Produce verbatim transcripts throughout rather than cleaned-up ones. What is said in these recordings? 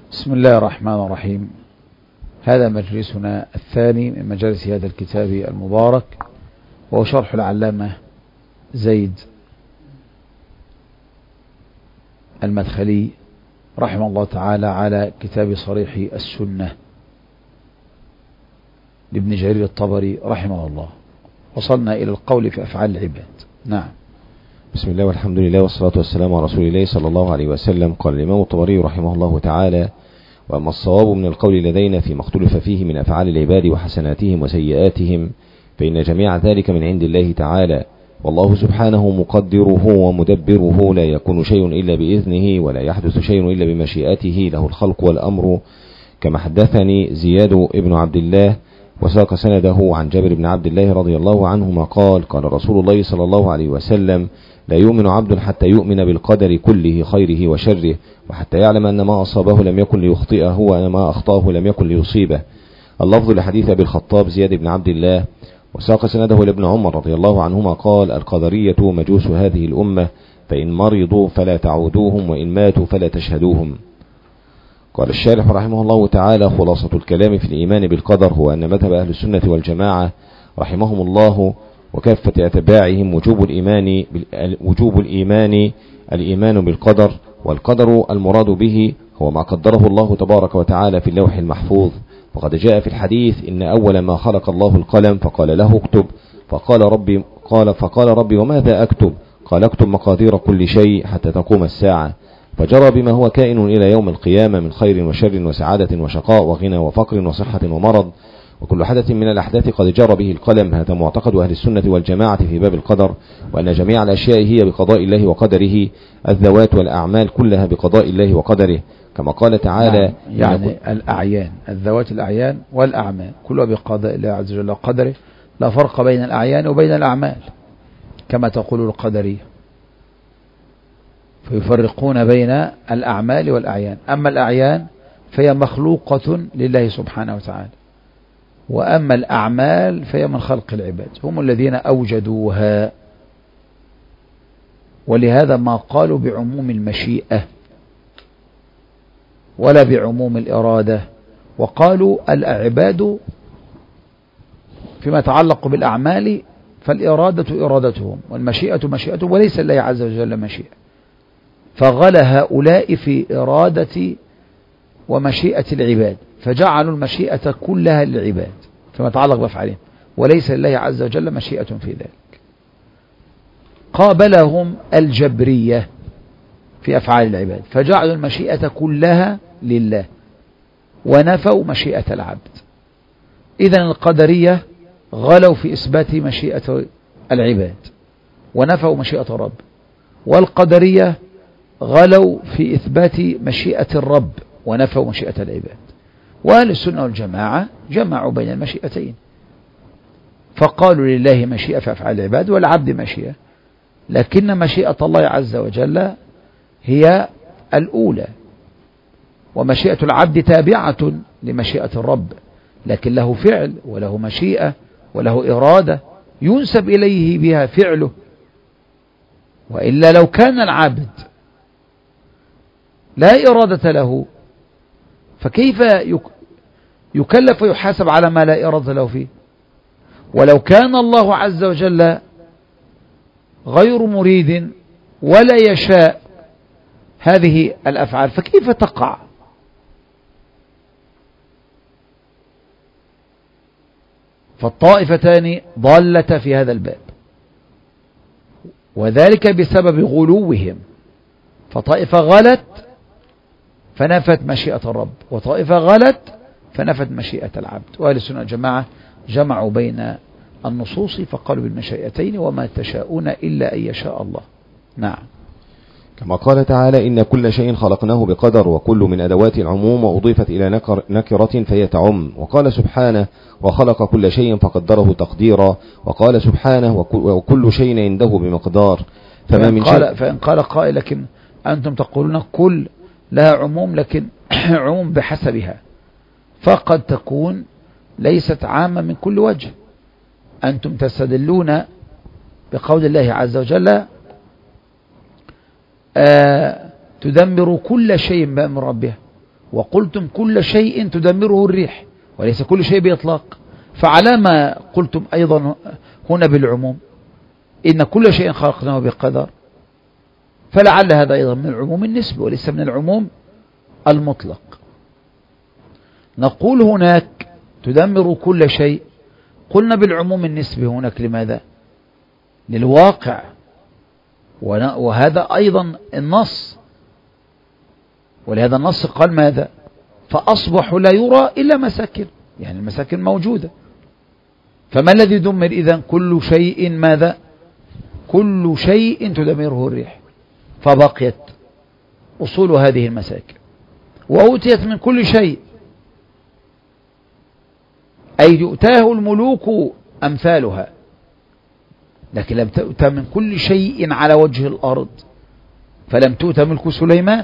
بسم الله الرحمن الرحيم. هذا مجلسنا الثاني من مجالس هذا الكتاب المبارك، وهو شرح العلامة زيد المدخلي رحمه الله تعالى على كتاب صريح السنة لابن جرير الطبري رحمه الله. وصلنا إلى القول في أفعال العباد. نعم. بسم الله والحمد لله والصلاة والسلام على رسول الله صلى الله عليه وسلم. قال الإمام الطبري رحمه الله تعالى: وأما الصواب من القول لدينا فيما اختلف فيه من أفعال العباد وحسناتهم وسيئاتهم فإن جميع ذلك من عند الله تعالى، والله سبحانه مقدره ومدبره، لا يكون شيء إلا بإذنه ولا يحدث شيء إلا بمشيئته، له الخلق والأمر. كما حدثني زياد ابن عبد الله وساق سنده عن جابر بن عبد الله رضي الله عنهما قال: قال رسول الله صلى الله عليه وسلم: لا يؤمن عبد حتى يؤمن بالقدر كله خيره وشره، وحتى يعلم أن ما أصابه لم يكن ليخطئه وأن ما أخطأه لم يكن ليصيبه. اللفظ لحديث أبي الخطاب زياد بن عبد الله وساق سنده لابن عمر رضي الله عنهما قال: القدرية مجوس هذه الأمة، فإن مرضوا فلا تعودوهم، وإن ماتوا فلا تشهدوهم. قال الشارح رحمه الله تعالى: خلاصة الكلام في الإيمان بالقدر هو أن مذهب أهل السنة والجماعة رحمهم الله وكافة أتباعهم وجوب الإيمان وجوب الإيمان الإيمان بالقدر، والقدر المراد به هو ما قدره الله تبارك وتعالى في اللوح المحفوظ. وقد جاء في الحديث: إن أول ما خلق الله القلم فقال له اكتب، فقال ربي قال فقال ربي وماذا أكتب؟ قال: اكتب مقادير كل شيء حتى تقوم الساعة. فجرى بما هو كائن إلى يوم القيامة من خير وشر وسعادة وشقاء وغنى وفقر وصحة ومرض، وكل حدث من الأحداث قد جرى به القلم. هذا معتقد أهل السنة والجماعة في باب القدر، وأن جميع الأشياء هي بقضاء الله وقدره، الذوات والأعمال كلها بقضاء الله وقدره، كما قال تعالى: يعني, يعني الأعيان، الذوات الأعيان والأعمال كلها بقضاء الله عز وجل وقدره، لا فرق بين الأعيان وبين الأعمال كما تقول القدرية، فيفرقون بين الأعمال والأعيان. أما الأعيان فهي مخلوقة لله سبحانه وتعالى، وأما الأعمال فهي من خلق العباد، هم الذين أوجدوها. ولهذا ما قالوا بعموم المشيئة ولا بعموم الإرادة، وقالوا العباد فيما يتعلق بالأعمال فالإرادة إرادتهم والمشيئة مشيئتهم، وليس لله عز وجل مشيئة. فغلى هؤلاء في إرادة ومشيئة العباد، فجعلوا المشيئة كلها للعباد فيما يتعلق بأفعالهم، وليس لله عز وجل مشيئة في ذلك. قابلهم الجبرية في أفعال العباد، فجعلوا المشيئة كلها لله ونفوا مشيئة العبد. إذن القدرية غلوا في إثبات مشيئة العباد ونفوا مشيئة الرب، والقدرية غلوا في إثبات مشيئة الرب ونفوا مشيئة العباد. وأهل السنة والجماعة جمعوا بين المشيئتين، فقالوا لله مشيئة في أفعال العباد والعبد مشيئة، لكن مشيئة الله عز وجل هي الأولى، ومشيئة العبد تابعة لمشيئة الرب، لكن له فعل وله مشيئة وله إرادة ينسب إليه بها فعله. وإلا لو كان العبد لا إرادة له فكيف يكلف ويحاسب على ما لا إرادة له فيه؟ ولو كان الله عز وجل غير مريد ولا يشاء هذه الأفعال فكيف تقع؟ فالطائفتان ضالة في هذا الباب، وذلك بسبب غلوهم. فطائفة غلت فنفت مشيئة الرب، وطائفة غلت فنفت مشيئة العبد. وأهل السنة والجماعة جمعوا بين النصوص فقالوا بالمشيئتين: وما تشاءون إلا أن يشاء الله. نعم. كما قال تعالى: إن كل شيء خلقناه بقدر، وكل من أدوات العموم وأضيفت إلى نكر نكرة فهي تعم. وقال سبحانه: وخلق كل شيء فقدره تقديرا. وقال سبحانه: وكل شيء عنده بمقدار. فما من قال فإن قال قائل: لكن أنتم تقولون كل لها عموم، لكن عموم بحسبها، فقد تكون ليست عامة من كل وجه. أنتم تستدلون بقول الله عز وجل: آه تدمر كل شيء بأمر ربها، وقلتم كل شيء تدمره الريح، وليس كل شيء بإطلاق، فعلى ما قلتم أيضا هنا بالعموم إن كل شيء خلقناه بقدر، فلعل هذا أيضا من العموم النسبي وليس من العموم المطلق. نقول هناك تدمر كل شيء، قلنا بالعموم النسبي هناك لماذا؟ للواقع، وهذا أيضا النص، ولهذا النص قال ماذا؟ فأصبحوا لا يرى إلا مساكن، يعني المساكن موجودة. فما الذي يدمر إذن؟ كل شيء ماذا؟ كل شيء تدمره الريح، فبقيت أصول هذه المساكن وأوتيت من كل شيء، أي يؤتاه الملوك أمثالها، لكن لم تؤتى من كل شيء على وجه الأرض، فلم تؤتى ملك سليمان،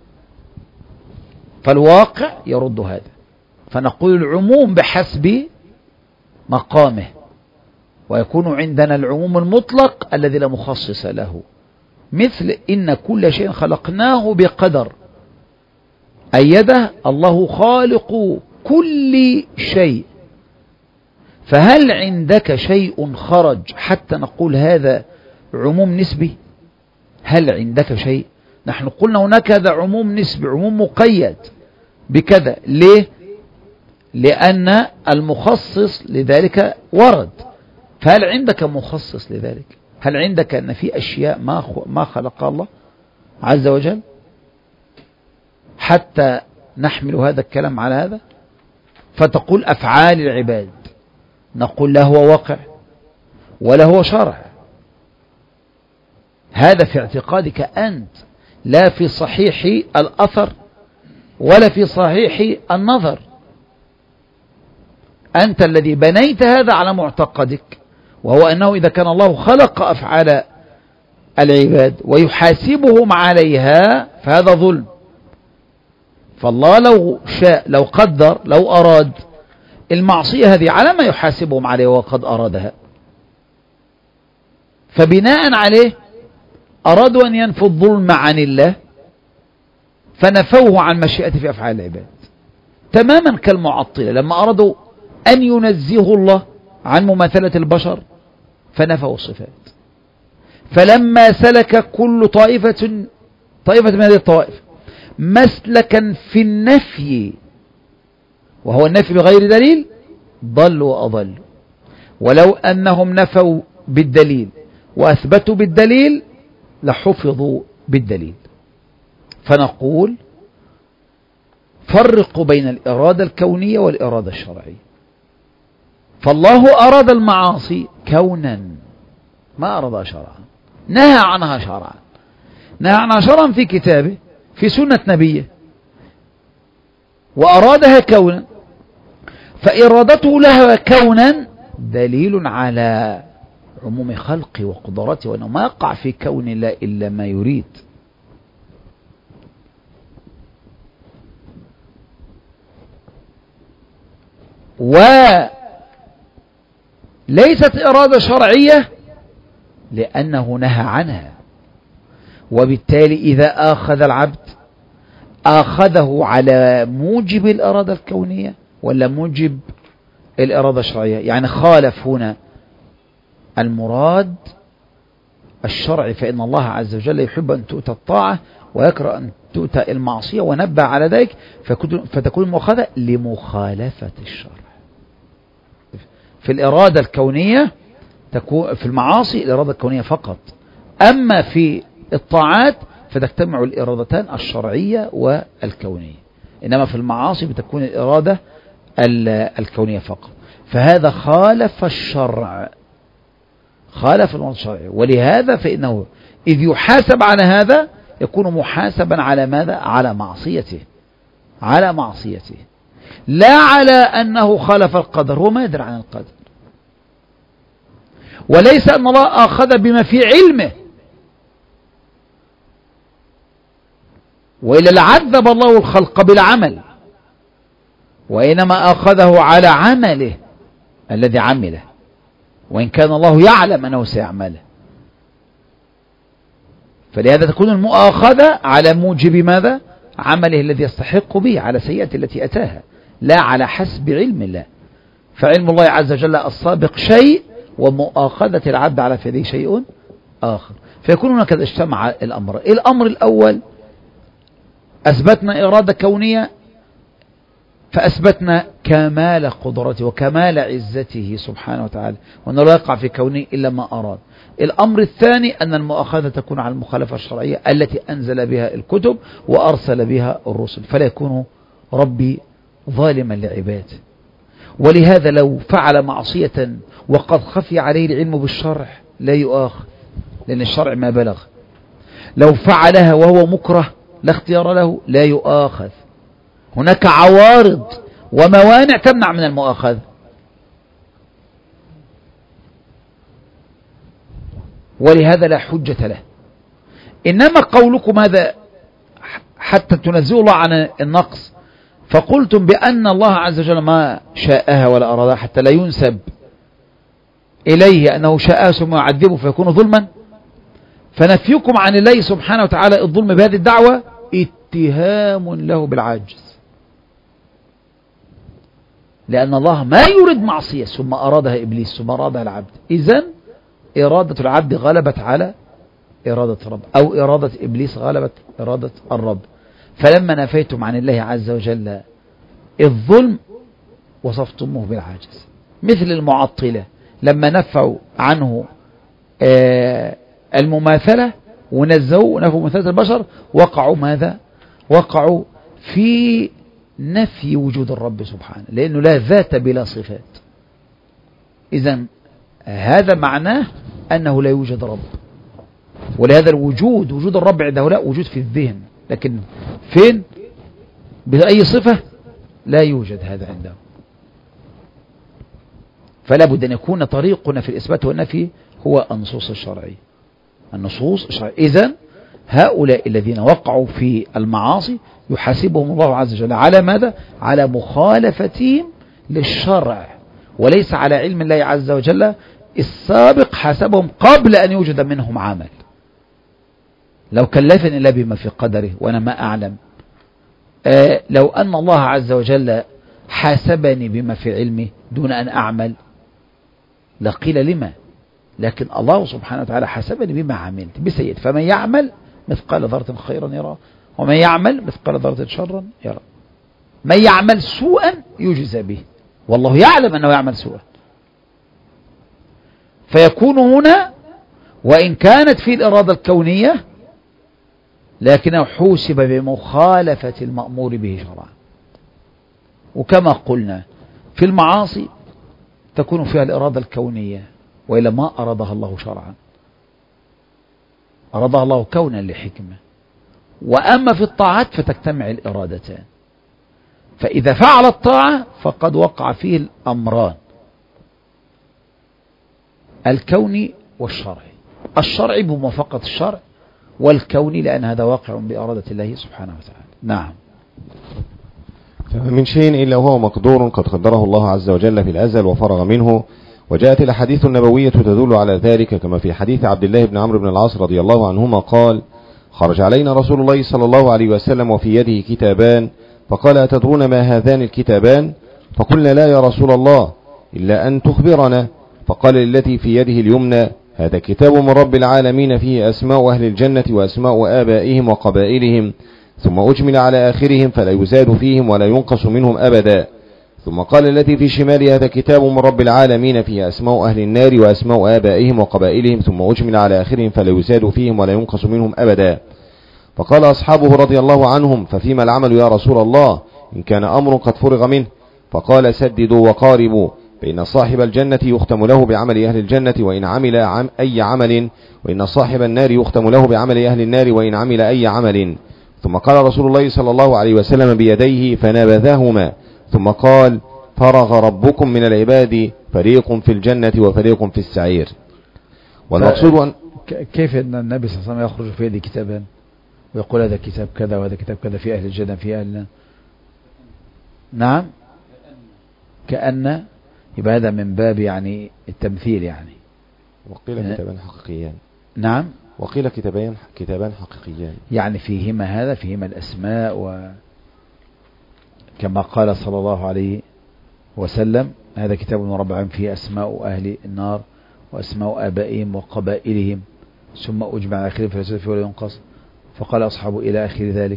فالواقع يرد هذا. فنقول العموم بحسب مقامه، ويكون عندنا العموم المطلق الذي لا مخصص له، مثل إن كل شيء خلقناه بقدر، أيده الله خالق كل شيء. فهل عندك شيء خرج حتى نقول هذا عموم نسبي؟ هل عندك شيء؟ نحن قلنا هناك هذا عموم نسبي، عموم مقيد بكذا. ليه؟ لأن المخصص لذلك ورد. فهل عندك مخصص لذلك؟ هل عندك أن في أشياء ما ما خلق الله عز وجل حتى نحمل هذا الكلام على هذا؟ فتقول أفعال العباد، نقول لا هو واقع ولا هو شرع، هذا في اعتقادك أنت، لا في صحيح الأثر ولا في صحيح النظر. أنت الذي بنيت هذا على معتقدك، وهو أنه إذا كان الله خلق أفعال العباد ويحاسبهم عليها فهذا ظلم. فالله لو شاء، لو قدر، لو أراد المعصية هذه على ما يحاسبهم عليه وقد أرادها، فبناء عليه أرادوا أن ينفوا الظلم عن الله فنفوه عن مشيئته في أفعال العباد، تماما كالمعطلة لما أرادوا أن ينزهوا الله عن مماثلة البشر فنفوا الصفات. فلما سلك كل طائفة طائفة من هذه الطوائف مسلكا في النفي، وهو النفي بغير دليل، ضلوا وأضلوا. ولو أنهم نفوا بالدليل وأثبتوا بالدليل لحفظوا بالدليل. فنقول فرقوا بين الإرادة الكونية والإرادة الشرعية. فالله أراد المعاصي كونا، ما أراد شرعا، نهى عنها شرعا، نهى عنها شرعا في كتابه في سنة نبيه، وأرادها كونا، فإرادته لها كونا دليل على عموم خلقه وقدرته، وأنه ما يقع في كون الله إلا ما يريد. وليست إرادة شرعية لأنه نهى عنها، وبالتالي إذا أخذ العبد أخذه على موجب الإرادة الكونية ولا موجب الإرادة الشرعية، يعني خالف هنا المراد الشرعي، فإن الله عز وجل يحب أن تؤتى الطاعة ويكره أن تؤتى المعصية، ونبه على ذلك فتكون مؤخذة لمخالفة الشرع. في الإرادة الكونية تكون في المعاصي الإرادة الكونية فقط، أما في الطاعات فتجتمع الإرادتان الشرعية والكونية، إنما في المعاصي بتكون الإرادة الكونية فقط. فهذا خالف الشرع، خالف المراد الشرعي، ولهذا فإنه إذ يحاسب على هذا يكون محاسبا على ماذا؟ على معصيته، على معصيته، لا على أنه خالف القدر، هو ما يدري عن القدر، وليس أن الله أخذ بما في علمه، وإلا لعذب الله الخلق بالعمل، وإنما أخذه على عمله الذي عمله، وإن كان الله يعلم أنه سيعمله. فلهذا تكون المؤاخذة على موجب ماذا؟ عمله الذي يستحق به، على سيئة التي أتاها، لا على حسب علم الله. فعلم الله عز وجل السابق شيء، ومؤاخذة العبد على فعله شيء آخر. فيكون هناك اجتمع الأمر. الأمر الأول أثبتنا إرادة كونية، فأثبتنا كمال قدرته وكمال عزته سبحانه وتعالى، وأنه لا يقع في كونه إلا ما أراد. الأمر الثاني أن المؤاخذة تكون على المخالفة الشرعية التي أنزل بها الكتب وأرسل بها الرسل، فلا يكون ربي ظالما لعباده. ولهذا لو فعل معصية وقد خفي عليه العلم بالشرع لا يؤاخذ، لأن الشرع ما بلغ. لو فعلها وهو مكره لا اختيار له لا يؤاخذ. هناك عوارض وموانع تمنع من المؤاخذة. ولهذا لا حجة له. إنما قولكم هذا حتى تنزلوا الله عن النقص، فقلتم بأن الله عز وجل ما شاءها ولا أرادها حتى لا ينسب إليه أنه شاءها ثم يعذبه فيكون ظلما. فنفيكم عن الله سبحانه وتعالى الظلم بهذه الدعوة اتهام له بالعجز، لأن الله ما يريد معصية ثم أرادها إبليس ثم أرادها العبد. إذن إرادة العبد غلبت على إرادة الرب، أو إرادة إبليس غلبت إرادة الرب. فلما نفيتم عن الله عز وجل الظلم وصفتموه بالعجز، مثل المعطلة لما نفوا عنه آه المماثلة ونزهوا ونفوا مماثلة البشر، وقعوا ماذا؟ وقعوا في نفي وجود الرب سبحانه، لأنه لا ذات بلا صفات. إذن هذا معناه أنه لا يوجد رب. ولهذا الوجود، وجود الرب عند هؤلاء وجود في الذهن، لكن فين بأي صفة لا يوجد هذا عندهم. فلا بد أن يكون طريقنا في الإثبات والنفي هو النصوص الشرعية. النصوص الشرعية. إذن هؤلاء الذين وقعوا في المعاصي يحاسبهم الله عز وجل على ماذا؟ على مخالفتهم للشرع، وليس على علم الله عز وجل السابق حاسبهم قبل أن يوجد منهم عمل. لو كلفني الله بما في قدره وأنا ما أعلم، آه لو أن الله عز وجل حاسبني بما في علمه دون أن أعمل لقيل لما، لكن الله سبحانه وتعالى حاسبني بما عملت بسيئة، فمن يعمل مثقال ذرة خيرا يرى ومن يعمل مثقال ذرة شرا يرى. من يعمل سوءا يجزى به والله يعلم أنه يعمل سوءا. فيكون هنا وإن كانت في الإرادة الكونية لكنه حوسب بمخالفة المأمور به شرعا. وكما قلنا في المعاصي تكون فيها الإرادة الكونية وإلا ما أرادها الله شرعا، أرادها الله كونا لحكمة. وأما في الطاعات فتجتمع الإرادتان، فإذا فعل الطاعة فقد وقع فيه الأمران الكوني والشرعي، الشرعي بموافقة الشرع، والكوني لأن هذا واقع بإرادة الله سبحانه وتعالى. نعم. من شيء إلا هو مقدور قد قدره الله عز وجل في الأزل وفرغ منه. وجاءت الأحاديث النبوية تدل على ذلك، كما في حديث عبد الله بن عمرو بن العاص رضي الله عنهما قال: خرج علينا رسول الله صلى الله عليه وسلم وفي يده كتابان، فقال: أتدرون ما هذان الكتابان؟ فقلنا: لا يا رسول الله، إلا أن تخبرنا. فقال التي في يده اليمنى: هذا كتاب من رب العالمين فيه أسماء أهل الجنة وأسماء آبائهم وقبائلهم، ثم أجمل على آخرهم فلا يزاد فيهم ولا ينقص منهم أبدا. ثم قال التي في شمال: هذا كتاب من رب العالمين فيه أسماء أهل النار وأسماء آبائهم وقبائلهم، ثم أجمل على آخرهم فلا يزاد فيهم ولا ينقص منهم أبدا. فقال أصحابه رضي الله عنهم: ففيما العمل يا رسول الله إن كان أمر قد فرغ منه؟ فقال: سددوا وقاربوا، فإن صاحب الجنة يختم له بعمل أهل الجنة وإن عمل عم أي عمل، وإن صاحب النار يختم له بعمل أهل النار وإن عمل أي عمل. ثم قال رسول الله صلى الله عليه وسلم بيديه فنبذهما، ثم قال: فرغ ربكم من العباد، فريق في الجنة وفريق في السعير. والمقصود أن كيف أن النبي صلى الله عليه وسلم يخرج في يده كتابا ويقول هذا كتاب كذا وهذا كتاب كذا في أهل الجنة في أهل. نعم، كأن يبقى هذا من باب يعني التمثيل يعني. وقيل كتابا حقيقيان. نعم، وقيل كتابان كتابان حقيقيان، يعني فيهما هذا، فيهما الأسماء، وكما قال صلى الله عليه وسلم هذا كتاب مربع فيه أسماء أهل النار وأسماء آبائهم وقبائلهم ثم أجمع على آخره فلا يزيد ولا ينقص، فقال أصحابه إلى آخر ذلك.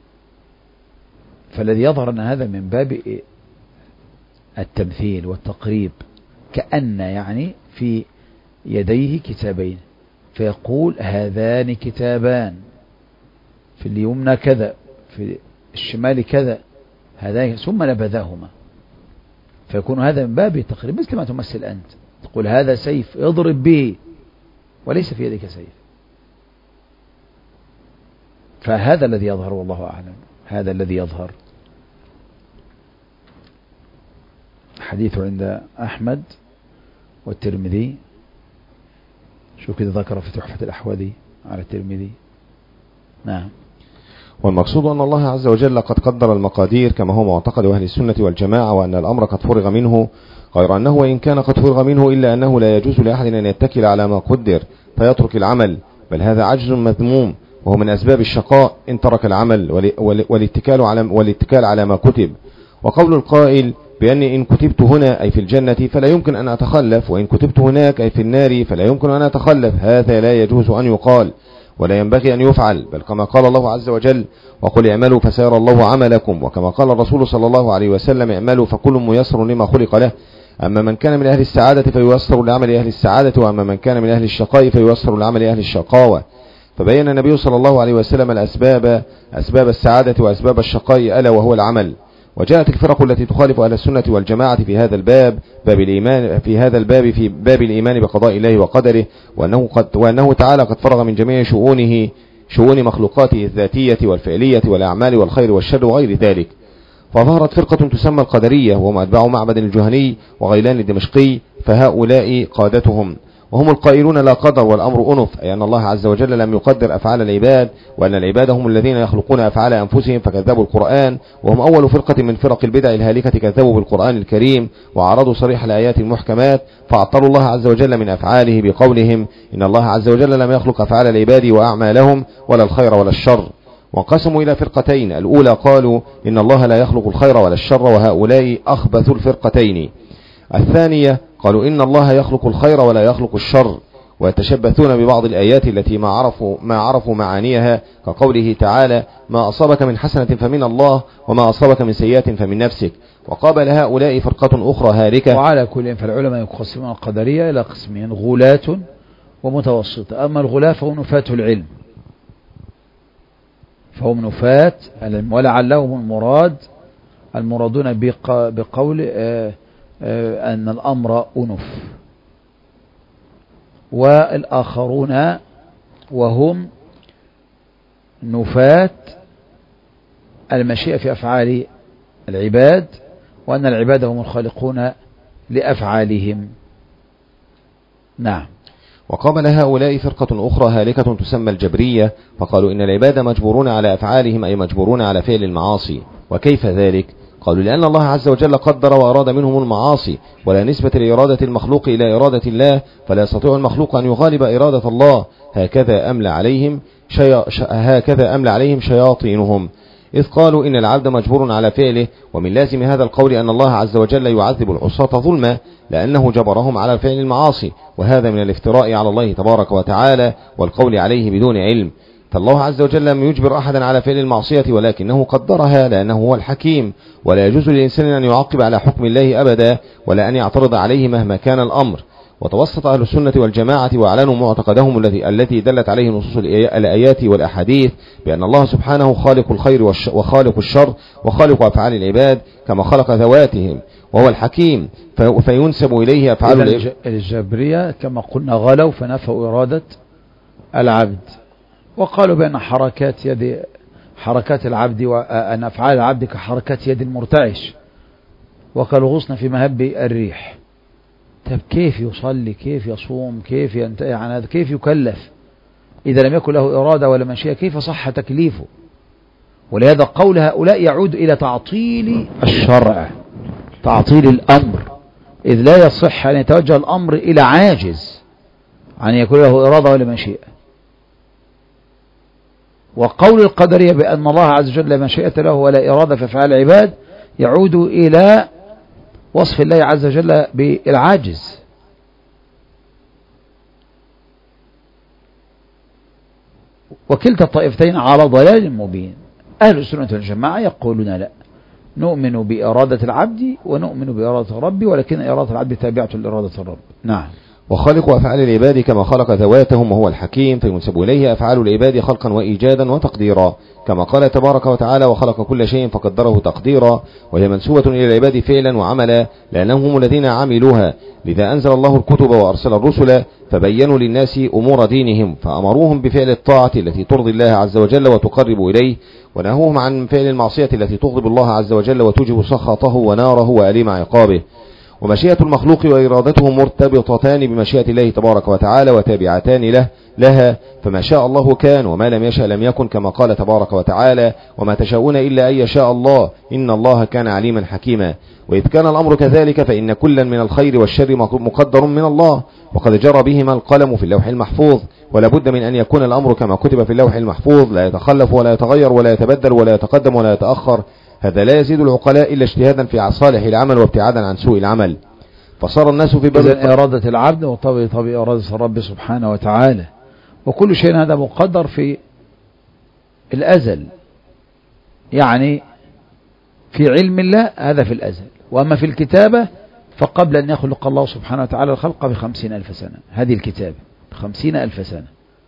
فالذي يظهر أن هذا من باب التمثيل والتقريب، كأن يعني في يديه كتابين فيقول هذان كتابان، في اليمنى كذا في الشمال كذا، هذان ثم نبذاهما، فيكون هذا من باب التقريب، مثل ما تمثل أنت تقول هذا سيف اضرب به وليس في يدك سيف. فهذا الذي يظهر والله أعلم، هذا الذي يظهر. حديث عند أحمد والترمذي، شو كده ذكر في تحفة الأحوذي على الترمذي. نعم. والمقصود أن الله عز وجل قد قدر المقادير كما هو معتقد أهل السنة والجماعة، وأن الأمر قد فرغ منه، غير أنه وإن كان قد فرغ منه إلا أنه لا يجوز لأحد أن يتكل على ما قدر فيترك العمل، بل هذا عجز مذموم، وهو من أسباب الشقاء إن ترك العمل والاتكال على, والاتكال على ما كتب. وقول القائل بأني إن كتبت هنا أي في الجنة فلا يمكن أن أتخلف، وإن كتبت هناك أي في النار فلا يمكن أن أتخلف، هذا لا يجوز أن يقال ولا ينبغي أن يفعل، بل كما قال الله عز وجل وقل اعملوا فسيرى الله عملكم، وكما قال الرسول صلى الله عليه وسلم اعملوا فكل ميسر لما خلق له، أما من كان من أهل السعادة فييسر لعمل أهل السعادة، وأما من كان من أهل الشقاء فييسر لعمل أهل الشقاوة. فبين النبي صلى الله عليه وسلم الأسباب، أسباب السعادة وأسباب الشقاء، ألا وهو العمل. وجاءت الفرق التي تخالف أهل السنة والجماعة في هذا الباب، باب الإيمان في هذا الباب في باب الإيمان بقضاء الله وقدره، وأنه, قد وأنه تعالى قد فرغ من جميع شؤونه شؤون مخلوقاته الذاتية والفعلية والأعمال والخير والشر وغير ذلك. فظهرت فرقة تسمى القدرية، وهم أتباع معبد الجهني وغيلان الدمشقي، فهؤلاء قادتهم، وهم القائلون لا قدر والأمر أنف، أي أن الله عز وجل لم يقدر أفعال العباد، وأن العباد هم الذين يخلقون أفعال أنفسهم، فكذبوا القرآن، وهم أول فرقة من فرق البدع الهالكة كذبوا بالقرآن الكريم وعرضوا صريح الآيات المحكمات، فعطلوا الله عز وجل من أفعاله بقولهم إن الله عز وجل لم يخلق أفعال العباد وأعمالهم ولا الخير ولا الشر. وانقسموا إلى فرقتين، الأولى قالوا إن الله لا يخلق الخير ولا الشر، وهؤلاء أخبث الفرقتين. الثانية قالوا إن الله يخلق الخير ولا يخلق الشر، ويتشبثون ببعض الآيات التي ما عرفوا, ما عرفوا معانيها، كقوله تعالى ما أصابك من حسنة فمن الله وما أصابك من سيئات فمن نفسك. وقابل هؤلاء فرقة أخرى هالكة. وعلى كل فالعلماء يقسمون القدرية إلى قسمين، غلاة ومتوسطة. أما الغلاة فهم نفاة العلم، فهم نفاة العلم، ولعلهم المراد المرادون بقول آه آه أن الأمر أنف. والآخرون وهم نفاة المشيئة في أفعال العباد، وأن العباد هم الخالقون لأفعالهم. نعم. وقابل هؤلاء فرقة أخرى هالكة تسمى الجبرية، فقالوا إن العباد مجبورون على أفعالهم، أي مجبورون على فعل المعاصي. وكيف ذلك؟ قالوا لأن الله عز وجل قدر وأراد منهم المعاصي، ولا نسبة لإرادة المخلوق إلى إرادة الله، فلا يستطيع المخلوق أن يغالب إرادة الله، هكذا أملى عليهم شي... هكذا أملى عليهم شياطينهم، إذ قالوا إن العبد مجبور على فعله. ومن لازم هذا القول أن الله عز وجل يعذب العصاة ظلما، لأنه جبرهم على فعل المعاصي، وهذا من الافتراء على الله تبارك وتعالى والقول عليه بدون علم. فالله عز وجل لم يجبر أحدا على فعل المعصية، ولكنه قدرها لأنه هو الحكيم، ولا يجوز للإنسان أن يعقب على حكم الله أبدا، ولا أن يعترض عليه مهما كان الأمر. وتوسط أهل السنة والجماعة وأعلنوا معتقدهم الذي التي دلت عليه نصوص الآيات والأحاديث، بأن الله سبحانه خالق الخير وخالق الشر وخالق أفعال العباد كما خلق ذواتهم، وهو الحكيم، فينسب إليه أفعال الجبرية كما قلنا غلوا فنفوا إرادة العبد، وقالوا بأن حركات يد حركات العبد وأن أفعال العبد كحركات يد المرتعش، وقالوا غصن في مهب الريح. طب كيف يصلي، كيف يصوم، كيف ينتهي عن هذا، كيف يكلف إذا لم يكن له إرادة ولا مشيئة؟ كيف صح تكليفه؟ ولهذا قول هؤلاء يعود إلى تعطيل الشرع، تعطيل الأمر، إذ لا يصح أن يتوجه الأمر إلى عاجز عن يكون له إرادة ولا مشيئة. وقول القدرية بأن الله عز وجل لا مشيئة له ولا إرادة في أفعال العباد يعود إلى وصف الله عز وجل بالعاجز. وكلتا الطائفتين على ضلال مبين. أهل السنة والجماعة يقولون لا، نؤمن بإرادة العبد ونؤمن بإرادة الرب، ولكن إرادة العبد تابعة لإرادة الرب. نعم. وخالق أفعال العباد كما خلق ذواتهم وهو الحكيم، فينسب إليه أفعال العباد خلقا وإيجادا وتقديرا، كما قال تبارك وتعالى وخلق كل شيء فقدره تقديرا، وهي منسوبة إلى العباد فعلا وعملا لأنهم هم الذين عملوها. لذا أنزل الله الكتب وأرسل الرسل فبينوا للناس أمور دينهم، فأمروهم بفعل الطاعة التي ترضي الله عز وجل وتقرب إليه، ونهوهم عن فعل المعصية التي تغضب الله عز وجل وتوجب سخطه وناره وأليم عقابه. ومشيئة المخلوق وإرادته مرتبطتان بمشيئة الله تبارك وتعالى وتابعتان له لها، فما شاء الله كان وما لم يشأ لم يكن، كما قال تبارك وتعالى وما تشاءون إلا أن يشاء الله إن الله كان عليما حكيما. وإذ كان الأمر كذلك فإن كلا من الخير والشر مقدر من الله، وقد جرى بهما القلم في اللوح المحفوظ، ولا بد من أن يكون الأمر كما كتب في اللوح المحفوظ، لا يتخلف ولا يتغير ولا يتبدل ولا يتقدم ولا يتأخر. هذا لا يزيد العقلاء إلا اجتهادا في صالح العمل وابتعادا عن سوء العمل. فصار الناس في باب إرادة العبد وطبيعي طبيعي إرادة الرب سبحانه وتعالى، وكل شيء هذا مقدر في الأزل، يعني في علم الله هذا في الأزل، وأما في الكتابة فقبل أن يخلق الله سبحانه وتعالى الخلق بخمسين ألف سنة، هذه الكتابة بخمسين ألف سنة.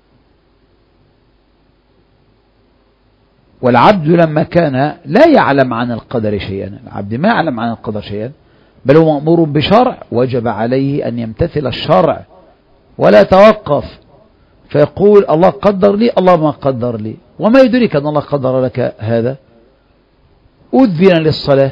والعبد لما كان لا يعلم عن القدر شيئا، العبد ما يعلم عن القدر شيئا، بل هو مأمور بشرع، وجب عليه أن يمتثل الشرع ولا توقف، فيقول الله قدر لي، الله ما قدر لي، وما يدرك أن الله قدر لك هذا. أذن للصلاة،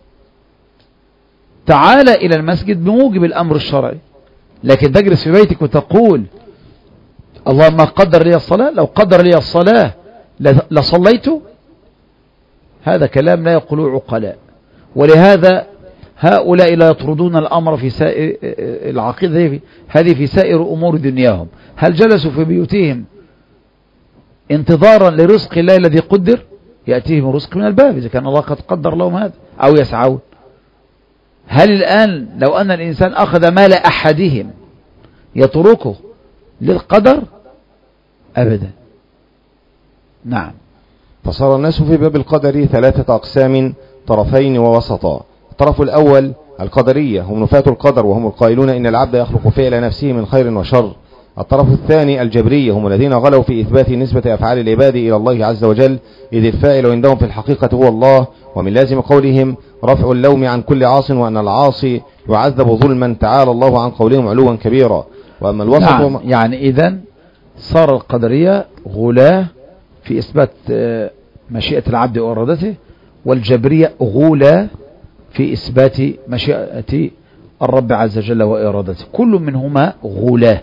تعال إلى المسجد بموجب الأمر الشرعي، لكن تجلس في بيتك وتقول الله ما قدر لي الصلاة، لو قدر لي الصلاة لصليت، هذا كلام لا يقوله عقلاء. ولهذا هؤلاء لا يطردون الأمر في سائر العقيدة هذه في سائر أمور دنياهم. هل جلسوا في بيوتهم انتظارا لرزق الله الذي قدر؟ يأتيهم رزق من الباب إذا كان الله قد قدر لهم هذا، أو يسعون. هل الآن لو أن الإنسان أخذ مال أحدهم يتركه للقدر؟ أبدا. نعم. فصار الناس في باب القدر ثلاثة أقسام، طرفين ووسطا. الطرف الأول القدرية، هم نفاة القدر، وهم القائلون إن العبد يخلق فعل نفسه من خير وشر. الطرف الثاني الجبرية، هم الذين غلوا في إثبات نسبة أفعال العباد إلى الله عز وجل، إذ الفاعل عندهم في الحقيقة هو الله، ومن لازم قولهم رفع اللوم عن كل عاص، وأن العاصي يعذب ظلما، تعالى الله عن قولهم علوا كبيرا. وأما الوسط نعم، يعني إذن صار القدرية غلاة في إثبات مشيئة العبد وإرادته، والجبرية غلاة في إثبات مشيئة الرب عز وجل وإرادته. كل منهما غلاة،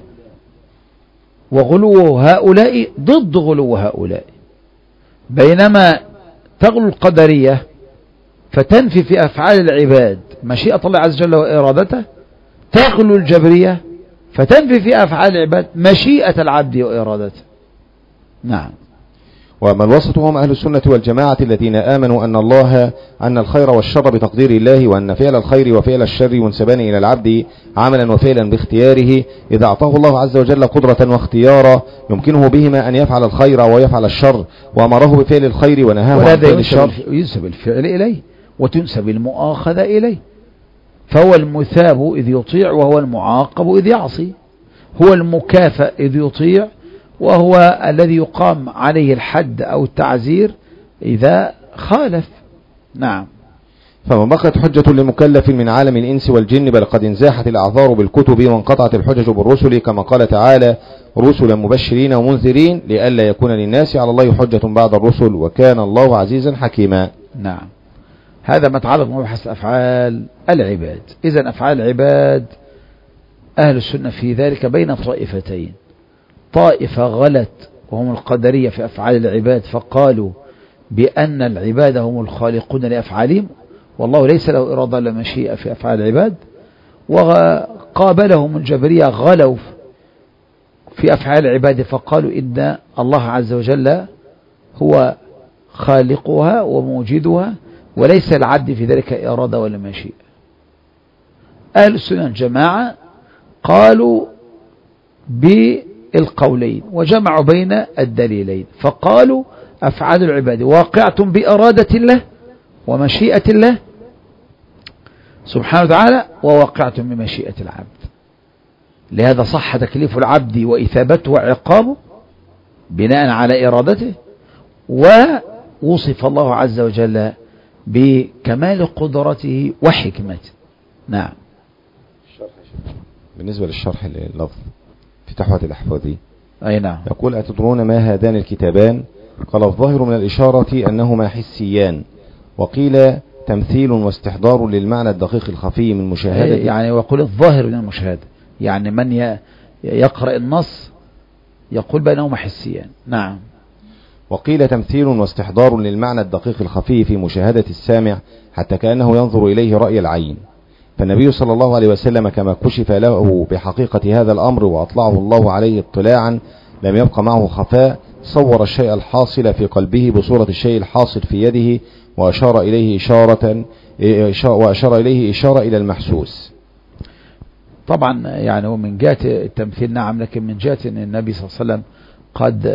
وغلو هؤلاء ضد غلو هؤلاء. بينما تغلو القدرية فتنفي في أفعال العباد مشيئة الله عز وجل وإرادته، تغلو الجبرية فتنفي في أفعال العباد مشيئة العبد وإرادته. نعم. وأما الوسط هم أهل السنة والجماعة الذين آمنوا أن الله أن الخير والشر بتقدير الله، وأن فعل الخير وفعل الشر ينسبان إلى العبد عملا وفعلا باختياره، إذا أعطاه الله عز وجل قدرة واختيارا يمكنه بهما أن يفعل الخير ويفعل الشر، وأمره بفعل الخير ونهاه عن فعل الشر. ينسب الفعل إليه وتنسب المؤاخذة إليه، فهو المثاب إذ يطيع وهو المعاقب إذ يعصي، هو المكافأ إذ يطيع، وهو الذي يقام عليه الحد أو التعزير إذا خالف. نعم. فما بقت حجة لمكلف من عالم الإنس والجن، بل قد انزاحت الأعذار بالكتب وانقطعت الحجج بالرسل، كما قال تعالى رسلا مبشرين ومنذرين لئلا يكون للناس على الله حجة بعد الرسل، وكان الله عزيزا حكيما. نعم. هذا ما يتعلق بمبحث أفعال العباد. إذن أفعال العباد أهل السنة في ذلك بين طائفتين، طائفة غلت وهم القدرية في أفعال العباد، فقالوا بأن العباد هم الخالقون لأفعالهم، والله ليس له إرادة ولا مشيئة في أفعال العباد. وقابلهم الجبرية غلوا في أفعال العباد، فقالوا إن الله عز وجل هو خالقها وموجدها، وليس العبد في ذلك إرادة ولا مشيئة. أهل السنة الجماعة قالوا بالقولين وجمعوا بين الدليلين، فقالوا أفعال العباد واقعة بإرادة الله ومشيئة الله سبحانه وتعالى، وواقعة بمشيئة العبد. لهذا صح تكليف العبد وإثابته وعقابه بناء على إرادته، ووصف الله عز وجل بكمال قدرته وحكمته. نعم. بالنسبة للشرح اللفظ في تحوة الأحفاظي، أي نعم، يقول: أتدرون ما هذان الكتابان؟ قال: الظاهر من الإشارة أنهما حسيان، وقيل تمثيل واستحضار للمعنى الدقيق الخفي من مشاهدة. يعني ويقول الظاهر من المشاهدة، يعني من يقرأ النص يقول بأنهما حسيان. نعم. وقيل تمثيل واستحضار للمعنى الدقيق الخفي في مشاهدة السامع، حتى كأنه ينظر إليه رأي العين. فالنبي صلى الله عليه وسلم كما كشف له بحقيقة هذا الأمر وأطلعه الله عليه اطلاعا لم يبقى معه خفاء، صور الشيء الحاصل في قلبه بصورة الشيء الحاصل في يده، وأشار إليه إشارة وأشار إليه إشارة إلى المحسوس. طبعا يعني هو من جهة التمثيل نعم، لكن من جهة أن النبي صلى الله عليه وسلم قد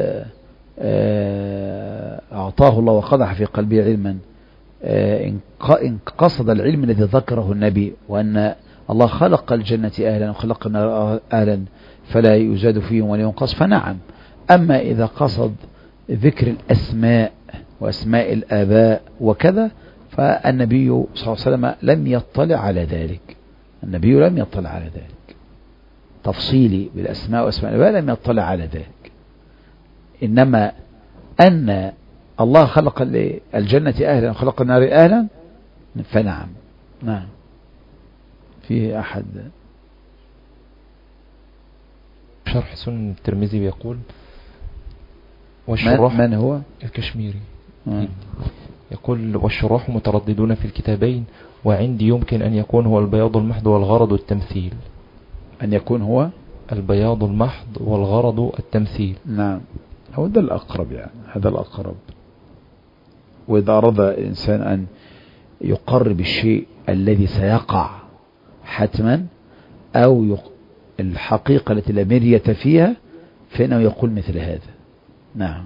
أعطاه الله وقضح في قلبه علما، إن قصد العلم الذي ذكره النبي، وأن الله خلق الجنة أهلا وخلق النار أهلا فلا يزاد فيهم ولا ينقص، فنعم. أما إذا قصد ذكر الأسماء وأسماء الآباء وكذا، فالنبي صلى الله عليه وسلم لم يطلع على ذلك. النبي لم يطلع على ذلك تفصيلي بالأسماء وأسماء الآباء، لم يطلع على ذلك. إنما أن الله خلق الجنة أهلا وخلق النار أهلا، فنعم. نعم. فيه أحد شرح سنن الترمذي بيقول: والشراح من هو؟ الكشميري. آه. يقول: والشراح مترددون في الكتابين، وعندي يمكن أن يكون هو البياض المحض والغرض التمثيل. أن يكون هو البياض المحض والغرض التمثيل. نعم، هو ده الأقرب، يعني هذا الأقرب. وإذا أراد الإنسان أن يقرب الشيء الذي سيقع حتما أو يق... الحقيقة التي لا مرية فيها، فإنه يقول مثل هذا. نعم.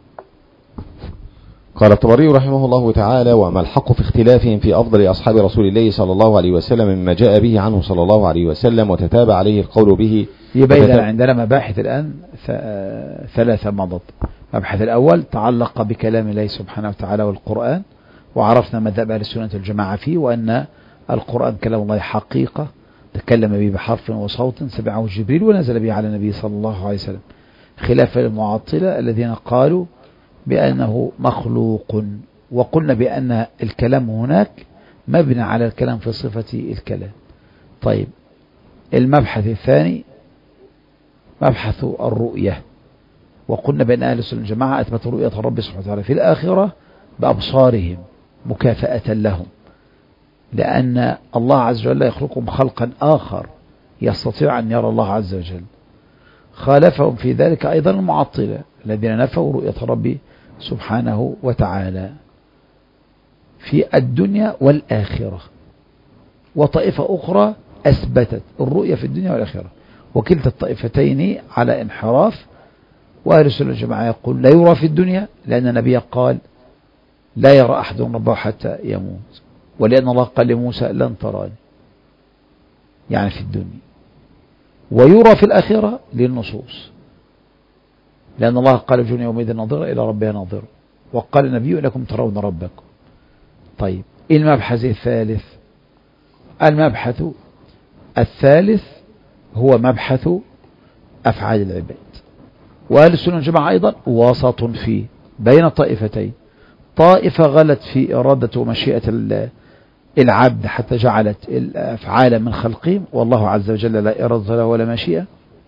قال الطبري رحمه الله تعالى: وما الحق في اختلافهم في أفضل أصحاب رسول الله صلى الله عليه وسلم مما جاء به عنه صلى الله عليه وسلم وتتابع عليه القول به. يبين عندنا مباحث الآن ثلاثة مضت. المبحث الأول تعلق بكلام الله سبحانه وتعالى والقرآن، وعرفنا مذهب أهل السنة والجماعة فيه، وأن القرآن كلام الله حقيقة تكلم به بحرف وصوت سمعه جبريل ونزل به على النبي صلى الله عليه وسلم، خلاف المعطلة الذين قالوا بأنه مخلوق. وقلنا بأن الكلام هناك مبني على الكلام في صفة الكلام. طيب، المبحث الثاني مبحث الرؤية، وقلنا بأن أهل السنة والجماعة أثبتوا رؤية الرب سبحانه وتعالى في الآخرة بأبصارهم مكافأة لهم، لأن الله عز وجل يخلقهم خلقا آخر يستطيع أن يرى الله عز وجل. خالفهم في ذلك أيضا المعطلة الذين نفوا رؤية الرب سبحانه وتعالى في الدنيا والآخرة، وطائفة أخرى أثبتت الرؤية في الدنيا والآخرة، وكلتا الطائفتين على انحراف. وأهل السنة والجماعة يقول لا يرى في الدنيا، لأن النبي قال لا يرى أحد ربه حتى يموت، ولأن الله قال لموسى لن تراني، يعني في الدنيا. ويرى في الآخرة للنصوص، لأن الله قال الجنة يومئذ ناظرة إلى ربها ناظرة، وقال النبي إنكم ترون ربكم. طيب، المبحث الثالث المبحث الثالث هو مبحث أفعال العباد. وأهل السنة والجماعة أيضا وسط فيه بين طائفتين، طائفة غلت في إرادة ومشيئة العبد حتى جعلت الأفعال من خلقهم، والله عز وجل لا إرادة له ولا مشيئة،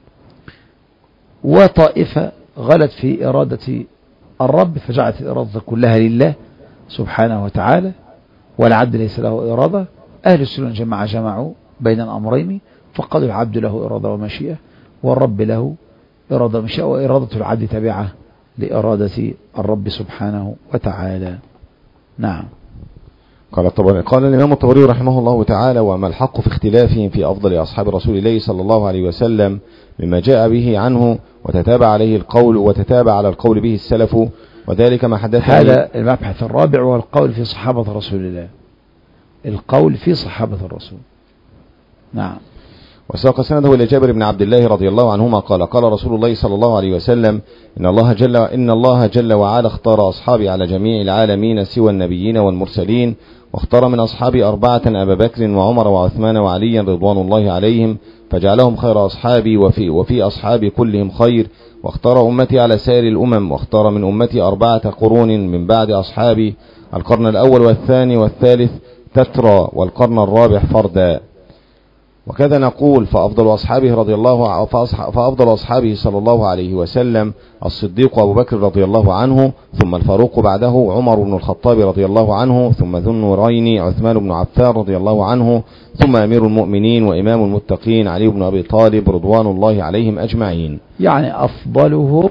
وطائفة غلت في إرادة الرب فجعلت الإرادة كلها لله سبحانه وتعالى، والعبد ليس له إرادة. أهل السنة والجماعة جمعوا بين الأمرين، فقالوا العبد له إرادة ومشيئة، والرب له إرادة ومشيئة، وإرادة العبد تابعة لإرادة الرب سبحانه وتعالى. نعم. قال الطبري قال الإمام الطبري رحمه الله تعالى: وأما الحق في اختلافهم في أفضل أصحاب رسول الله صلى الله عليه وسلم مما جاء به عنه وتتابع عليه القول وتتابع على القول به السلف، وذلك ما حدث هذا المبحث الرابع، هو القول في صحابة رسول الله، القول في صحابة الرسول. نعم. وساق سنده إلى جابر بن عبد الله رضي الله عنهما قال: قال رسول الله صلى الله عليه وسلم: إن الله جل إن الله جل وعلا اختار أصحابي على جميع العالمين سوى النبيين والمرسلين، واختار من أصحابي أربعة: أبا بكر وعمر وعثمان وعليا رضوان الله عليهم، فجعلهم خير أصحابي وفي, وفي أصحابي كلهم خير، واختار أمتي على سائر الأمم، واختار من أمتي أربعة قرون من بعد أصحابي: القرن الأول والثاني والثالث تترى، والقرن الرابع فردا. وكذا نقول: فأفضل أصحابه رضي الله فأفضل أصحابه صلى الله عليه وسلم الصديق أبو بكر رضي الله عنه، ثم الفاروق بعده عمر بن الخطاب رضي الله عنه، ثم ذو النورين عثمان بن عفان رضي الله عنه، ثم أمير المؤمنين وإمام المتقين علي بن أبي طالب رضوان الله عليهم أجمعين. يعني أفضلهم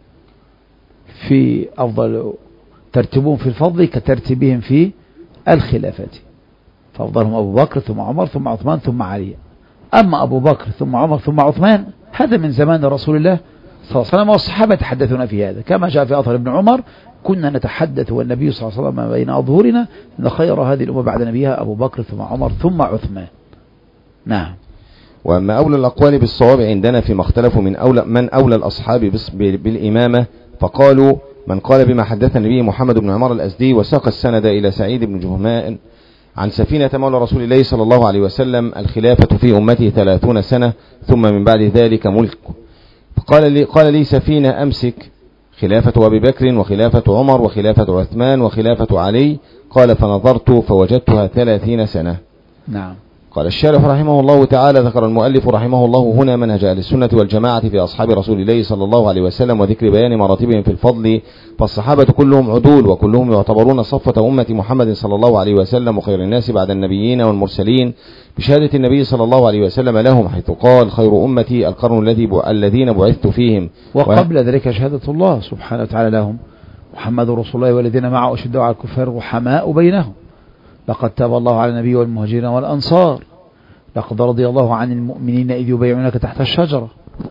في أفضل ترتيبهم في الفضل كترتيبهم في الخلافة، فأفضلهم أبو بكر ثم عمر ثم عثمان ثم علي. أما أبو بكر ثم عمر ثم عثمان هذا من زمان رسول الله صلى الله عليه وسلم، والصحابة يتحدثون في هذا، كما جاء في أثر ابن عمر: كنا نتحدث والنبي صلى الله عليه وسلم بين أظهرنا أن خير هذه الأمة بعد نبيها أبو بكر ثم عمر ثم عثمان. نعم. وأما أولى الأقوال بالصواب عندنا فيما اختلفوا من أولى من أولى الأصحاب بالإمامة، فقالوا: من قال بما حدث النبي محمد بن عمر الأزدي، وساق السند إلى سعيد بن جهمان عن سفينة مولى رسول الله صلى الله عليه وسلم: الخلافة في أمتي ثلاثون سنة، ثم من بعد ذلك ملك. فقال لي, قال لي سفينة: أمسك، خلافة أبي بكر وخلافة عمر وخلافة عثمان وخلافة علي. قال: فنظرت فوجدتها ثلاثين سنة. نعم. قال الشارح رحمه الله تعالى: ذكر المؤلف رحمه الله هنا منهج أهل السنة والجماعة في أصحاب رسول الله صلى الله عليه وسلم، وذكر بيان مراتبهم في الفضل، فالصحابة كلهم عدول، وكلهم يعتبرون صفة أمة محمد صلى الله عليه وسلم وخير الناس بعد النبيين والمرسلين، بشهادة النبي صلى الله عليه وسلم لهم، حيث قال: خير أمتي القرن الذي الذين بعثت فيهم. وقبل و... ذلك شهادة الله سبحانه وتعالى لهم: محمد رسول الله والذين معه أشداء على الكفار رحماء بينهم، لقد تاب الله على النبي والمهاجرين والأنصار، لقد رضي الله عن المؤمنين إذ يبايعونك تحت الشجرة،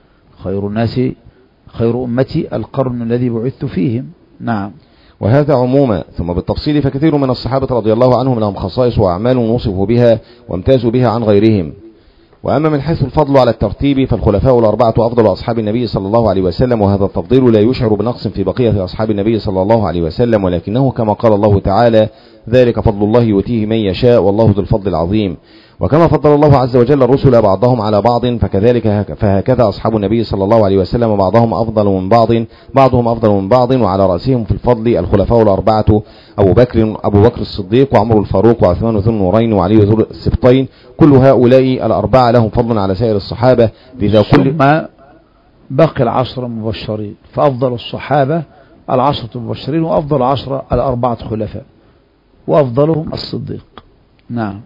خير الناس خير أمتي القرن الذي بعثت فيهم. نعم. وهذا عموما، ثم بالتفصيل فكثير من الصحابة رضي الله عنهم لهم خصائص وأعمال وصفوا بها وامتازوا بها عن غيرهم. وأما من حيث الفضل على الترتيب، فالخلفاء الأربعة أفضل أصحاب النبي صلى الله عليه وسلم، وهذا التفضيل لا يشعر بنقص في بقية أصحاب النبي صلى الله عليه وسلم، ولكنه كما قال الله تعالى: ذلك فضل الله يؤتيه من يشاء والله ذو الفضل العظيم. وكما فضل الله عز وجل الرسل بعضهم على بعض، فكذلك فهكذا أصحاب النبي صلى الله عليه وسلم بعضهم أفضل من بعض بعضهم أفضل من بعض، وعلى رأسهم في الفضل الخلفاء الأربعة: أبو بكر أبو بكر الصديق وعمر الفاروق وعثمان ذو النورين وعلي ذو السبطين، كل هؤلاء الأربعة لهم فضل على سائر الصحابة. لذا كل ما بقي العشر المبشرين، فأفضل الصحابة العشرة المبشرين، وأفضل عشرة الأربعة خلفاء، وأفضلهم الصديق. نعم.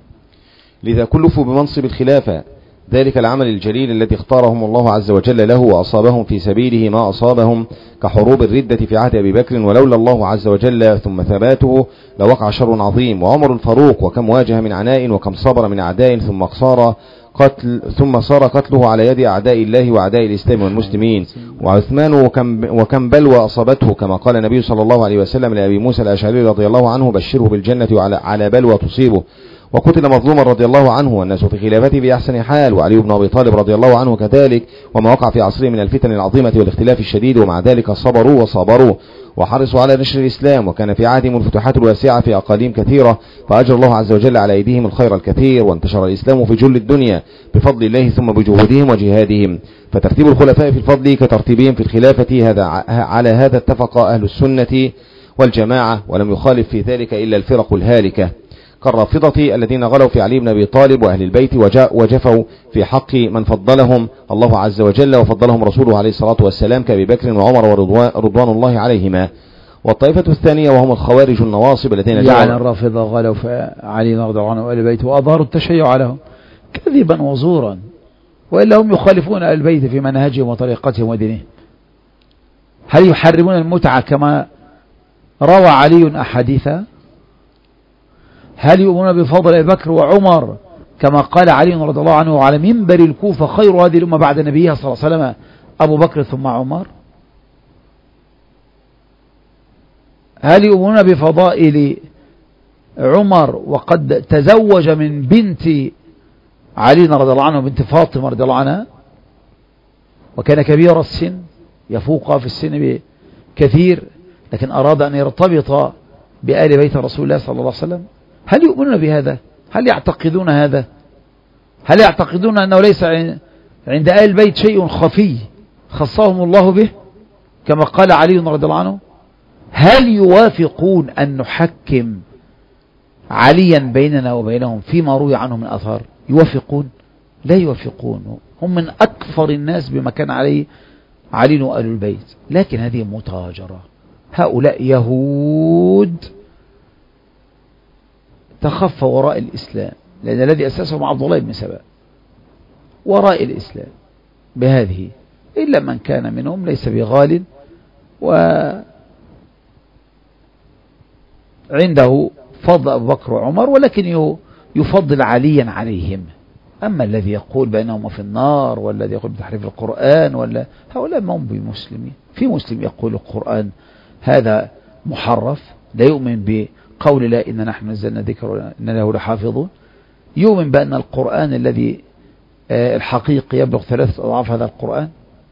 لذا كلفوا بمنصب الخلافة، ذلك العمل الجليل الذي اختارهم الله عز وجل له، وأصابهم في سبيله ما أصابهم كحروب الردة في عهد أبي بكر، ولولا الله عز وجل ثم ثباته لوقع شر عظيم. وعمر الفاروق وكم واجه من عناء وكم صبر من أعداء، ثم صار قتل ثم صار قتله على يد أعداء الله وأعداء الإسلام والمسلمين. وعثمان وكم, وكم بلوى أصابته، كما قال النبي صلى الله عليه وسلم لأبي موسى الأشعري رضي الله عنه: بشره بالجنة على, على بلوى تصيبه. وقتل مظلوما رضي الله عنه، والناس في خلافته بأحسن حال، وعلي بن أبي طالب رضي الله عنه كذلك، وما وقع في عصره من الفتن العظيمة والاختلاف الشديد، ومع ذلك صبروا وصابروا وحرصوا على نشر الإسلام، وكان في عهدهم الفتوحات الواسعة في أقاليم كثيرة، فأجر الله عز وجل على أيديهم الخير الكثير، وانتشر الإسلام في جل الدنيا بفضل الله ثم بجهودهم وجهادهم. فترتيب الخلفاء في الفضل كترتيبهم في الخلافة، هذا على هذا اتفق أهل السنة والجماعة، ولم يخالف في ذلك إلا الفرق الهالكة كالرافضة الذين غلوا في علي بن أبي طالب وأهل البيت وجفوا في حق من فضلهم الله عز وجل وفضلهم رسوله عليه الصلاة والسلام كأبي بكر وعمر ورضوان الله عليهما. والطائفة الثانية وهم الخوارج النواصب الذين يعني الرافضة غلوا في علي رضي الله عنه وأهل البيت وأظهروا التشيع لهم كذبا وزورا، وإلا هم يخالفون أهل البيت في منهجهم وطريقتهم ودينهم. هل يحرمون المتعة كما روى علي أحاديثا؟ هل يؤمنون بفضل أبي بكر وعمر كما قال علي رضي الله عنه على منبر الكوفة خير هذه الأمة بعد نبيها صلى الله عليه وسلم أبو بكر ثم عمر؟ هل يؤمنون بفضائل عمر وقد تزوج من بنت علي رضي الله عنه بنت فاطمة رضي الله عنها وكان كبير السن يفوق في السن بكثير، لكن أراد أن يرتبط بآل بيت رسول الله صلى الله عليه وسلم؟ هل يؤمنون بهذا؟ هل يعتقدون هذا؟ هل يعتقدون أنه ليس عند آل البيت شيء خفي خصهم الله به كما قال علي رضي الله عنه؟ هل يوافقون أن نحكم عليا بيننا وبينهم فيما روي عنه من أثار؟ يوافقون؟ لا يوافقون. هم من أكثر الناس بما كان عليه علي وآل البيت، لكن هذه متاجرة. هؤلاء يهود تخفى وراء الإسلام، لأن الذي أسسهم عبد الله بن سبأ وراء الإسلام بهذه، إلا من كان منهم ليس بغال وعنده فضل أبو بكر وعمر، ولكن يفضل عليا عليهم. أما الذي يقول بأنهم في النار والذي يقول بتحريف القرآن ولا هؤلاء ما هم بمسلمين. في مسلم يقول القرآن هذا محرف، لا يؤمن بقول لا إن نحن نزلنا ذكر إن له لحافظون، يؤمن بأن القرآن الذي الحقيقي يبلغ ثلاثة أضعاف هذا القرآن،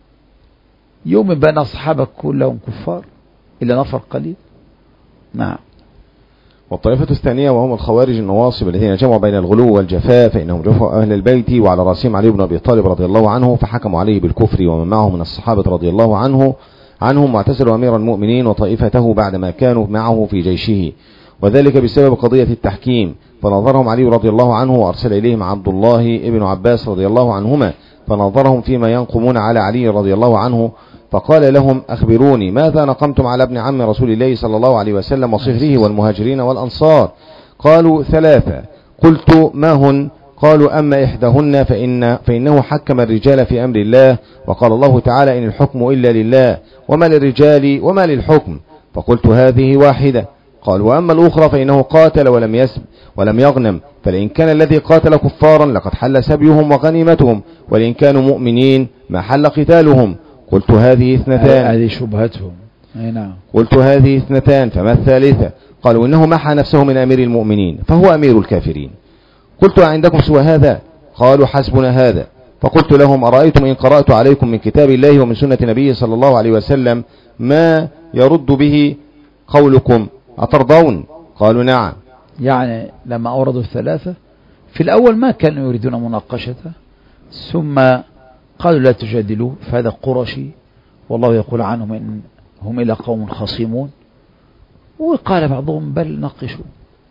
يؤمن بأن الصحابة كلهم كفار إلا نفر قليل. نعم. والطائفة الثانية وهم الخوارج النواصب الذين جمعوا بين الغلو والجفاء، فإنهم جفوا أهل البيت وعلى رأسهم علي بن أبي طالب رضي الله عنه، فحكموا عليه بالكفر ومن معه من الصحابة رضي الله عنه عنهم، واعتزلوا أمير المؤمنين وطائفته بعدما كانوا معه في جيشه، وذلك بسبب قضية التحكيم. فنظرهم علي رضي الله عنه وأرسل إليهم عبد الله ابن عباس رضي الله عنهما، فنظرهم فيما ينقمون على علي رضي الله عنه، فقال لهم أخبروني ماذا نقمتم على ابن عم رسول الله صلى الله عليه وسلم وصهره والمهاجرين والأنصار؟ قالوا ثلاثة. قلت ما هن؟ قالوا أما إحداهن فإن فإنه حكم الرجال في أمر الله، وقال الله تعالى إن الحكم إلا لله وما للرجال وما للحكم، فقلت هذه واحدة. قال وأما الأخرى فإنه قاتل ولم يسب ولم يغنم، فلإن كان الذي قاتل كفارا لقد حل سبيهم وغنيمتهم، ولإن كانوا مؤمنين ما حل قتالهم. قلت هذه اثنتان. هذه شبهتهم. نعم. قلت هذه اثنتان فما الثالثة؟ قالوا إنه محى نفسه من أمير المؤمنين فهو أمير الكافرين. قلت عندكم سوى هذا؟ قالوا حسبنا هذا. فقلت لهم أرأيتم إن قرأت عليكم من كتاب الله ومن سنة نبيه صلى الله عليه وسلم ما يرد به قولكم أترضون؟ قالوا نعم. يعني لما أوردوا الثلاثة في الأول ما كانوا يريدون مناقشته، ثم قالوا لا تجادلوا فهذا قرشي والله يقول عنهم إن هم إلى قوم خصيمون، وقال بعضهم بل ناقشوا،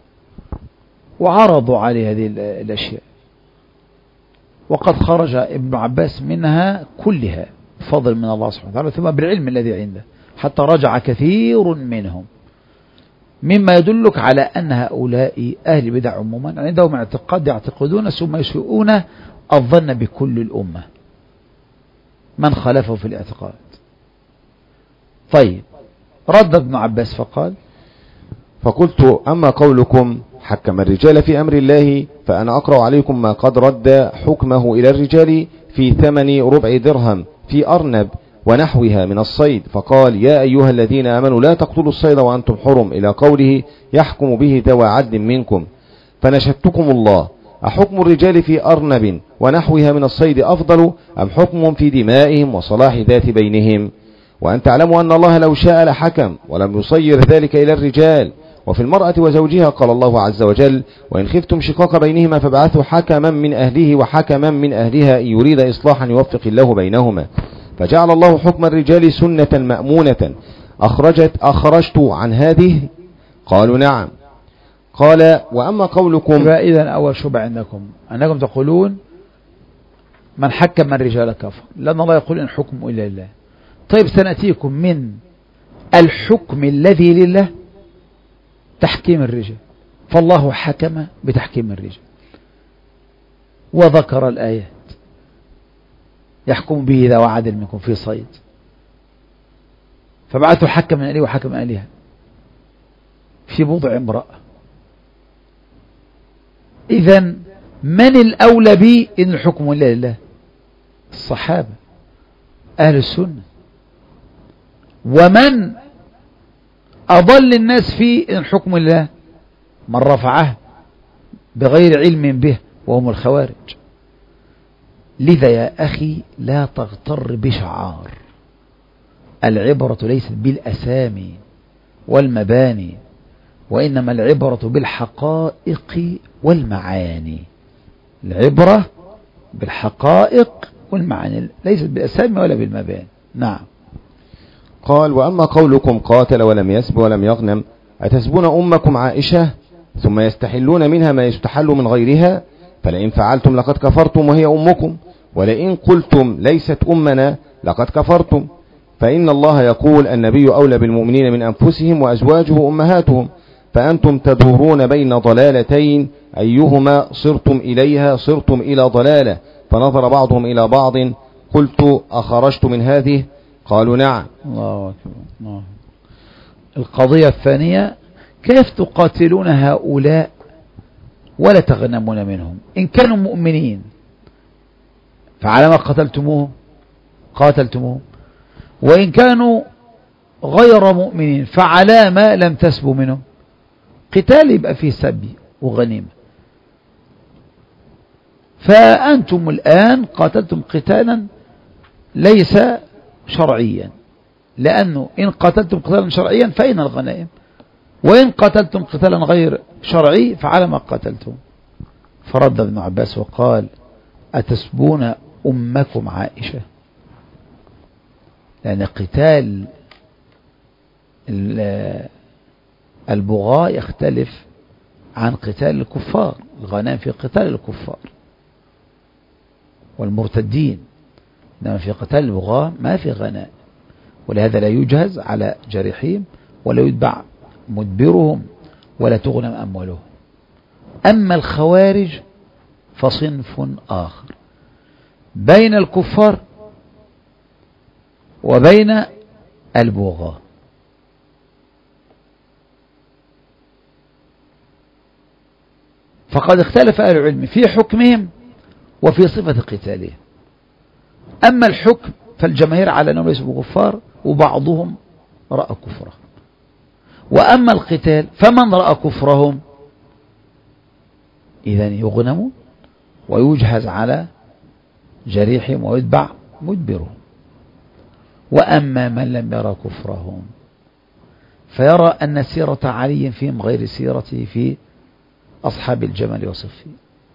وعرضوا عليه هذه الأشياء، وقد خرج ابن عباس منها كلها فضل من الله سبحانه وتعالى ثم بالعلم الذي عنده، حتى رجع كثير منهم، مما يدلك على أن هؤلاء أهل بدع عموما عندهم اعتقاد يعتقدون ثم يسوءون الظن بكل الأمة من خالفه في الاعتقاد. طيب رد ابن عباس فقال فقلت أما قولكم حكم الرجال في أمر الله فأنا أقرأ عليكم ما قد رد حكمه إلى الرجال في ثمن ربع درهم في أرنب ونحوها من الصيد، فقال يا أيها الذين آمنوا لا تقتلوا الصيد وأنتم حرم إلى قوله يحكم به ذوى عدل منكم، فنشدتكم الله أحكم الرجال في أرنب ونحوها من الصيد أفضل أم حكم في دمائهم وصلاح ذات بينهم؟ وأن تعلموا أن الله لو شاء لحكم ولم يصير ذلك إلى الرجال. وفي المرأة وزوجها قال الله عز وجل وإن خفتم شقاق بينهما فابعثوا حكما من أهله وحكما من أهلها إن يريد إصلاحا يوفق الله بينهما. فجعل الله حكم الرجال سنة مأمونة. أخرجت أخرجت عن هذه؟ قالوا نعم. قال وأما قولكم إذن أول شبع عندكم أنكم تقولون من حكم الرجال كفر، لأن الله يقول إن حكم إلا لله. طيب سنأتيكم من الحكم الذي لله تحكيم الرجال، فالله حكم بتحكيم الرجال وذكر الآيات يحكم به ذوى عدل منكم في صيد، فبعثوا حكم من أهله وحكم من أهلها في بضع امرأة. إذن من الأولى بي إن الحكم إلا لله؟ الصحابة أهل السنة. ومن أضل الناس في إن الحكم لله؟ من رفعه بغير علم به وهم الخوارج. لذا يا أخي لا تغتر بشعار، العبرة ليست بالأسامي والمباني، وإنما العبرة بالحقائق والمعاني. العبرة بالحقائق والمعاني ليست بالأسامي ولا بالمباني. نعم. قال: وأما قولكم قاتل ولم يسب ولم يغنم، أتسبون أمكم عائشة ثم يستحلون منها ما يستحل من غيرها؟ فلئن فعلتم لقد كفرتم وهي أمكم، ولئن قلتم ليست أمنا لقد كفرتم. فإن الله يقول: النبي أولى بالمؤمنين من أنفسهم وأزواجه أمهاتهم، فأنتم تدورون بين ضلالتين أيهما صرتم إليها صرتم إلى ضلالة. فنظر بعضهم إلى بعض: قلت: أخرجت من هذه؟ قالوا: نعم. الله أكبر. الله. القضية الثانية: كيف تقاتلون هؤلاء ولا تغنمون منهم؟ إن كانوا مؤمنين فعلى ما قتلتموهم قاتلتموهم، وإن كانوا غير مؤمنين فعلى ما لم تسبوا منهم؟ قتال يبقى فيه سبي وغنيمة. فأنتم الآن قاتلتم قتالا ليس شرعيا، لأنه إن قاتلتم قتالا شرعيا فأين الغنائم؟ وإن قاتلتم قتالا غير شرعي فعلى ما قاتلتم. فرد ابن عباس وقال: أتسبون أمكم عائشة؟ لأن قتال البغاة يختلف عن قتال الكفار. الغنائم في قتال الكفار والمرتدين، إنما في قتال البغاة ما في غنائم، ولهذا لا يجهز على جريحهم ولا يتبع مدبرهم ولا تغنم أموالهم. أما الخوارج فصنف آخر بين الكفار وبين البغاة. فقد اختلف أهل العلم في حكمهم وفي صفة قتالهم. أما الحكم فالجماهير على أنهم ليسوا بكفار، وبعضهم رأى كفرهم. وأما القتال فمن رأى كفرهم إذن يغنم ويجهز على جريحهم ويتبع مدبرهم. وأما من لم يرى كفرهم فيرى أن سيرة علي فيهم غير سيرته في أصحاب الجمل وصفين.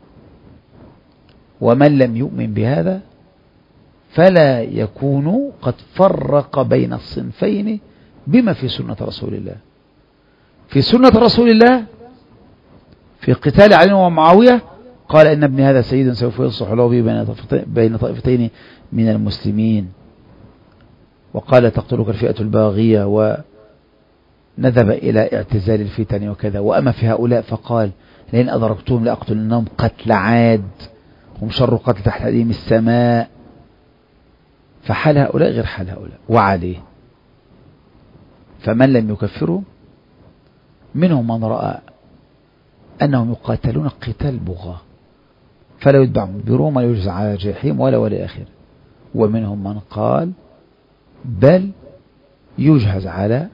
ومن لم يؤمن بهذا فلا يكون قد فرق بين الصنفين بما في سنة رسول الله. في سنة رسول الله في قتال علي ومعاوية قال: إن ابن هذا سيد سوف يصلح له به بين طائفتين من المسلمين. وقال: تقتلك الفئة الباغية، ونذهب إلى اعتزال الفتن وكذا. وأما في هؤلاء فقال: لئن أدركتهم لأقتلنهم قتل عاد، هم شر قتل تحت أديم السماء. فحال هؤلاء غير حال هؤلاء. وعليه فمن لم يكفروا منهم من رأى أنهم يقاتلون قتال بغاة فلا يتبع مدبرهم ولا يجزع على جريحهم ولا ولا آخر. ومنهم من قال: بل يجهز على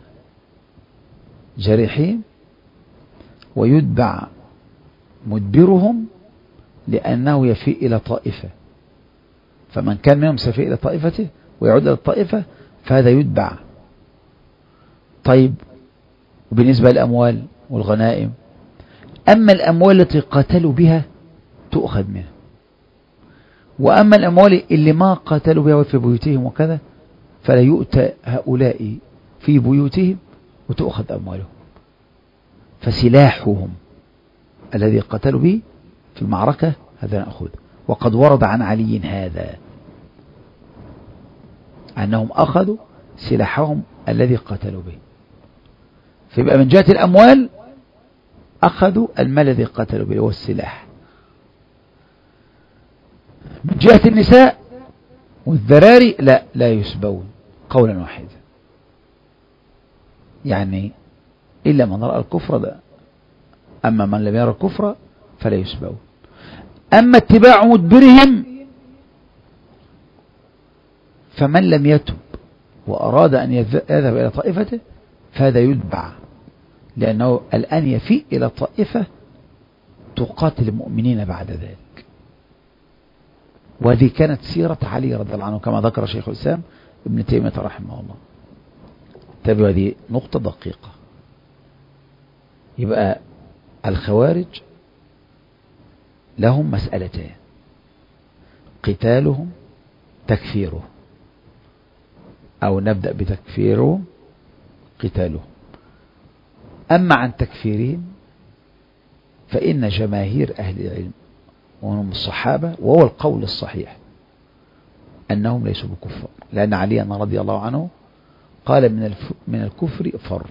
جريحهم ويتبع مدبرهم لأنه يفيء إلى طائفة، فمن كان منهم سفيء إلى طائفته ويعود إلى الطائفة فهذا يتبع. طيب، وبالنسبة للأموال والغنائم، أما الأموال التي قاتلوا بها تؤخذ منها، وأما الأموال اللي ما قاتلوا بها في بيوتهم وكذا فلا يؤتى هؤلاء في بيوتهم وتؤخذ أموالهم. فسلاحهم الذي قتلوا به في المعركة هذا نأخذ. وقد ورد عن علي هذا أنهم أخذوا سلاحهم الذي قتلوا به. فيبقى من جهة الأموال أخذوا المال الذي قتلوا به والسلاح. من جهة النساء والذراري لا لا يسبون قولا واحدا. يعني إلا من رأى الكفر ده، أما من لم يرى الكفر فلا يسبون. أما اتباع مدبرهم فمن لم يتب وأراد أن يذهب إلى طائفته فهذا يتبع، لأنه الآن يفيء إلى طائفة تقاتل المؤمنين بعد ذلك. وهذه كانت سيرة علي رضي الله عنه كما ذكر شيخ الإسلام ابن تيمية رحمه الله. تابعوا، هذه نقطة دقيقة. يبقى الخوارج لهم مسألتين: قتالهم، تكفيرهم، أو نبدأ بتكفيرهم، قتالهم. أما عن تكفيرهم فإن جماهير أهل العلم وهم الصحابة، وهو القول الصحيح، أنهم ليسوا بكفار، لأن علي رضي الله عنه قال من الف... من الكفر فر.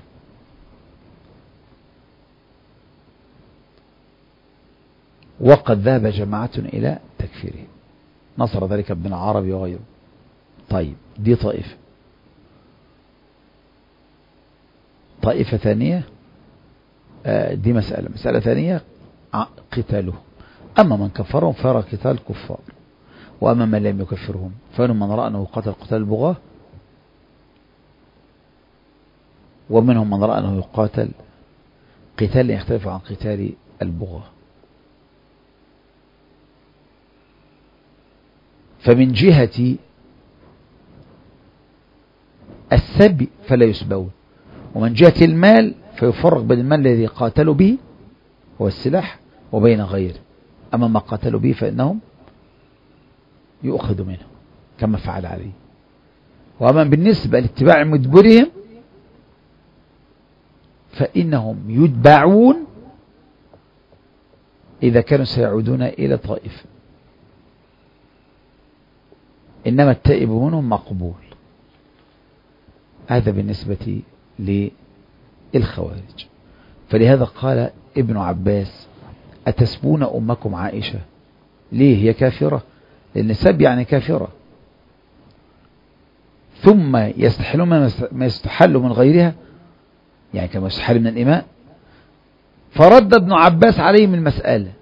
وقد ذهب جماعة إلى تكفيره، نصر ذلك ابن العربي وغيره. طيب، دي طائفة. طائفة ثانية، دي مسألة مسألة ثانية قتاله. أما من كفرهم فيرى قتال كفار، وأما من لم يكفرهم فمنهم من رأى أنه قتل قتال البغاة، ومنهم من رأى أنه يقاتل قتال يختلف عن قتال البغاة. فمن جهة السبي فلا يسبون، ومن جهة المال فيفرق بين المال الذي قاتلوا به هو السلاح وبين غيره. أما ما قاتلوا به فإنهم يؤخذ منه كما فعل عليه. وأما بالنسبة لاتباع مدبرهم فإنهم يتبعون إذا كانوا سيعودون إلى طائفة، إنما التائب منهم مقبول. هذا بالنسبة للخوارج. فلهذا قال ابن عباس: أتسبون أمكم عائشة؟ ليه؟ هي كافرة، لأن سب يعني كافرة. ثم يستحلون ما يستحل من غيرها، يعني كما يستحل من الإماء. فرد ابن عباس عليهم المسألة: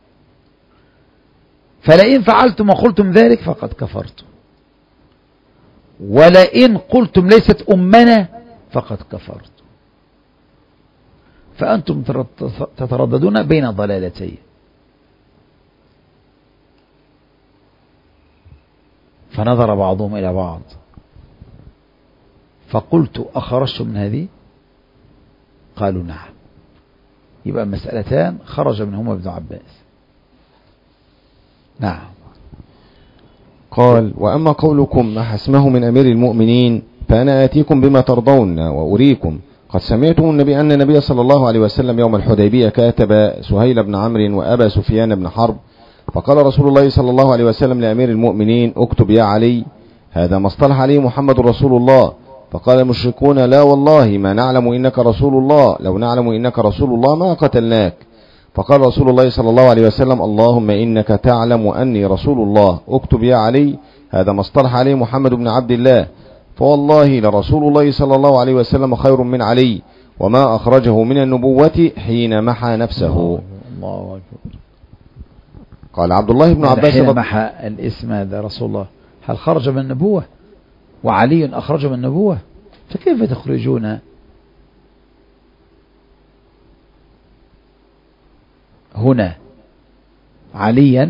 فلئن فعلتم وقلتم ذلك فقد كفرتم، ولئن قلتم ليست أمنا فقد كفرتم. فأنتم تترددون بين ضلالتين. فنظر بعضهم إلى بعض فقلت: أخرجتم من هذه؟ قالوا: نعم. يبقى مسألتان خرج منهما ابن عباس. نعم. قال: وأما قولكم ما حسمه من أمير المؤمنين فأنا آتيكم بما ترضون وأريكم. قد سمعتم النبي أن النبي صلى الله عليه وسلم يوم الحديبية كاتب سهيل بن عمرو وأبا سفيان بن حرب، فقال رسول الله صلى الله عليه وسلم لأمير المؤمنين: اكتب يا علي، هذا ما اصطلح عليه محمد رسول الله. فقال المشركون: لا والله ما نعلم إنك رسول الله، لو نعلم إنك رسول الله ما قتلناك. فقال رسول الله صلى الله عليه وسلم: اللهم إنك تعلم أني رسول الله، اكتب يا علي، هذا ما اصطلح عليه محمد بن عبد الله. فوالله لرسول الله صلى الله عليه وسلم خير من علي، وما أخرجه من النبوة حين محى نفسه. الله أكبر. قال عبد الله بن عباس: حين محى الاسم هذا رسول الله، هل خرج من النبوة؟ وعلي أخرج من النبوة، فكيف تخرجون هنا عليا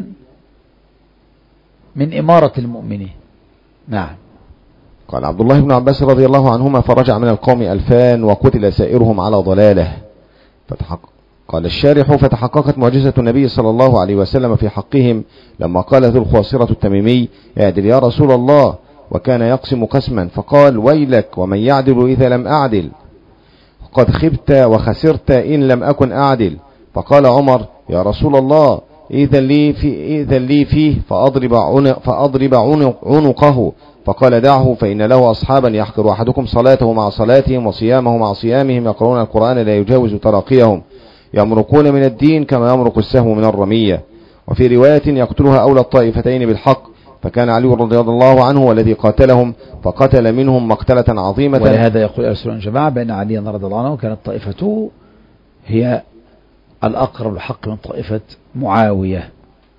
من إمارة المؤمنين؟ نعم. قال عبد الله بن عباس رضي الله عنهما: فرجع من القوم ألفان وقتل سائرهم على ضلاله. فتحقق قال الشارح: فتحققت معجزة النبي صلى الله عليه وسلم في حقهم لما قال ذو الخواصرة التميمي: اعدل يا رسول الله، وكان يقسم قسما فقال: ويلك ومن يعدل إذا لم أعدل، قد خبت وخسرت إن لم أكن أعدل. فقال عمر: يا رسول الله، إذا لي, في إذا لي فيه فأضرب, عنق فأضرب عنق عنقه. فقال: دعه، فإن له أصحابا يحقر أحدكم صلاته مع صلاتهم وصيامه مع صيامهم، يقرؤون القرآن لا يجاوز تراقيهم، يمرقون من الدين كما يمرق السهم من الرمية. وفي رواية: يقتلها أولى الطائفتين بالحق، فكان علي رضي الله عنه والذي قاتلهم فقتل منهم مقتلة عظيمة. ولهذا يقول أرسل الجماعة بأن علي رضي الله عنه كانت طائفته هي الأقرب الحق من طائفة معاوية.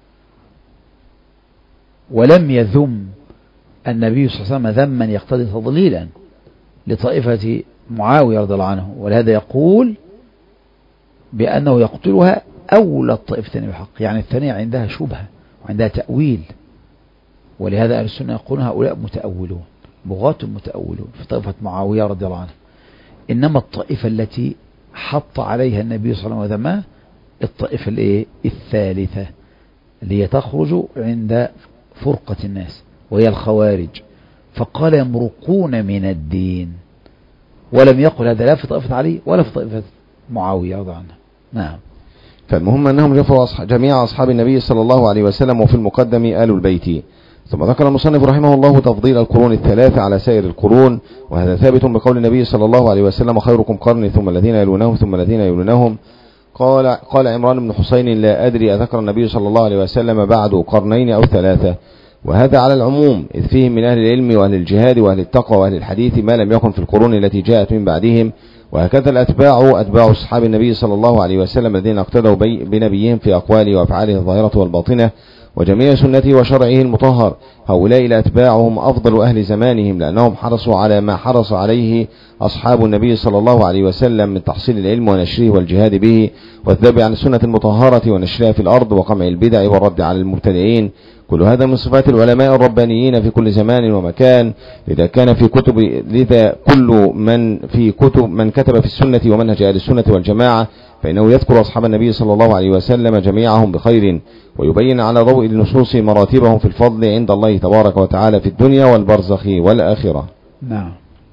ولم يذم النبي صلى الله عليه وسلم ذما يقتضي تضليلا لطائفة معاوية رضي الله عنه، ولهذا يقول بأنه يقتلها أولى الطائفتين بالحق، يعني الثانية عندها شبهة وعندها تأويل. ولهذا أهل السنة يقولون هؤلاء متأولون بغاة متأولون في طائفة معاوية رضي الله عنه. إنما الطائفة التي حط عليها النبي صلى الله عليه وسلم الطائفة الايه الثالثة اللي تخرج عند فرقة الناس وهي الخوارج، فقال يمرقون من الدين، ولم يقل هذا لا في طائفة علي ولا في طائفة معاوية رضي الله عنه. نعم. فالمهم أنهم جفوا جميع أصحاب النبي صلى الله عليه وسلم، وفي المقدم آل البيت. ثم ذكر المصنف رحمه الله تفضيل القرون الثلاثة على سائر القرون، وهذا ثابت بقول النبي صلى الله عليه وسلم خيركم قرني ثم الذين يلونهم ثم الذين يلونهم. قال قال عمران بن حسين لا أدري أذكر النبي صلى الله عليه وسلم بعد قرنين أو ثلاثة، وهذا على العموم إذ فيهم من أهل العلم وأهل الجهاد وأهل التقوى وأهل الحديث ما لم يكن في القرون التي جاءت من بعدهم. وهكذا الأتباع أتباع أصحاب النبي صلى الله عليه وسلم الذين اقتدوا بنبيهم في أقواله وأفعاله الظاهرة والباطنة وجميع سنته وشرعه المطهر، هؤلاء الأتباع هم أفضل أهل زمانهم، لأنهم حرصوا على ما حرص عليه أصحاب النبي صلى الله عليه وسلم من تحصيل العلم ونشره والجهاد به والذب عن السنة المطهرة ونشرها في الأرض وقمع البدع والرد على المبتدعين. كل هذا من صفات العلماء الربانيين في كل زمان ومكان. إذا كان في كتب لذا كل من في كتب من كتب في السنة ومنهج أهل السنة والجماعة فإنه يذكر أصحاب النبي صلى الله عليه وسلم جميعهم بخير، ويبين على ضوء النصوص مراتبهم في الفضل عند الله تبارك وتعالى في الدنيا والبرزخ والآخرة. نعم.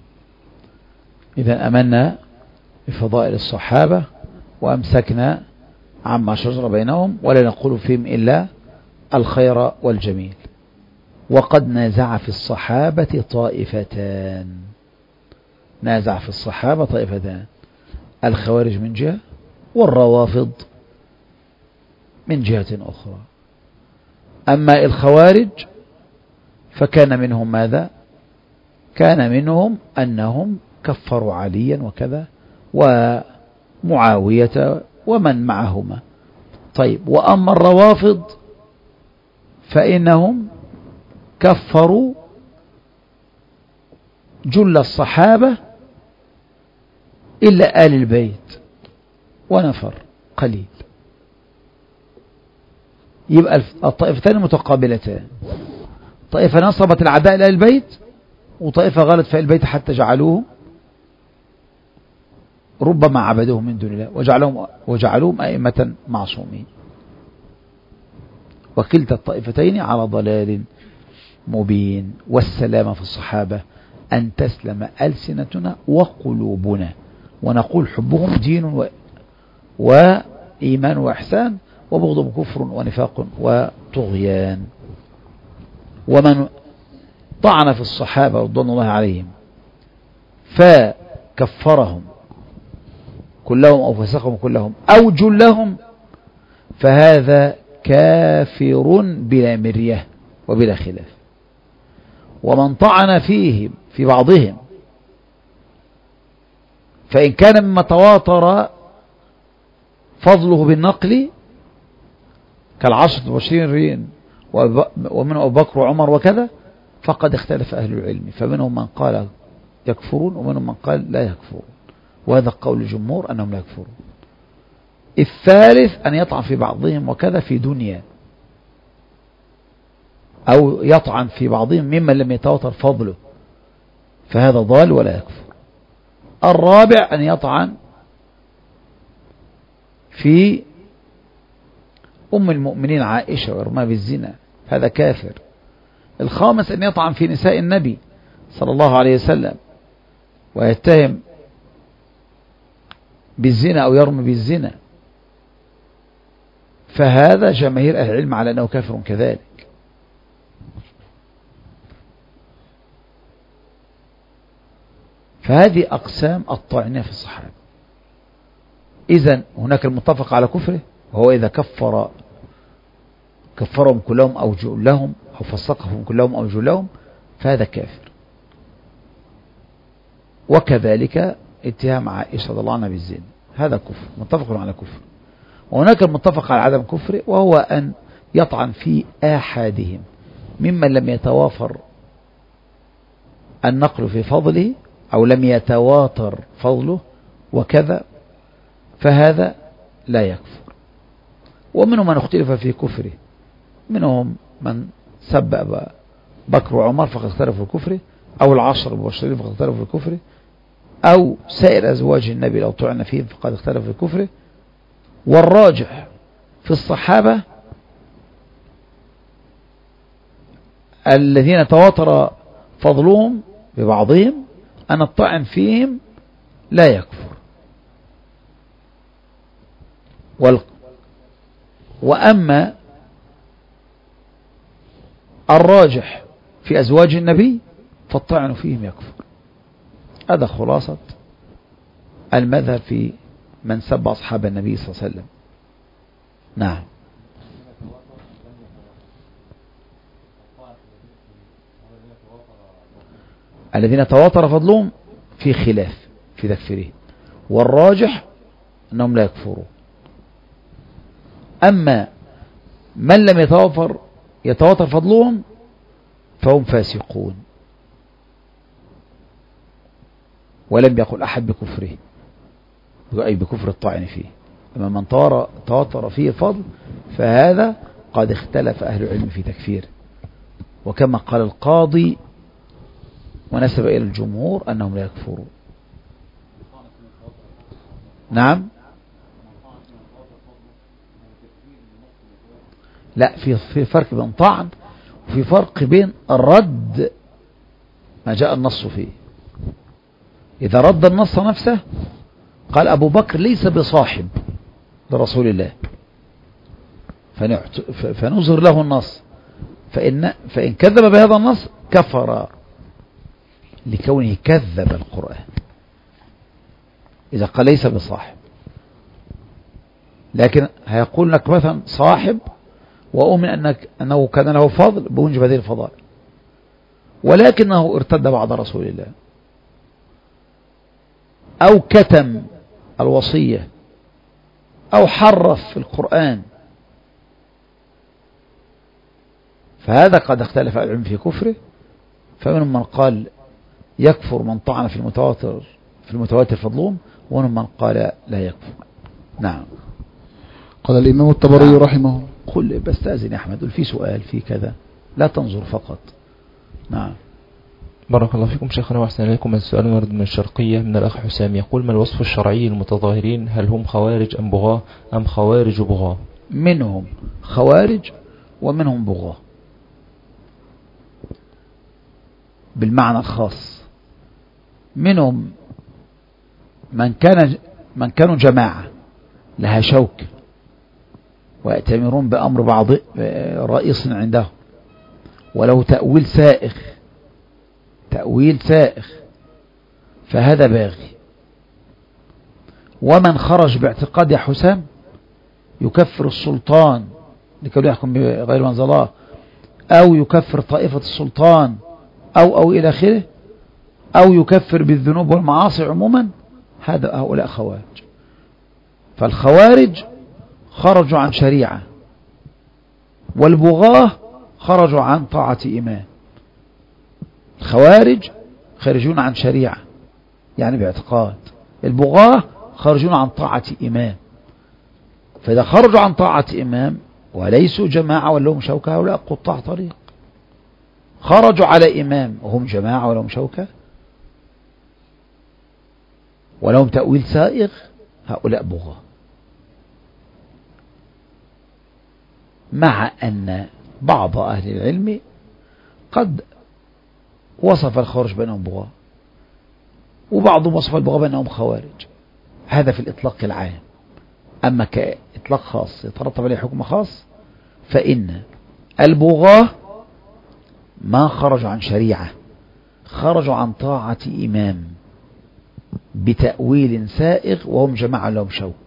إذا أمنا بفضائل الصحابة وأمسكنا عما شجر بينهم ولا نقول فيهم إلا الخير والجميل. وقد نازع في الصحابة طائفتان نازع في الصحابة طائفتان الخوارج من جهة والروافض من جهة أخرى. أما الخوارج فكان منهم ماذا؟ كان منهم أنهم كفروا عليا وكذا ومعاوية ومن معهما. طيب، وأما الروافض فإنهم كفروا جل الصحابة إلا آل البيت ونفر قليل. يبقى الطائفتان متقابلتان، طائفة نصبت العداء لآل البيت وطائفة غلت في آل البيت حتى جعلوه ربما عبدوهم من دون الله وجعلوهم, وجعلوهم أئمة معصومين. وكلتا الطائفتين على ضلال مبين. والسلام في الصحابة أن تسلم ألسنتنا وقلوبنا ونقول حبهم دين و... وإيمان وإحسان وبغضهم كفر ونفاق وطغيان. ومن طعن في الصحابة رضوان الله عليهم فكفرهم كلهم أو فسقهم كلهم أو جلهم فهذا كافر بلا مرية وبلا خلاف. ومن طعن فيهم في بعضهم فإن كان مما تواتر فضله بالنقل كالعشرة المبشرين ومن أبو بكر وعمر وكذا فقد اختلف أهل العلم، فمنهم من قال يكفرون ومنهم من قال لا يكفرون، وهذا قول الجمهور أنهم لا يكفرون. الثالث أن يطعن في بعضهم وكذا في دنيا أو يطعن في بعضهم ممن لم يتواتر فضله فهذا ضال ولا يكفر. الرابع أن يطعن في أم المؤمنين عائشة ويرمى بالزنا هذا كافر. الخامس أن يطعن في نساء النبي صلى الله عليه وسلم ويتهم بالزنا أو يرمي بالزنا فهذا جماهير أهل العلم على أنه كافر كذلك. فهذه أقسام الطاعنين في الصحابة. إذن هناك المتفق على كفره وهو إذا كفر كفرهم كلهم أو جلهم أو فسقهم كلهم أو جلهم فهذا كافر. وكذلك اتهام عائشة رضي الله عنها بالزنا هذا كفر، متفق على كفر. وهناك المتفق على عدم كفره، وهو أن يطعن في آحادهم ممن لم يتوافر النقل في فضله أو لم يتواتر فضله وكذا، فهذا لا يكفر. ومنهم من اختلف في كفره، منهم من سب بكر وعمر فقد اختلفوا في كفره، أو العشر المبشرين فقد اختلفوا في كفره، أو سائر أزواج النبي لو طعن فيهم فقد اختلفوا في كفره. والراجح في الصحابة الذين تواتر فضلهم ببعضهم أن الطعن فيهم لا يكفر. وال... وأما الراجح في أزواج النبي فالطعن فيهم يكفر. هذا خلاصة المذهب في من سب أصحاب النبي صلى الله عليه وسلم. نعم. الذين تواتر فضلهم في خلاف في تكفيره، والراجح أنهم لا يكفرون. أما من لم يتواتر يتواتر فضلهم فهم فاسقون، ولم يقل أحد بكفره أي بكفر الطاعن فيه. أما من تواتر فيه الفضل فهذا قد اختلف أهل العلم في تكفيره، وكما قال القاضي ونسب إلى الجمهور أنهم لا يكفرون. نعم. لا، في في فرق بين طعن وفي فرق بين الرد ما جاء النص فيه. إذا رد النص نفسه قال أبو بكر ليس بصاحب لرسول الله فنظهر له النص، فإن, فإن كذب بهذا النص كفر لكونه كذب القرآن إذا قال ليس بصاحب. لكن هيقول لك مثلا صاحب وأؤمن أنك أنه كان له فضل بوجب هذه الفضائل، ولكنه ارتد بعد رسول الله أو كتم الوصية أو حرف في القرآن، فهذا قد اختلف العلم في كفره. فمنهم من قال يكفر من طعن في المتواتر في المتواتر فضلهم، ومنهم من قال لا يكفر. نعم. قال الإمام الطبري نعم. رحمه قل بستأذن يا أحمد، في سؤال في كذا لا تنظر فقط. نعم. بارك الله فيكم شيخنا وأحسن إليكم. السؤال ورد من الشرقية من الأخ حسام يقول: ما الوصف الشرعي للمتظاهرين؟ هل هم خوارج أم بغاة أم خوارج بغاة؟ منهم خوارج ومنهم بغاة بالمعنى الخاص. منهم من كان من كانوا جماعة لها شوك ويأتمرون بأمر بعض رئيس عنده ولو تأويل سائغ تأويل سائغ فهذا باغي. ومن خرج باعتقاد يا حسام يكفر السلطان لكي يحكم بغير ما أنزل الله، أو يكفر طائفة السلطان أو أو إلى آخره، أو يكفر بالذنوب والمعاصي عموما، هذا هؤلاء خوارج. فالخوارج خرجوا عن شريعة، والبغاة خرجوا عن طاعة إمام. الخوارج خارجون عن شريعة يعني باعتقاد، البغاة خرجون عن طاعة إمام. فإذا خرجوا عن طاعة إمام وليسوا جماعة ولهم شوكة هؤلاء قطاع طريق. خرجوا على إمام وهم جماعة ولهم شوكة ولهم تأويل سائغ، هؤلاء بغاة. مع أن بعض أهل العلم قد وصف الخوارج بأنهم بغاة، وبعضهم وصف البغاة بأنهم خوارج، هذا في الإطلاق العام. أما كإطلاق خاص يترتب عليه حكم خاص، فإن البغاة ما خرجوا عن شريعة، خرجوا عن طاعة إمام بتأويل سائغ وهم جماعة لهم شوك،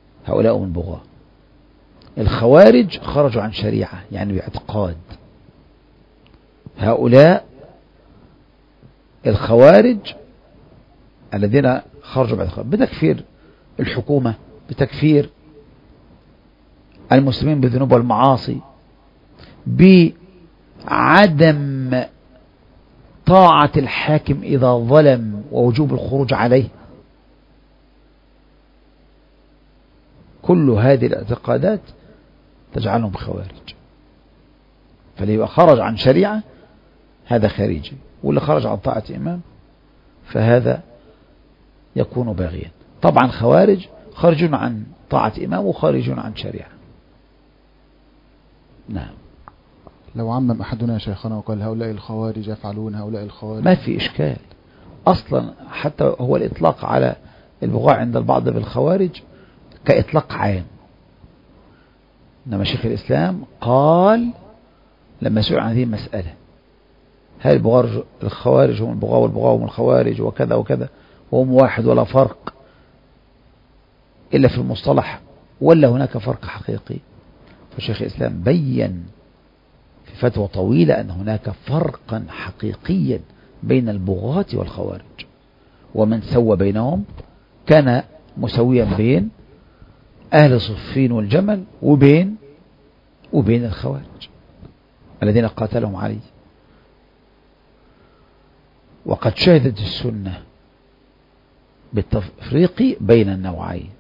هؤلاء من بغاة. الخوارج خرجوا عن شريعة يعني باعتقاد هؤلاء الخوارج الذين خرجوا بعد الخوارج بتكفير الحكومة، بتكفير المسلمين بالذنوب والمعاصي، بعدم طاعة الحاكم إذا ظلم ووجوب الخروج عليه. كل هذه الاعتقادات تجعلهم خوارج. فاللي يبقى خرج عن شريعة هذا خارجي، واللي خرج عن طاعة إمام فهذا يكون باغيا. طبعا خوارج خارجون عن طاعة إمام وخارجون عن شريعة. نعم. لو عمم أحدنا يا شيخنا وقال هؤلاء الخوارج يفعلون هؤلاء الخوارج، ما في إشكال أصلا. حتى هو الإطلاق على البغاء عند البعض بالخوارج كإطلاق عام، إنما شيخ الإسلام قال لما سئل عن هذه المسألة، هل البغاء الخوارج هم البغاء والبغاء هم الخوارج وكذا وكذا وهم واحد ولا فرق إلا في المصطلح ولا هناك فرق حقيقي؟ فشيخ الإسلام بيّن في فتوى طويلة أن هناك فرقا حقيقيا بين البغاة والخوارج، ومن سوى بينهم كان مسويا بين أهل صفين والجمل وبين وبين الخوارج الذين قاتلهم علي. وقد شهدت السنة بالتفريق بين النوعين.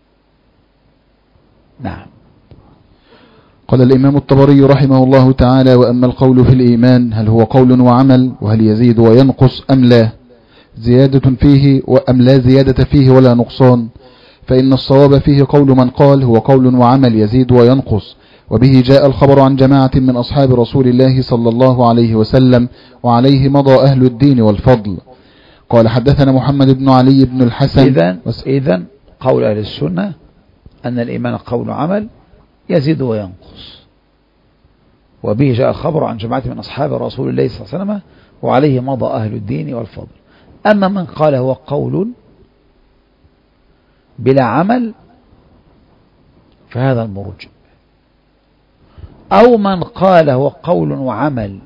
نعم. قال الإمام الطبري رحمه الله تعالى: وأما القول في الإيمان هل هو قول وعمل، وهل يزيد وينقص أم لا، زيادة فيه وأم لا زيادة فيه ولا نقصان، فإن الصواب فيه قول من قال هو قول وعمل يزيد وينقص، وبه جاء الخبر عن جماعة من أصحاب رسول الله صلى الله عليه وسلم، وعليه مضى أهل الدين والفضل. قال حدثنا محمد بن علي بن الحسن. إذن, إذن قول أهل السنة أن الإيمان قول وعمل يزيد وينقص، وبه جاء الخبر عن جماعة من أصحاب رسول الله صلى الله عليه وسلم، وعليه مضى أهل الدين والفضل. أما من قال هو قول بلا عمل فهذا المرجئ، أو من قال هو قول وعمل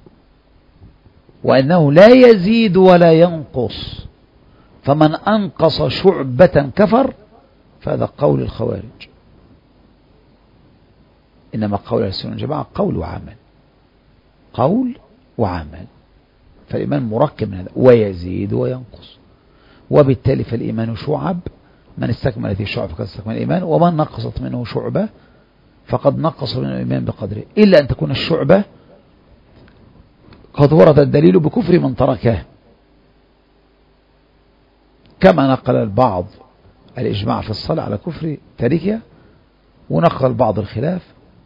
وأنه لا يزيد ولا ينقص، فمن أنقص شعبة كفر، فهذا قول الخوارج. إنما قول أهل السنة والجماعة قول وعمل، قول وعمل، فالإيمان مركب من هذا ويزيد وينقص، وبالتالي فالإيمان شعب، من استكمل هذه الشعب فقد استكمل الإيمان، ومن نقصت منه شعبة فقد نقص من الإيمان بقدره، إلا أن تكون الشعبة قد ورد الدليل بكفر من تركه، كما نقل البعض الإجماع في الصلاة على كفر تاركها، ونقل بعض الخلاف،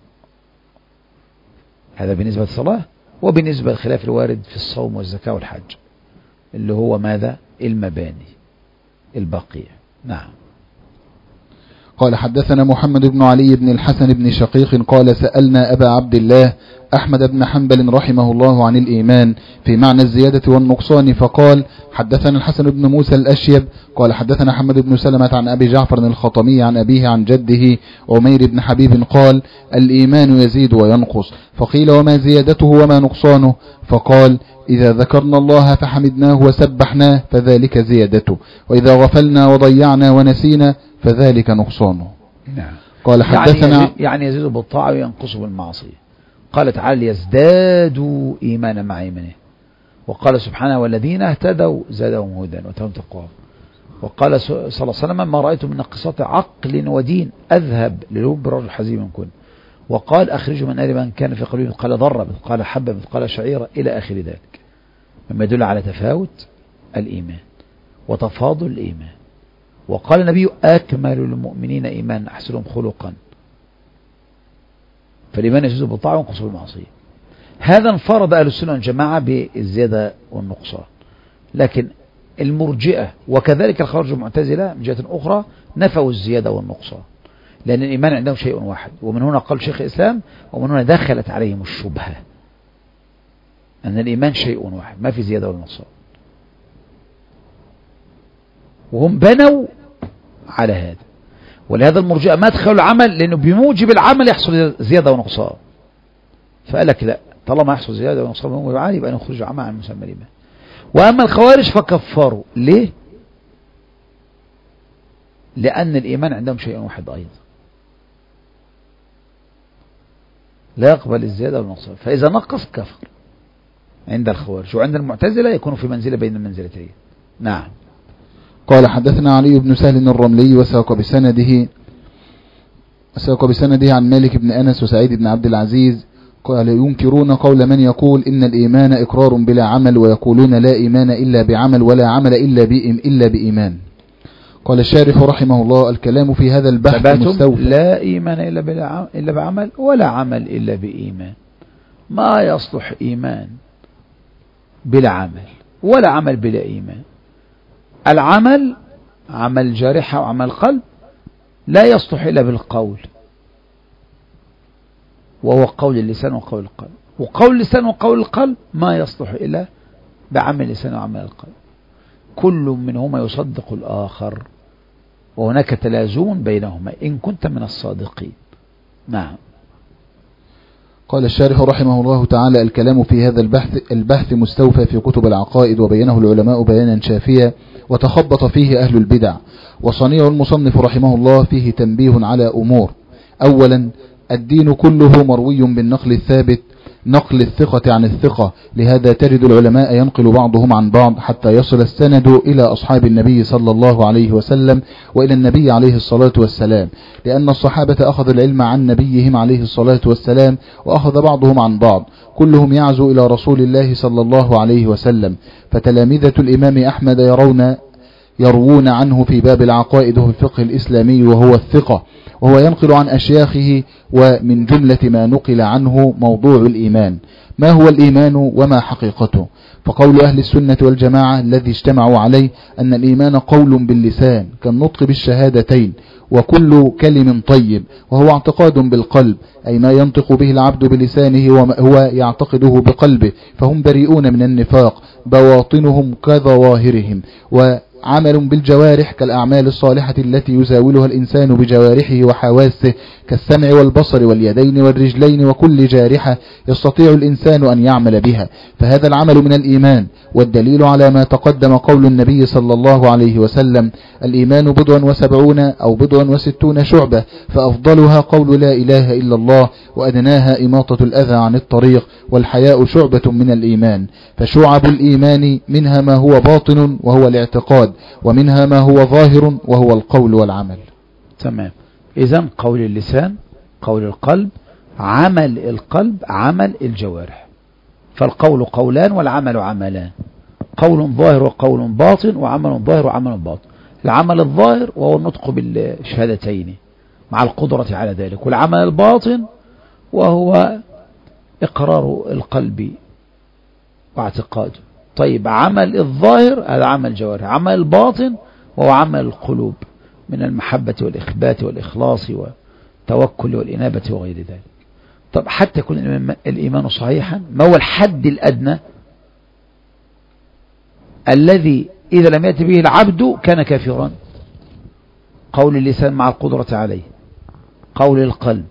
هذا بالنسبة للصلاة. وبالنسبة للخلاف الوارد في الصوم والزكاة والحج اللي هو ماذا؟ المباني الباقية. نعم. قال حدثنا محمد بن علي بن الحسن بن شقيق قال سألنا أبا عبد الله أحمد بن حنبل رحمه الله عن الإيمان في معنى الزيادة والنقصان، فقال حدثنا الحسن بن موسى الأشيب قال حدثنا حمد بن سلمة عن أبي جعفر الخطمي عن أبيه عن جده عمير بن حبيب قال الإيمان يزيد وينقص، فقيل وما زيادته وما نقصانه، فقال إذا ذكرنا الله فحمدناه وسبحناه فذلك زيادته، وإذا غفلنا وضيعنا ونسينا فذلك نقصانه. نعم. قال حدثنا يعني, يعني يزيد بالطاعة وينقص بالمعصية. قال تعالى يزدادوا إيمانا مع إيمانه، وقال سبحانه والذين اهتدوا زادهم هدى واتهم تقوى، وقال صلى الله عليه وسلم ما رأيت من نقصات عقل ودين أذهب للب الرجل حزين كن، وقال أخرجوا من آل من كان في قلبه مثقال ذرة مثقال حبة مثقال شعيرة إلى آخر ذلك، مما يدل على تفاوت الإيمان وتفاضل الإيمان. وقال النبي أكمل المؤمنين إيمان أحسنهم خلقا، فالإيمان يزيد بالطاعة وينقص بالمعصية. هذا انفرد أهل السنة والجماعة بالزيادة والنقصان، لكن المرجئة وكذلك الخوارج المعتزلة من جهة أخرى نفوا الزيادة والنقصان، لأن الإيمان عندهم شيء واحد. ومن هنا قال شيخ الإسلام ومن هنا دخلت عليهم الشبهة أن الإيمان شيء واحد ما في زيادة ولا نقصان، وهم بنوا على هذا. ولهذا المرجئة ما دخلوا العمل، لأنه بموجب العمل يحصل زيادة ونقصان، فقال لك لا، طالما يحصل زيادة ونقصان منهم ويعاني يبقى نخرج عما عن مسمى الإيمان. وأما الخوارج فكفروا. ليه؟ لأن الإيمان عندهم شيء واحد أيضا لا يقبل الزيادة والنقصان، فإذا نقص كفر عند الخوارج، وعند المعتزلة يكون في منزلة بين المنزلتين. نعم. قال حدثنا علي بن سهل الرملي وساق بسنده ساق بسنده عن مالك بن أنس وسعيد بن عبد العزيز قال ينكرون قول من يقول إن الإيمان إقرار بلا عمل، ويقولون لا إيمان إلا بعمل ولا عمل إلا إلا بإيمان. قال الشارح رحمه الله الكلام في هذا البحث مستوفى. لا إيمان إلا, بلا إلا بعمل ولا عمل إلا بإيمان. ما يصلح إيمان بلا عمل ولا عمل بلا إيمان. العمل عمل جارحة وعمل قلب لا يصلح إلا بالقول، وهو قول اللسان وقول القلب، وقول اللسان وقول القلب ما يصلح إلا بعمل اللسان وعمل القلب، كل منهما يصدق الآخر، وهناك تلازم بينهما إن كنت من الصادقين. نعم. قال الشارح رحمه الله تعالى الكلام في هذا البحث البحث مستوفى في كتب العقائد، وبينه العلماء بيانا شافيا، وتخبط فيه أهل البدع. وصنيع المصنف رحمه الله فيه تنبيه على أمور. أولا الدين كله مروي بالنقل الثابت، نقل الثقة عن الثقة، لهذا تجد العلماء ينقل بعضهم عن بعض حتى يصل السند إلى أصحاب النبي صلى الله عليه وسلم وإلى النبي عليه الصلاة والسلام، لأن الصحابة أخذوا العلم عن نبيهم عليه الصلاة والسلام، وأخذ بعضهم عن بعض، كلهم يعزو إلى رسول الله صلى الله عليه وسلم. فتلامذة الإمام أحمد يرون يروون عنه في باب العقائد وفي الفقه الإسلامي وهو الثقة، وهو ينقل عن أشياخه، ومن جملة ما نقل عنه موضوع الإيمان. ما هو الإيمان وما حقيقته؟ فقول أهل السنة والجماعة الذي اجتمعوا عليه أن الإيمان قول باللسان كالنطق بالشهادتين، وكل كلم طيب، وهو اعتقاد بالقلب، أي ما ينطق به العبد بلسانه وهو يعتقده بقلبه، فهم بريئون من النفاق، بواطنهم كظواهرهم. و عمل بالجوارح كالأعمال الصالحة التي يزاولها الإنسان بجوارحه وحواسه، كالسمع والبصر واليدين والرجلين، وكل جارحة يستطيع الإنسان أن يعمل بها، فهذا العمل من الإيمان. والدليل على ما تقدم قول النبي صلى الله عليه وسلم الإيمان بضع وسبعون أو بضع وستون شعبة، فأفضلها قول لا إله إلا الله، وأدناها إماطة الأذى عن الطريق، والحياء شعبة من الإيمان. فشعب الإيمان منها ما هو باطن وهو الاعتقاد، ومنها ما هو ظاهر وهو القول والعمل. تمام. إذن قول اللسان قول القلب، عمل القلب عمل الجوارح، فالقول قولان والعمل عملان، قول ظاهر وقول باطن، وعمل ظاهر وعمل باطن. العمل الظاهر وهو النطق بالشهادتين مع القدرة على ذلك، والعمل الباطن وهو إقرار القلب واعتقاده. طيب عمل الظاهر هذا عمل الجوارح، عمل الباطن وهو عمل القلوب من المحبة والإخبات والإخلاص والتوكل والإنابة وغير ذلك. طب حتى يكون الإيمان صحيحا، ما هو الحد الأدنى الذي إذا لم يأتي به العبد كان كافرا؟ قول اللسان مع القدرة عليه، قول القلب،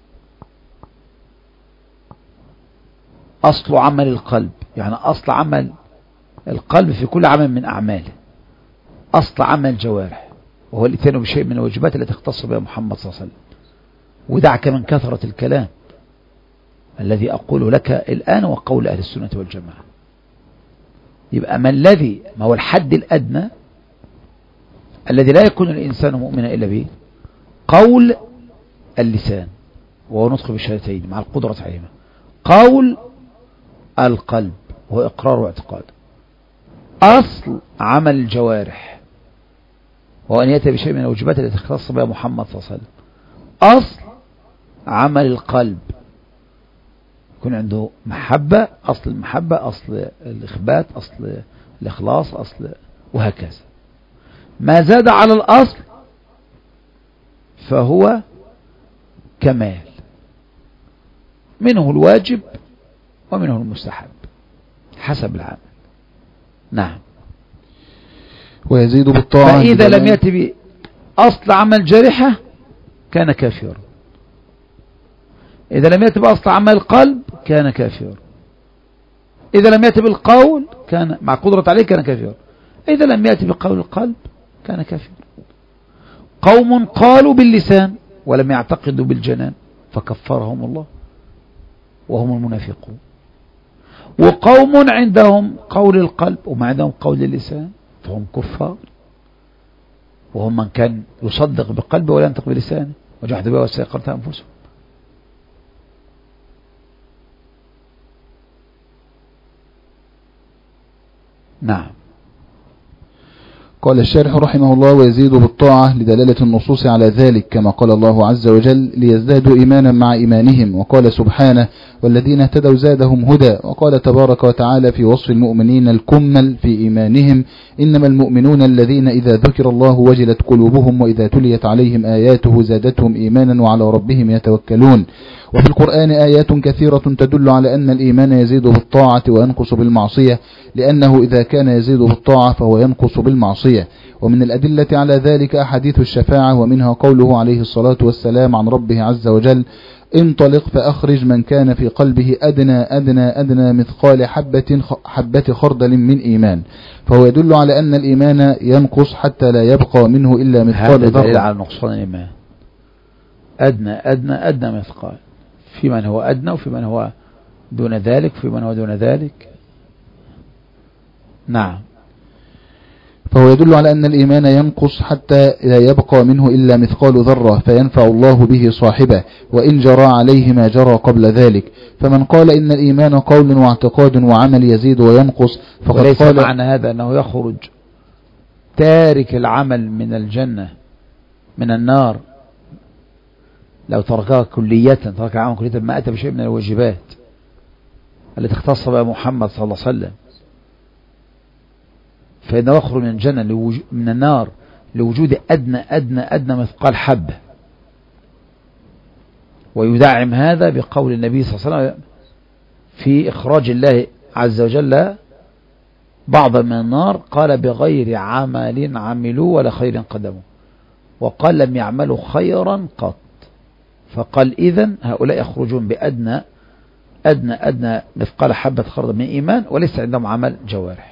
أصل عمل القلب، يعني أصل عمل القلب في كل عمل من أعماله، أصل عمل الجوارح، وهو الاتيان بشيء من الواجبات التي اختص بها محمد صلى الله عليه وسلم. ودعك من كثرة الكلام الذي أقول لك الآن وقول أهل السنة والجماعة. يبقى ما الذي ما هو الحد الأدنى الذي لا يكون الإنسان مؤمنا إلا به؟ قول اللسان وهو نطق بالشهادتين مع القدرة عليهما، قول القلب وهو إقرار واعتقاد، أصل عمل الجوارح وهو أن يأتي بشيء من الواجبات التي اختص بها محمد صلى الله عليه وسلم، أصل عمل القلب يكون عنده محبة، أصل المحبة، أصل الإخبات، أصل الإخلاص، أصل، وهكذا. ما زاد على الأصل فهو كمال، منه الواجب ومنه المستحب حسب العمل. نعم. ويزيد بالطاعة، فإذا لم يأتي بأصل عمل جارحة كان كافرا، إذا لم يأتي بأصل عمل القلب كان كافرا. إذا لم يأتي بالقول كان مع قدرة عليه كان كافرا. إذا لم يأتي بقول القلب كان كافرا. قوم قالوا باللسان ولم يعتقدوا بالجنان فكفرهم الله وهم المنافقون. وقوم عندهم قول القلب وما عندهم قول اللسان فهم كفار، وهم من كان يصدق بقلبه ولا ينطق بلسانه وجحد بها واستيقنتها أنفسهم. نعم. قال الشارح رحمه الله: ويزيد بالطاعة لدلالة النصوص على ذلك، كما قال الله عز وجل: ليزدادوا إيمانا مع إيمانهم. وقال سبحانه: والذين اهتدوا زادهم هدى. وقال تبارك وتعالى في وصف المؤمنين الكمل في إيمانهم: إنما المؤمنون الذين إذا ذكر الله وجلت قلوبهم وإذا تليت عليهم آياته زادتهم إيمانا وعلى ربهم يتوكلون. وفي القرآن آيات كثيرة تدل على أن الإيمان يزيد بالطاعة وينقص بالمعصية، لأنه إذا كان يزيد بالطاعة فهو ينقص بالمعصية. ومن الأدلة على ذلك أحاديث الشفاعة، ومنها قوله عليه الصلاة والسلام عن ربه عز وجل: انطلق فأخرج من كان في قلبه أدنى أدنى أدنى مثقال حبة حبة خردل من إيمان. فهو يدل على أن الإيمان ينقص حتى لا يبقى منه إلا مثقال ذرة. هذا دليل على نقصان الإيمان. أدنى أدنى أدنى مثقال، في من هو أدنى وفي من هو دون ذلك في من هو دون ذلك. نعم. فهو يدل على أن الإيمان ينقص حتى لا يبقى منه إلا مثقال ذرة، فينفع الله به صاحبه وإن جرى عليه ما جرى قبل ذلك. فمن قال إن الإيمان قول واعتقاد وعمل يزيد وينقص فقد وليس قال معنى هذا أنه يخرج تارك العمل من الجنة من النار لو تركها كلية، ترك العمل كلية ما أتى بشيء من الواجبات التي اختص بها محمد صلى الله عليه وسلم، فإنه يخرج من الجنة لوجو... من النار لوجود أدنى أدنى أدنى مثقال حبة. ويدعم هذا بقول النبي صلى الله عليه وسلم في إخراج الله عز وجل بعض من النار، قال: بغير عمل عملوا ولا خير قدموا، وقال: لم يعملوا خيرا قط. فقال: إذن هؤلاء يخرجون بأدنى أدنى أدنى مثقال حبة خردل من إيمان وليس عندهم عمل جوارح.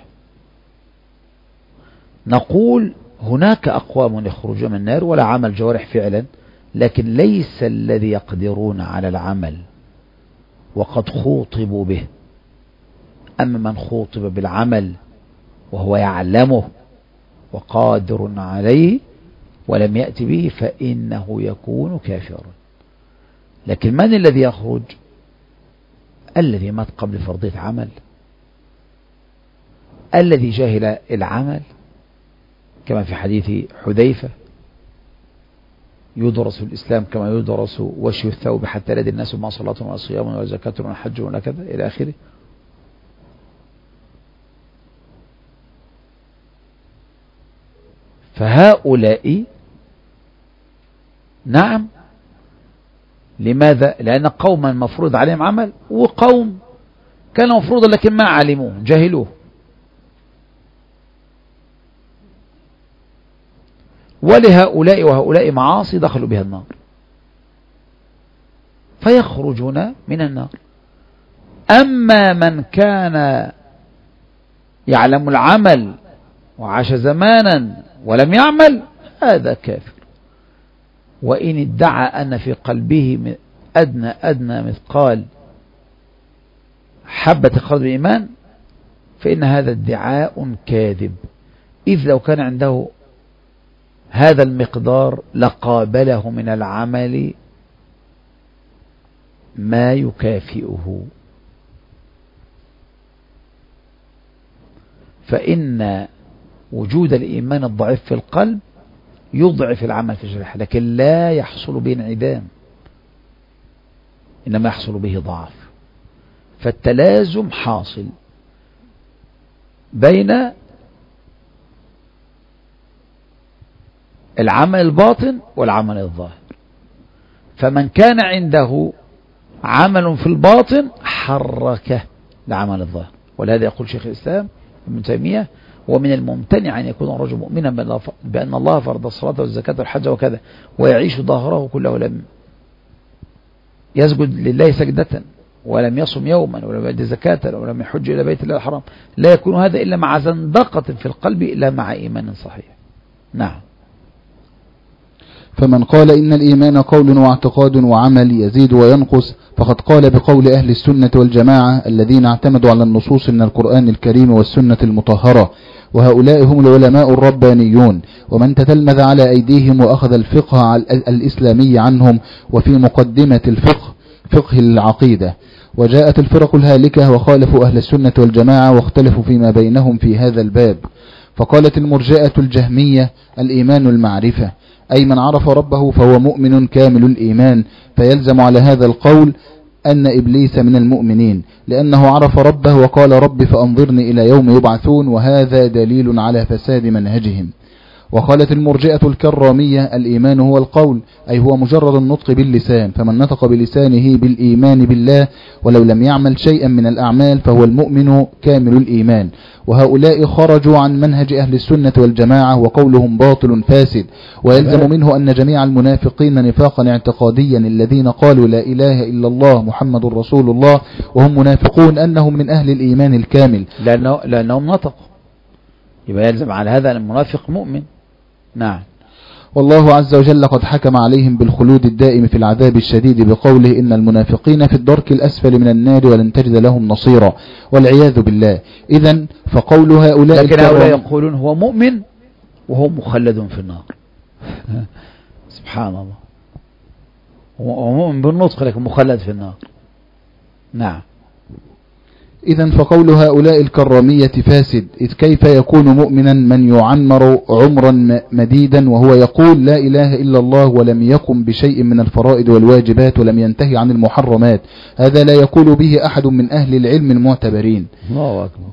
نقول هناك أقوام يخرجون من النار ولا عمل جوارح فعلا، لكن ليس الذي يقدرون على العمل وقد خوطبوا به. أما من خوطب بالعمل وهو يعلمه وقادر عليه ولم يأتي به فإنه يكون كافرا. لكن من الذي يخرج؟ الذي مات قبل فرضية عمل، الذي جاهل العمل، كما في حديث حذيفة: يدرس الإسلام كما يدرس وشي الثوب حتى لا يدري الناس ما صلاة ولا صيام ولا زكاة ولا حج ولا كذا إلى آخره. فهؤلاء نعم. لماذا؟ لأن قوما مفروض عليهم عمل وقوم كان مفروضا لكن ما علموه جاهلوه. ولهؤلاء وهؤلاء معاصي دخلوا بها النار فيخرجون من النار. أما من كان يعلم العمل وعاش زمانا ولم يعمل هذا كافر، وإن ادعى أن في قلبه أدنى أدنى مثقال حبة خردل من إيمان فإن هذا ادعاء كاذب، إذ لو كان عنده هذا المقدار لقابله من العمل ما يكافئه. فإن وجود الإيمان الضعيف في القلب يضعف العمل في الجرح، لكن لا يحصل به انعدام، إنما يحصل به ضعف. فالتلازم حاصل بين العمل الباطن والعمل الظاهر. فمن كان عنده عمل في الباطن حركه لعمل الظاهر، ولهذا يقول شيخ الإسلام ابن تيمية: ومن الممتنع أن يكون الرجل مؤمنا بأن الله فرض الصلاة والزكاة والحج وكذا ويعيش ظاهره كله لم يسجد لله سجدة ولم يصم يوما ولم يؤدي زكاة ولم يحج إلى بيت الله الحرام لا يكون هذا إلا مع زندقة في القلب إلا مع إيمان صحيح. نعم. فمن قال إن الإيمان قول واعتقاد وعمل يزيد وينقص فقد قال بقول أهل السنة والجماعة الذين اعتمدوا على النصوص من القرآن الكريم والسنة المطهرة، وهؤلاء هم العلماء الربانيون، ومن تتلمذ على أيديهم وأخذ الفقه الإسلامي عنهم، وفي مقدمة الفقه فقه العقيدة. وجاءت الفرق الهالكة وخالفوا أهل السنة والجماعة واختلفوا فيما بينهم في هذا الباب. فقالت المرجئة الجهمية الإيمان المعرفة، أي من عرف ربه فهو مؤمن كامل الإيمان، فيلزم على هذا القول أن إبليس من المؤمنين لأنه عرف ربه وقال رب فأنظرني إلى يوم يبعثون، وهذا دليل على فساد منهجهم. وقالت المرجئة الكرامية الإيمان هو القول، أي هو مجرد النطق باللسان، فمن نطق بلسانه بالإيمان بالله ولو لم يعمل شيئا من الأعمال فهو المؤمن كامل الإيمان. وهؤلاء خرجوا عن منهج أهل السنة والجماعة وقولهم باطل فاسد، ويلزم منه أن جميع المنافقين نفاقا اعتقاديا الذين قالوا لا إله إلا الله محمد رسول الله وهم منافقون أنهم من أهل الإيمان الكامل لأنه لأنهم نطقوا، يبقى يلزم على هذا أن المنافق مؤمن. نعم. والله عز وجل قد حكم عليهم بالخلود الدائم في العذاب الشديد بقوله إن المنافقين في الدرك الأسفل من النار ولن تجد لهم نصيرا، والعياذ بالله. إذن فقول هؤلاء لكن هؤلاء يقولون هو مؤمن وهو مخلد في النار. سبحان الله، هو مؤمن بالنطق لكن مخلد في النار. نعم. إذن فقول هؤلاء الكرامية فاسد، إذ كيف يكون مؤمنا من يعمر عمرا مديدا وهو يقول لا إله إلا الله ولم يقم بشيء من الفرائض والواجبات ولم ينتهي عن المحرمات؟ هذا لا يقول به أحد من أهل العلم المعتبرين. الله أكبر.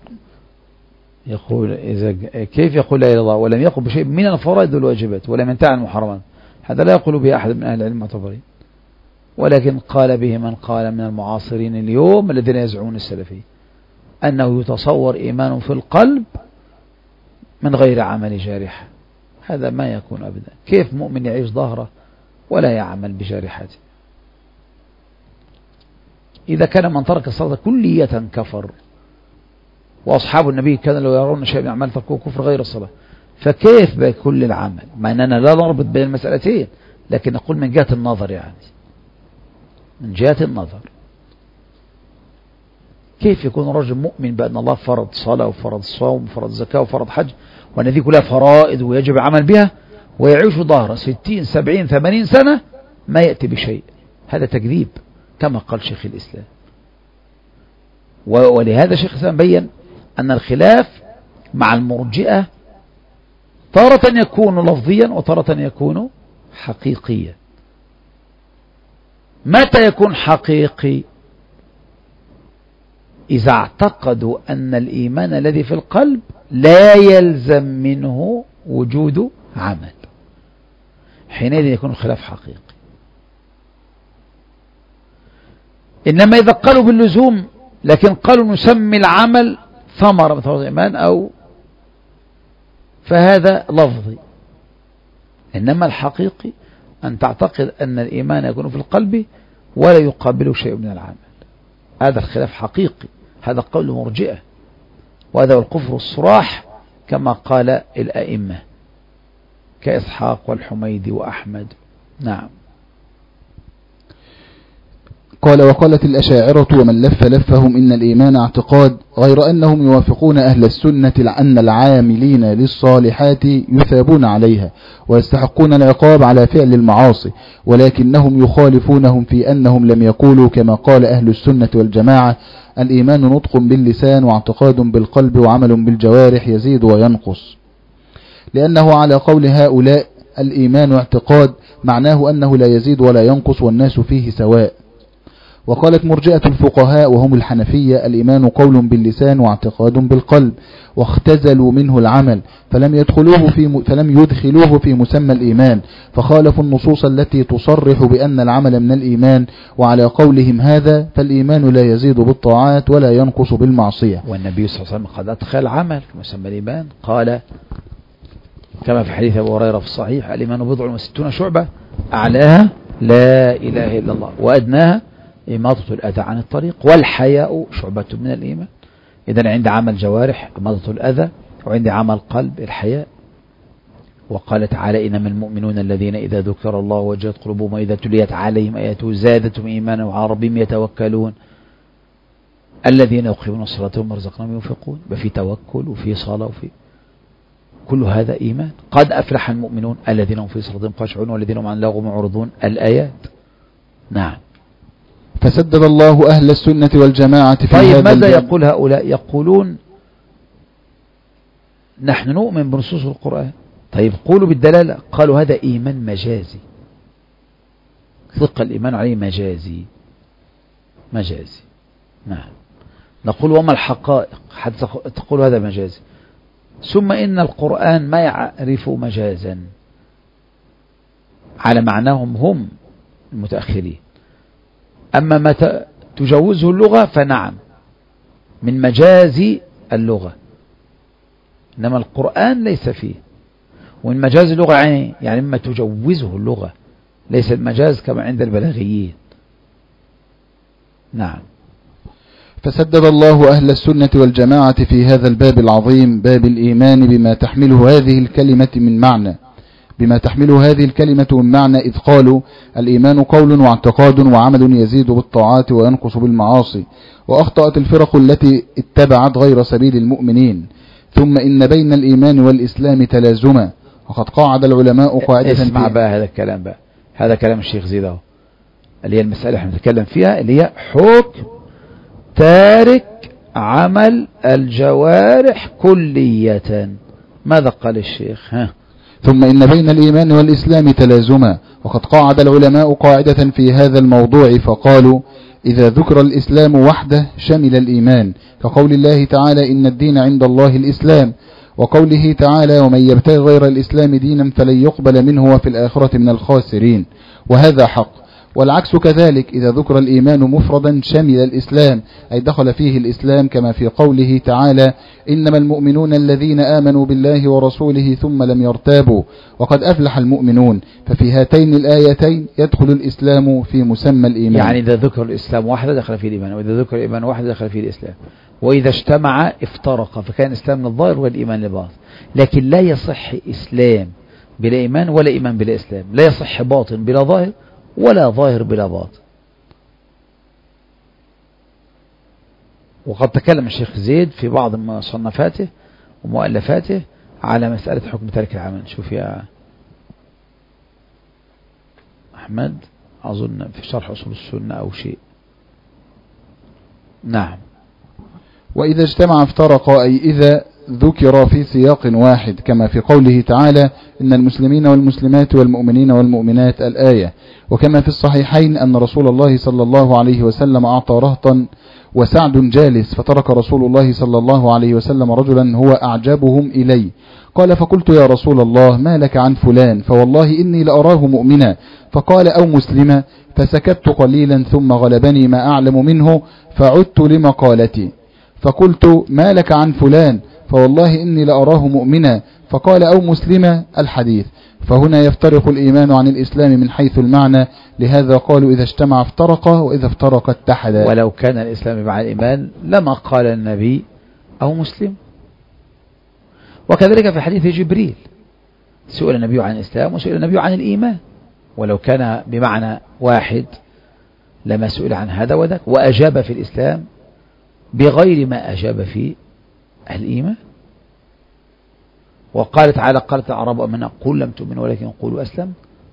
يقول إذا كيف يقول لا إله إلا الله ولم يقم بشيء من الفرائض والواجبات ولم ينتهي عن المحرمات؟ هذا لا يقول به أحد من أهل العلم المعتبرين، ولكن قال به من قال من المعاصرين اليوم الذين يزعمون السلفية أنه يتصور إيمان في القلب من غير عمل جارحة. هذا ما يكون أبدا. كيف مؤمن يعيش ظهره ولا يعمل بجارحته؟ إذا كان من ترك الصلاة كلية كفر، وأصحاب النبي كانوا لو يرون شيء من أعمال تركوه كفر غير الصلاة، فكيف بكل العمل؟ مع أننا لا نربط بين المسألتين، لكن نقول من جهة النظر، يعني من جهة النظر كيف يكون رجل مؤمن بأن الله فرض صلاة وفرض صوم وفرض زكاة وفرض حج وأن ذي كلها فرائض ويجب العمل بها، ويعيش ظهره ستين سبعين ثمانين سنة ما يأتي بشيء؟ هذا تكذيب كما قال شيخ الإسلام. ولهذا شيخ الإسلام بيّن أن الخلاف مع المرجئة تارة يكون لفظيا وتارة يكون حقيقيا. متى يكون حقيقي؟ إذا اعتقدوا أن الإيمان الذي في القلب لا يلزم منه وجود عمل، حينئذ يكون الخلاف حقيقي. إنما إذا قالوا باللزوم لكن قالوا نسمي العمل ثمرة مثل الإيمان أو فهذا لفظي، إنما الحقيقي أن تعتقد أن الإيمان يكون في القلب ولا يقابله شيء من العمل. هذا الخلاف حقيقي، هذا قول مرجئة، وهذا هو الكفر الصراح كما قال الأئمة كإسحاق والحميدي وأحمد. نعم. قال وقالت الأشاعرة ومن لف لفهم إن الإيمان اعتقاد، غير أنهم يوافقون أهل السنة أن العاملين للصالحات يثابون عليها ويستحقون العقاب على فعل المعاصي، ولكنهم يخالفونهم في أنهم لم يقولوا كما قال أهل السنة والجماعة الإيمان نطق باللسان واعتقاد بالقلب وعمل بالجوارح يزيد وينقص، لأنه على قول هؤلاء الإيمان اعتقاد معناه أنه لا يزيد ولا ينقص والناس فيه سواء. وقالت مرجئة الفقهاء وهم الحنفية الإيمان قول باللسان واعتقاد بالقلب، واختزلوا منه العمل فلم يدخلوه في فلم يدخلوه في مسمى الإيمان، فخالفوا النصوص التي تصرح بأن العمل من الإيمان، وعلى قولهم هذا فالإيمان لا يزيد بالطاعات ولا ينقص بالمعصية. والنبي صلى الله عليه وسلم قد أدخل العمل في مسمى الإيمان، قال كما في حديث أبو هريرة في الصحيح الإيمان بضع وستون شعبة أعلاها لا إله إلا الله وأدناها إماطة الأذى عن الطريق، والحياء شعبة من الإيمان. إذن عند عمل جوارح إماطة الأذى، وعند عمل قلب الحياء. وقال تعالى إنما المؤمنون الذين إذا ذكر الله وجلت قلوبهم وإذا تليت عليهم آياته زادتهم إيمانا وعلى ربهم يتوكلون الذين يقيمون الصلاة ومما رزقناهم ينفقون. ففي توكل وفي صلاة وفي كل هذا إيمان. قد أفلح المؤمنون الذين هم في صلاتهم خاشعون والذين هم عن اللغو معرضون، الآيات. نعم. فسدد الله أهل السنة والجماعة في طيب هذا ماذا الباب. يقول هؤلاء؟ يقولون نحن نؤمن بنصوص القرآن. طيب قولوا بالدلالة. قالوا هذا إيمان مجازي، ثق الإيمان عليه مجازي مجازي. نعم. نقول وما الحقائق حتى تقول هذا مجازي؟ ثم إن القرآن ما يعرف مجازا على معناهم هم المتأخرين. أما ما تجوزه اللغة فنعم من مجاز اللغة، إنما القرآن ليس فيه. ومن مجاز اللغة يعني يعني مما تجوزه اللغة، ليس المجاز كما عند البلاغيين. نعم. فسدد الله أهل السنة والجماعة في هذا الباب العظيم، باب الإيمان، بما تحمله هذه الكلمة من معنى بما تحمله هذه الكلمة من معنى إذ قالوا الإيمان قول واعتقاد وعمل يزيد بالطاعات وينقص بالمعاصي. وأخطأت الفرق التي اتبعت غير سبيل المؤمنين. ثم إن بين الإيمان والإسلام تلازما، وقد قاعد العلماء قاعدة. اسمع بقى هذا الكلام بقى، هذا كلام الشيخ زيد اهو، اللي هي المسألة احنا نتكلم فيها، اللي هي حكم تارك عمل الجوارح كلية. ماذا قال الشيخ؟ ها. ثم إن بين الإيمان والإسلام تلازما، وقد قاعد العلماء قاعدة في هذا الموضوع فقالوا إذا ذكر الإسلام وحده شمل الإيمان، كقول الله تعالى إن الدين عند الله الإسلام، وقوله تعالى ومن يبتغي غير الإسلام دينا فلن يقبل منه وفي الآخرة من الخاسرين، وهذا حق. والعكس كذلك، إذا ذكر الإيمان مفردا شمل الإسلام، أي دخل فيه الإسلام، كما في قوله تعالى إنما المؤمنون الذين آمنوا بالله ورسوله ثم لم يرتابوا وقد أفلح المؤمنون. ففي هاتين الآيتين يدخل الإسلام في مسمى الإيمان. يعني إذا ذكر الإسلام واحدة دخل فيه الإيمان، وإذا ذكر الإيمان واحدة دخل فيه الإسلام، وإذا اجتمع افترق، فكان الإسلام من الظاهر والإيمان لباطن. لكن لا يصح إسلام بلا إيمان ولا إيمان بلا إسلام، لا يصح باطن بلا ظاهر ولا ظاهر بلا باطن. وقد تكلم الشيخ زيد في بعض مصنفاته ومؤلفاته على مسألة حكم ترك العمل. شوف يا أحمد، أظن في شرح أصول السنة أو شيء. نعم. وإذا اجتمع افترقا، أي إذا ذكر في سياق واحد، كما في قوله تعالى إن المسلمين والمسلمات والمؤمنين والمؤمنات، الآية. وكما في الصحيحين أن رسول الله صلى الله عليه وسلم أعطى رهطا وسعد جالس، فترك رسول الله صلى الله عليه وسلم رجلا هو أعجبهم إلي، قال فقلت يا رسول الله ما لك عن فلان، فوالله إني لأراه مؤمنا، فقال أو مسلما، فسكت قليلا ثم غلبني ما أعلم منه فعدت لمقالتي فقلت ما لك عن فلان، فوالله إني لأراه مؤمنا، فقال أو مسلما، الحديث. فهنا يفترق الإيمان عن الإسلام من حيث المعنى، لهذا قالوا إذا اجتمع افترق وإذا افترق اتحدا. ولو كان الإسلام مع الإيمان لما قال النبي أو مسلم. وكذلك في حديث جبريل سئل النبي عن الإسلام وسئل النبي عن الإيمان، ولو كان بمعنى واحد لما سئل عن هذا وذاك، وأجاب في الإسلام بغير ما أجاب في الإيمان. وقال تعالى قالت الأعراب آمنا قل لم تؤمنوا ولكن قولوا أسلم.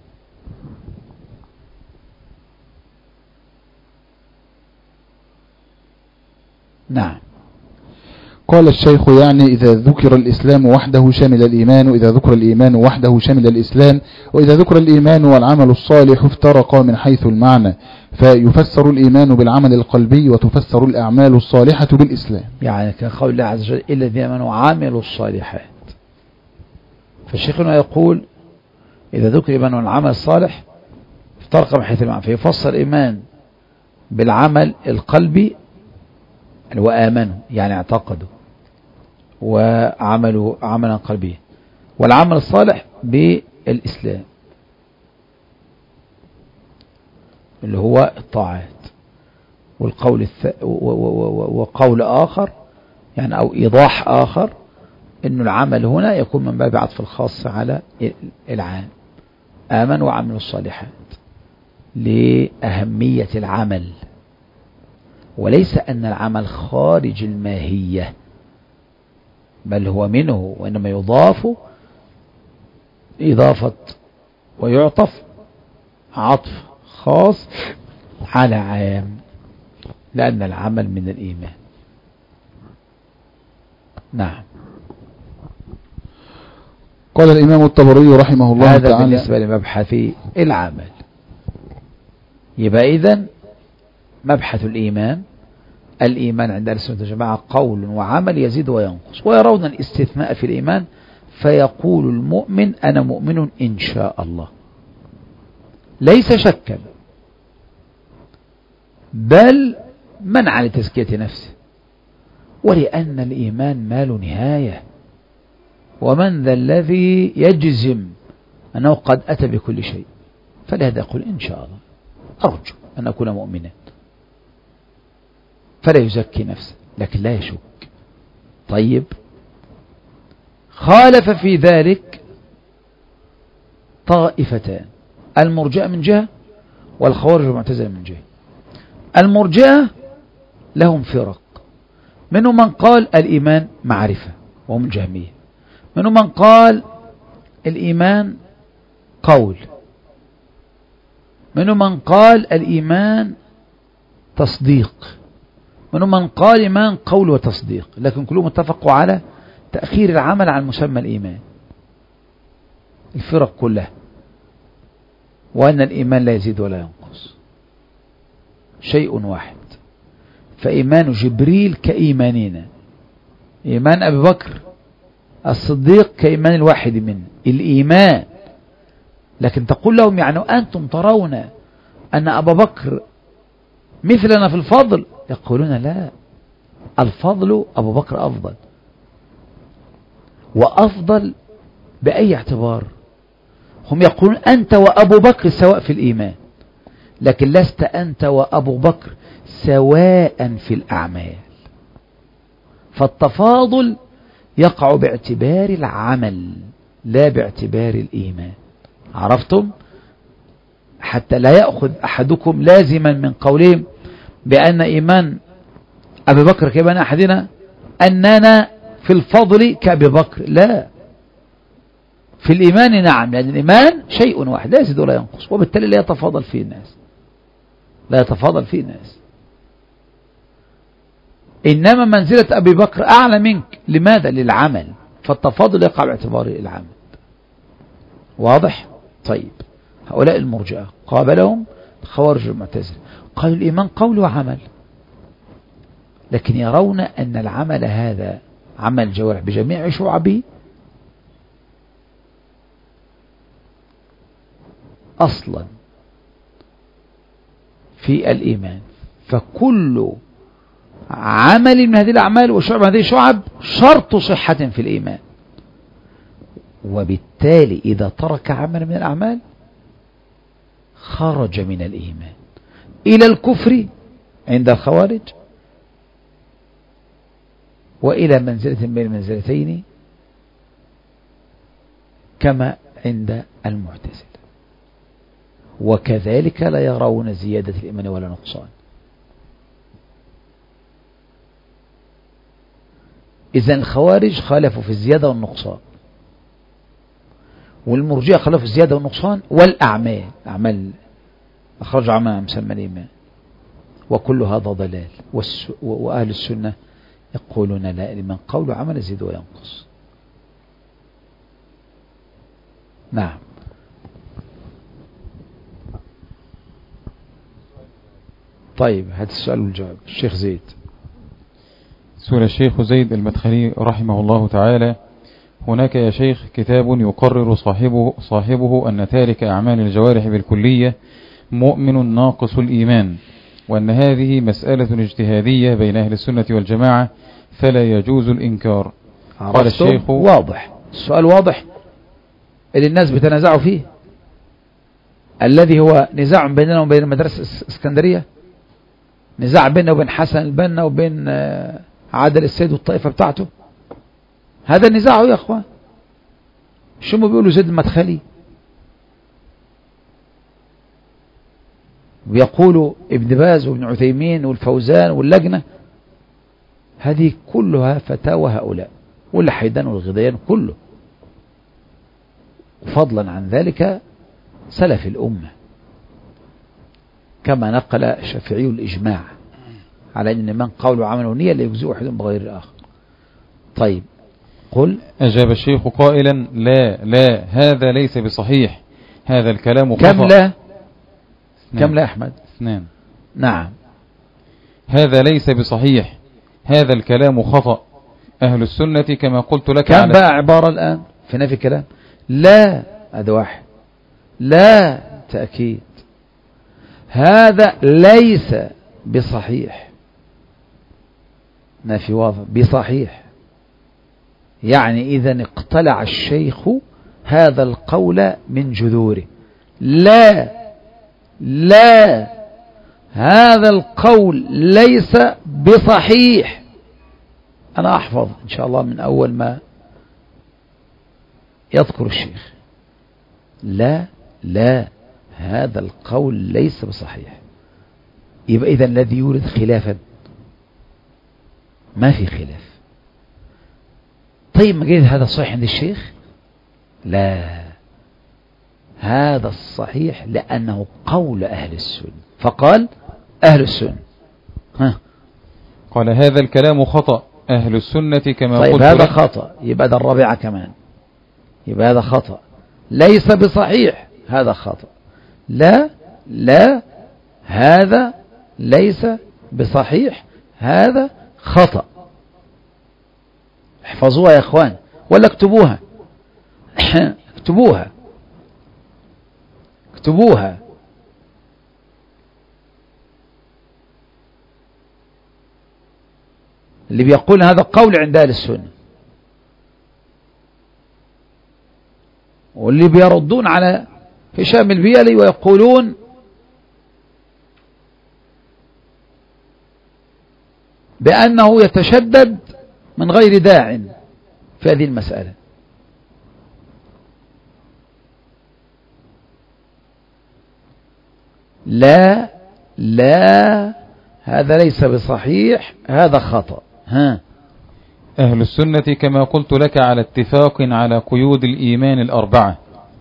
نعم. قال الشيخ يعني إذا ذكر الإسلام وحده شمل الإيمان، وإذا ذكر الإيمان وحده شمل الإسلام، وإذا ذكر الإيمان والعمل الصالح افترقا من حيث المعنى، فيفسر الإيمان بالعمل القلبي وتفسر الأعمال الصالحة بالإسلام. يعني كقول الله عز وجل إلا الذين آمنوا عملوا الصالحات. فالشيخنا يقول إذا ذكر الإيمان والعمل الصالح افترق من حيث المعنى، فيفسر الإيمان بالعمل القلبي وآمنوا يعني اعتقدوا وعملوا عملا قلبيا، والعمل الصالح بالإسلام اللي هو الطاعات. والقول الث... وقول آخر يعني أو إيضاح آخر إنه العمل هنا يكون من باب عطف الخاص على العام. آمن وعملوا الصالحات لأهمية العمل، وليس أن العمل خارج الماهية، بل هو منه، وإنما يضاف إضافة ويعطف عطف خاص على عام، لأن العمل من الإيمان. نعم. قال الإمام الطبري رحمه الله هذا تعالى بالنسبة لمبحث العمل. يبقى إذن مبحث الإيمان، الإيمان عند أهل السنة والجماعة قول وعمل يزيد وينقص، ويرون الاستثناء في الإيمان، فيقول المؤمن أنا مؤمن إن شاء الله، ليس شكا بل منع لتزكية نفسه، ولأن الإيمان مال نهاية، ومن ذا الذي يجزم أنه قد أتى بكل شيء؟ فلهذا يقول إن شاء الله أرجو أن أكون مؤمنا، فلا يزكي نفسه لكن لا يشك. طيب، خالف في ذلك طائفتان، المرجئة من جهة والخوارج والمعتزلة من جهة. المرجئة لهم فرق، منهم من قال الإيمان معرفة وهم الجهمية، منهم من قال الإيمان قول، منهم من قال الإيمان تصديق، منهم من قال إيمان قول وتصديق، لكن كلهم اتفقوا على تأخير العمل عن مسمى الإيمان، الفرق كلها، وأن الإيمان لا يزيد ولا ينقص، شيء واحد. فإيمان جبريل كإيماننا، إيمان أبي بكر الصديق كإيمان الواحد منه، الإيمان. لكن تقول لهم يعني أنتم ترون أن أبا بكر مثلنا في الفضل؟ يقولون لا، الفضل أبو بكر أفضل. وأفضل بأي اعتبار؟ هم يقولون أنت وأبو بكر سواء في الإيمان، لكن لست أنت وأبو بكر سواء في الأعمال. فالتفاضل يقع باعتبار العمل لا باعتبار الإيمان. عرفتم؟ حتى لا يأخذ أحدكم لازما من قولهم بأن إيمان أبي بكر كإيمان أحدنا أننا في الفضل كأبي بكر، لا، في الإيمان نعم، لأن الإيمان شيء واحد لا يزيد ولا ينقص، وبالتالي لا يتفاضل فيه الناس، لا يتفاضل فيه الناس. إنما منزلة أبي بكر أعلى منك، لماذا؟ للعمل، فالتفاضل يقع باعتبار العمل. واضح؟ طيب، هؤلاء المرجئة قابلهم خوارج المعتزلة، قالوا الإيمان قول وعمل، لكن يرون أن العمل هذا عمل الجوارح بجميع شعبه أصلا في الإيمان، فكل عمل من هذه الأعمال وشعب من هذه الشعب شرط صحة في الإيمان، وبالتالي إذا ترك عمل من الأعمال خرج من الإيمان إلى الكفر عند الخوارج، وإلى منزلة بين المنزلتين كما عند المعتزلة. وكذلك لا يرون زيادة الإيمان ولا نقصان. إذن الخوارج خالفوا في الزيادة والنقصان، والمرجئة خالفوا في الزيادة والنقصان والأعمال، أعمال أخرجوا عما مسمى الإيمان، وكل هذا ضلال. وأهل السنة يقولون لا، الإيمان قول وعمل يزيد وينقص. نعم. طيب، هذا السؤال والجواب. الشيخ زيد. سئل الشيخ زيد المدخلي رحمه الله تعالى: هناك يا شيخ كتاب يقرر صاحبه, صاحبه أن تارك أعمال الجوارح بالكلية مؤمن ناقص الإيمان، وأن هذه مسألة اجتهادية بين أهل السنة والجماعة فلا يجوز الإنكار. قال الشيخ: واضح، السؤال واضح اللي الناس بتنازعوا فيه، الذي هو نزاع بيننا وبين مدرسة اسكندرية، نزاع بيننا وبين حسن البنا وبين عادل السيد والطائفة بتاعته؟ هذا النزاع يا اخوان. شو ما بيقولوا زيد المدخلي، ويقولوا ابن باز وابن عثيمين والفوزان واللجنة، هذه كلها فتاوى هؤلاء والحيدان والغضيان كله. فضلا عن ذلك سلف الأمة كما نقل الشافعي الإجماع على أن من قول وعمل ونية لا يجزئ واحد بغير الآخر. طيب قل. أجاب الشيخ قائلا لا لا هذا ليس بصحيح، هذا الكلام خطأ. كم لا كم لا أحمد؟ اثنان. نعم. هذا ليس بصحيح، هذا الكلام خطأ. أهل السنة كما قلت لك كم بقى عبارة الآن في نفي كلام؟ لا، هذا واحد. لا تأكيد. هذا ليس بصحيح، نفي واضح. بصحيح يعني إذا اقتلع الشيخ هذا القول من جذوره. لا لا هذا القول ليس بصحيح. أنا أحفظ إن شاء الله من أول ما يذكر الشيخ. لا لا هذا القول ليس بصحيح. يبقى إذا الذي يورد خلافا ما في خلاف. طيب ما قيل هذا صحيح عند الشيخ؟ لا، هذا الصحيح لأنه قول أهل السنة، فقال أهل السنة. ها. قال هذا الكلام خطأ. أهل السنة كما طيب قلت هذا لك. خطأ، يبقى ده الرابعة كمان، يبقى هذا خطأ. ليس بصحيح، هذا خطأ. لا لا هذا ليس بصحيح، هذا خطأ. احفظوها يا اخوان ولا اكتبوها. اكتبوها اكتبوها. اللي بيقول هذا قول عند اهل السنة، واللي بيردون على هشام البيلي ويقولون بأنه يتشدد من غير داع في هذه المسألة. لا لا هذا ليس بصحيح، هذا خطأ. ها. أهل السنة كما قلت لك على اتفاق على قيود الإيمان الأربعة.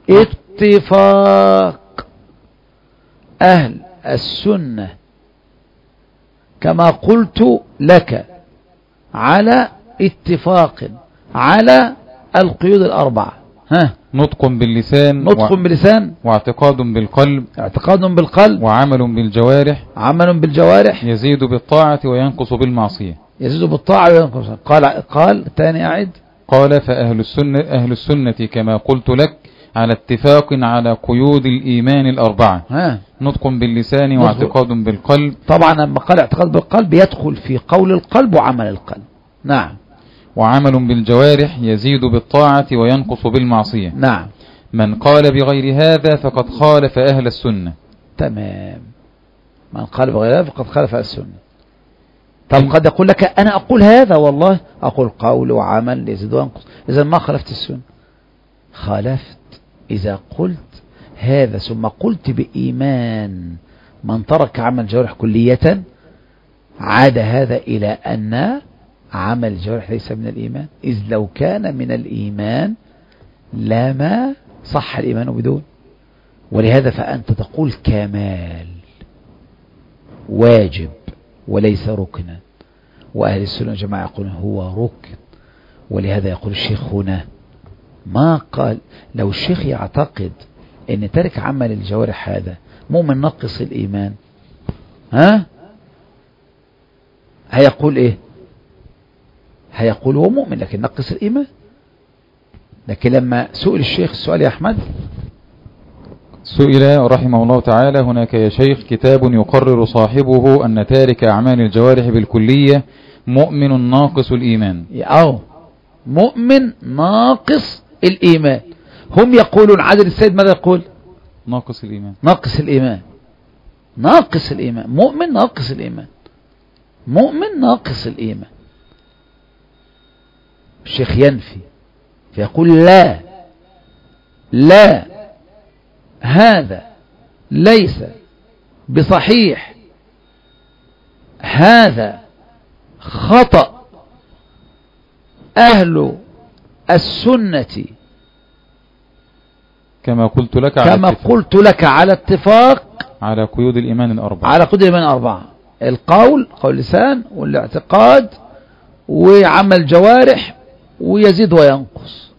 اتفاق أهل السنة كما قلت لك على اتفاق على القيود الأربعة. ها. نطق باللسان نطق و... باللسان واعتقاد بالقلب اعتقاد بالقلب وعمل بالجوارح عمل بالجوارح يزيد بالطاعة وينقص بالمعصية. يزيد بالطاعة وينقص. قال قال تاني أعد. قال فأهل السنة أهل السنة كما قلت لك على اتفاق على قيود الإيمان الأربعة. ها. نطق باللسان واعتقاد بالقلب. طبعا لما قال اعتقاد بالقلب يدخل في قول القلب وعمل القلب. نعم. وعمل بالجوارح يزيد بالطاعة وينقص بالمعصية. نعم. من قال بغير هذا فقد خالف أهل السنة. تمام. من قال بغير هذا فقد خالف أهل السنة. طب قد يقول لك أنا أقول هذا والله، أقول قول وعمل يزيد وينقص، إذا ما خالفت السنة. خالفت إذا قلت هذا ثم قلت بإيمان من ترك عمل الجوارح كلية، عاد هذا إلى أن عمل الجوارح ليس من الإيمان، إذ لو كان من الإيمان لما صح الإيمان بدون. ولهذا فأنت تقول كمال واجب وليس ركنا، وأهل السنة جماعة يقولون هو ركن. ولهذا يقول الشيخ هنا ما قال لو الشيخ يعتقد ان ترك عمل الجوارح هذا مؤمن نقص الإيمان، ها هيقول ايه؟ هيقول هو مؤمن لكن نقص الإيمان. لكن لما سئل الشيخ السؤال يا أحمد، سئل رحمه الله تعالى هناك يا شيخ كتاب يقرر صاحبه أن تارك أعمال الجوارح بالكلية مؤمن ناقص الإيمان. أو مؤمن ناقص الإيمان. هم يقولون عادل السيد ماذا يقول؟ ناقص الإيمان. ناقص الإيمان. ناقص الإيمان. مؤمن ناقص الإيمان. مؤمن ناقص الإيمان. الشيخ ينفي فيقول لا لا هذا ليس بصحيح، هذا خطأ أهل السنة كما قلت لك على كما اتفاق. قلت لك على اتفاق على قيود الإيمان الأربعة على قيود الإيمان الأربعة: القول، قول اللسان، والاعتقاد، وعمل جوارح، ويزيد وينقص.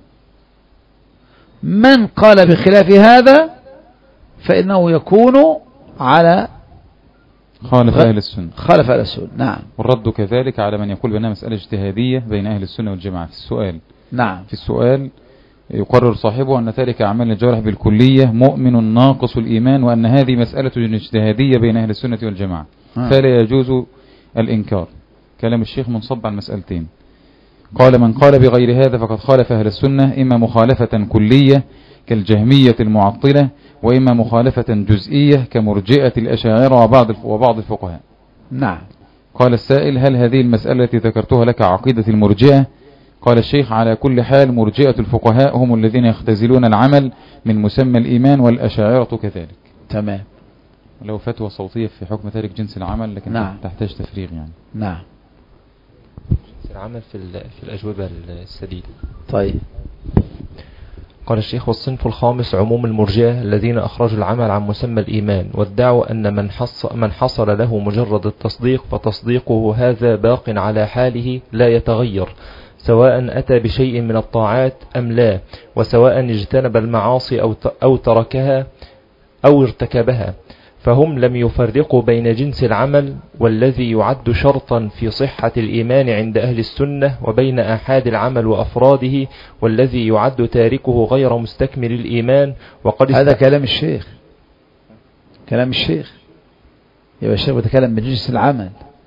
من قال بخلاف هذا فإنه يكون على خالف أهل السنة خالف أهل السنة. نعم. والرد كذلك على من يقول بأنها مسألة اجتهادية بين أهل السنة والجماعة. في السؤال نعم في السؤال يقرر صاحبه أن تارك أعمال الجوارح بالكلية مؤمن ناقص الإيمان، وأن هذه مسألة اجتهادية بين أهل السنة والجماعة آه. فلا يجوز الإنكار. كلام الشيخ منصب عن مسألتين. قال: من قال بغير هذا فقد خالف أهل السنة، إما مخالفة كلية كالجهمية المعطلة، وإما مخالفة جزئية كمرجئة الأشاعرة وبعض وبعض الفقهاء. نعم. قال السائل: هل هذه المسألة التي ذكرتها لك عقيدة المرجئة؟ قال الشيخ: على كل حال مرجئة الفقهاء هم الذين يختزلون العمل من مسمى الإيمان، والأشاعرة كذلك. تمام. له فتوى صوتية في حكم تارك جنس العمل، لكن نعم. تحتاج تفريغ يعني. نعم. جنس العمل في في الأجوبة السديدة. طيب. قال الشيخ: والصنف الخامس عموم المرجئة الذين أخرجوا العمل عن مسمى الإيمان، وادعوا أن من حصل, من حصل له مجرد التصديق فتصديقه هذا باق على حاله لا يتغير، سواء أتى بشيء من الطاعات أم لا، وسواء اجتنب المعاصي أو أو تركها أو ارتكبها. فهم لم يفرقوا بين جنس العمل والذي يعد شرطا في صحة الإيمان عند أهل السنة، وبين آحاد العمل وأفراده والذي يعد تاركه غير مستكمل الإيمان. وقد هذا كلام الشيخ كلام الشيخ يبقى الشيخ بيتكلم بجنس العمل.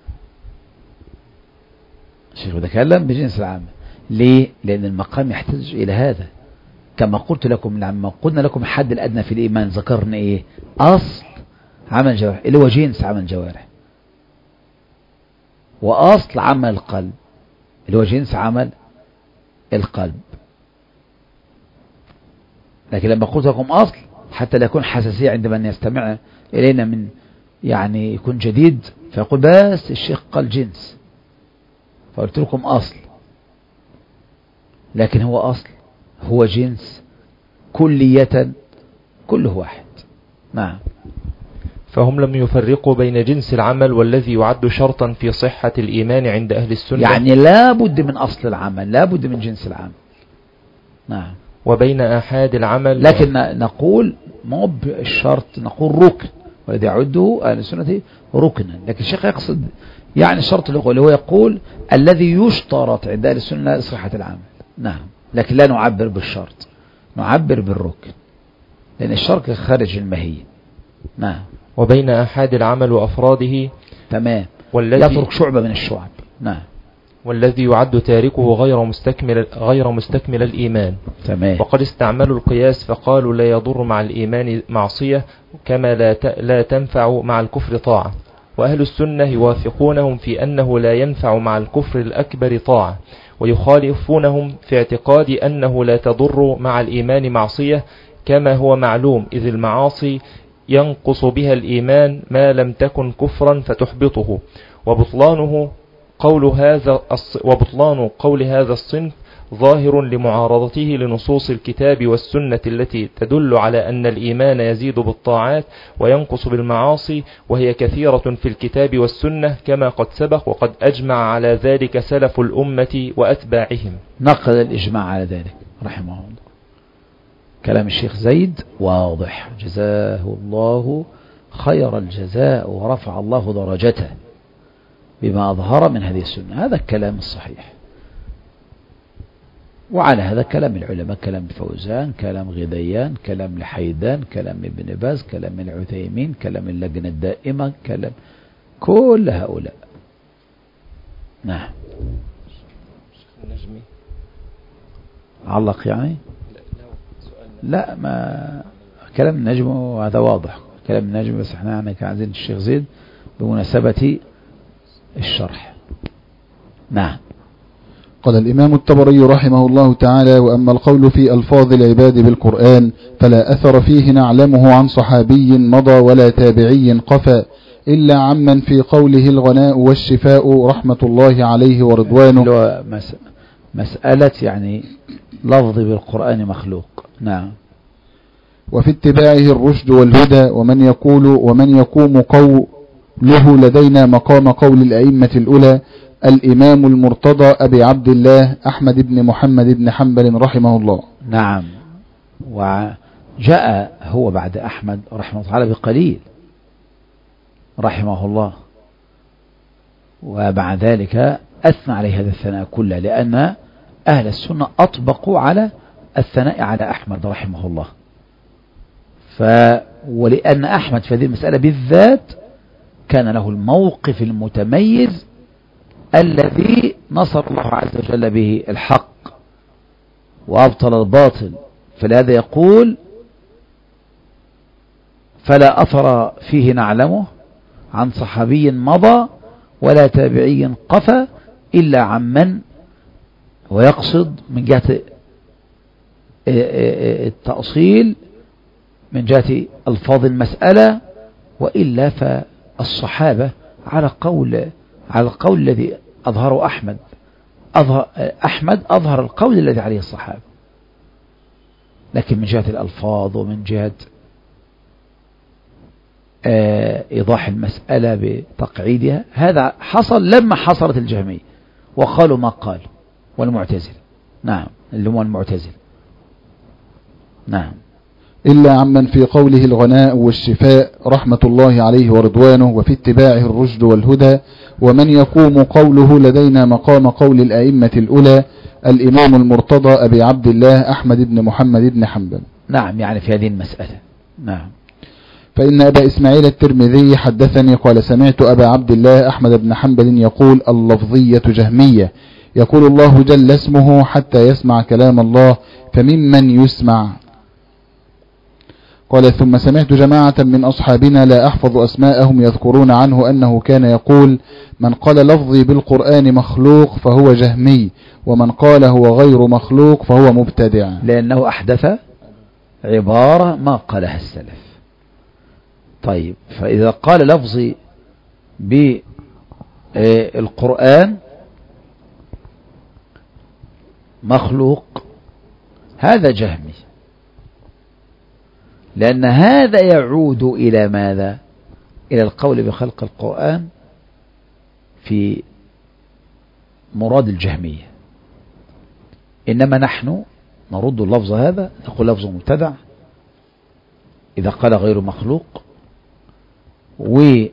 الشيخ بيتكلم بجنس العمل. ليه؟ لأن المقام يحتاج إلى هذا. كما قلت لكم لما قلنا لكم الحد الأدنى في الإيمان ذكرنا إيه؟ أصل عمل الجوارح اللي هو جنس عمل الجوارح، وأصل عمل القلب اللي هو جنس عمل القلب. لكن لما قلت لكم أصل حتى لا يكون حساسية عند من يستمع إلينا من يعني يكون جديد فيقول بس الشيخ قال جنس، فقلت لكم أصل، لكن هو أصل هو جنس كلية كله واحد. نعم. فهم لم يفرقوا بين جنس العمل والذي يعد شرطا في صحة الإيمان عند أهل السنة، يعني لا بد من أصل العمل، لا بد من جنس العمل. نعم. وبين آحاد العمل، لكن نقول مو بالشرط، نقول ركن، والذي يعده أهل السنة ركنا. لكن الشيخ يقصد يعني الشرط اللي هو يقول الذي يشترط عند أهل السنة صحة العمل. نعم. لكن لا نعبر بالشرط، نعبر بالركن، لأن الشرط خارج الماهية. نعم. وبين آحاد العمل وأفراده. تمام. والذي يترك شعبة من الشعب. نعم. والذي يعد تاركه غير مستكمل غير مستكمل الإيمان. تمام. وقد استعملوا القياس فقالوا لا يضر مع الإيمان معصية كما لا لا تنفع مع الكفر طاعة، وأهل السنة يوافقونهم في أنه لا ينفع مع الكفر الأكبر طاعة، ويخالفونهم في اعتقاد أنه لا تضر مع الإيمان معصية كما هو معلوم، إذ المعاصي ينقص بها الإيمان ما لم تكن كفرا فتحبطه. وبطلانه قول هذا وبطلان قول هذا الصنف ظاهر لمعارضته لنصوص الكتاب والسنة التي تدل على أن الإيمان يزيد بالطاعات وينقص بالمعاصي، وهي كثيرة في الكتاب والسنة كما قد سبق، وقد أجمع على ذلك سلف الأمة وأتباعهم. نقل الإجماع على ذلك رحمه الله. كلام الشيخ زيد واضح، جزاه الله خير الجزاء ورفع الله درجته بما أظهر من هذه السنة. هذا الكلام الصحيح، وعلى هذا كلام العلماء، كلام الفوزان، كلام غذيان، كلام لحيدان، كلام ابن باز، كلام العثيمين، كلام اللجنة الدائمة، كلام كل هؤلاء. نعم. النجمي علق يعني لا، ما كلام النجم هذا واضح، كلام النجم، بس احنا يعني عايزين الشيخ زيد بمناسبة الشرح. نعم. قال الإمام الطبري رحمه الله تعالى: وأما القول في ألفاظ العباد بالقرآن فلا أثر فيه نعلمه عن صحابي مضى ولا تابعي قفى، إلا عمن في قوله الغناء والشفاء رحمة الله عليه ورضوانه. مسألة يعني لفظ بالقرآن مخلوق. نعم. وفي اتباعه الرشد والهدى، ومن يقول ومن يقوم قوله لدينا مقام قول الأئمة الأولى الإمام المرتضى أبي عبد الله أحمد بن محمد بن حنبل رحمه الله. نعم. وجاء هو بعد أحمد رحمه الله تعالى بقليل رحمه الله، ومع ذلك أثنى عليه هذا الثناء كله، لأن أهل السنة أطبقوا على الثناء على أحمد رحمه الله. ف ولأن أحمد في هذه المسألة بالذات كان له الموقف المتميز الذي نصر الله عز وجل به الحق وأبطل الباطل، فلهذا يقول: فلا أثر فيه نعلمه عن صحابي مضى ولا تابعي قفى إلا عمن، ويقصد من جهة التأصيل من جهة ألفاظ المسألة، وإلا فالصحابة على قول على القول الذي أظهره أحمد أظهر أحمد أظهر القول الذي عليه الصحابة، لكن من جهة الألفاظ ومن جهة إيضاح المسألة بتقعيدها هذا حصل لما حصلت الجهمية وقالوا ما قال والمعتزلة. نعم، اللي هو المعتزلة. نعم. إلا عمن في قوله الغناء والشفاء رحمة الله عليه ورضوانه، وفي اتباعه الرشد والهدى، ومن يقوم قوله لدينا مقام قول الأئمة الأولى الإمام المرتضى أبي عبد الله أحمد بن محمد بن حنبل. نعم، يعني في هذه المسألة. نعم. فإن أبا إسماعيل الترمذي حدثني قال: سمعت أبا عبد الله أحمد بن حنبل يقول: اللفظية جهمية، يقول الله جل اسمه حتى يسمع كلام الله، فممن يسمع. قال: ثم سمعت جماعة من أصحابنا لا أحفظ أسماءهم يذكرون عنه أنه كان يقول: من قال لفظي بالقرآن مخلوق فهو جهمي، ومن قال هو غير مخلوق فهو مبتدع، لأنه أحدث عبارة ما قالها السلف. طيب، فإذا قال لفظي بالقرآن مخلوق هذا جهمي، لأن هذا يعود إلى ماذا؟ إلى القول بخلق القرآن في مراد الجهمية. إنما نحن نرد اللفظ هذا، نقول لفظ مبتدع إذا قال غير مخلوق، ونقول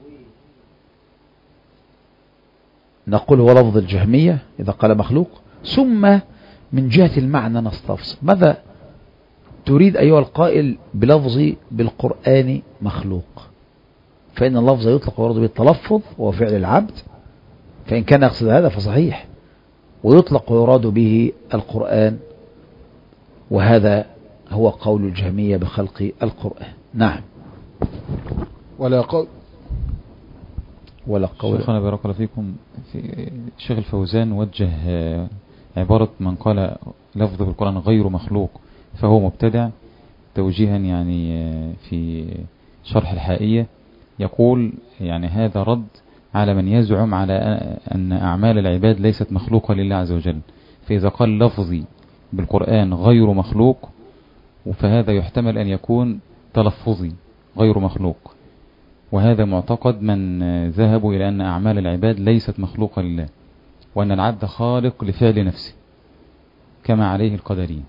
هو لفظ الجهمية إذا قال مخلوق. ثم من جهة المعنى نستفصل: ماذا تريد أيها القائل بلفظي بالقرآن مخلوق؟ فإن اللفظ يطلق ويراد به التلفظ وهو فعل العبد، فإن كان يقصد هذا فصحيح، ويطلق ويراد به القرآن، وهذا هو قول الجهمية بخلق القرآن. نعم. ولا قول ولا قول شيخنا بارك الله فيكم، في الشيخ الفوزان وجه عبارة من قال لفظ بالقرآن غير مخلوق فهو مبتدع توجيها، يعني في شرح الحائية يقول يعني هذا رد على من يزعم على أن أعمال العباد ليست مخلوقة لله عز وجل، فإذا قال لفظي بالقرآن غير مخلوق فهذا يحتمل أن يكون تلفظي غير مخلوق، وهذا معتقد من ذهبوا إلى أن أعمال العباد ليست مخلوقة لله، وأن العبد خالق لفعل نفسه كما عليه القدرية،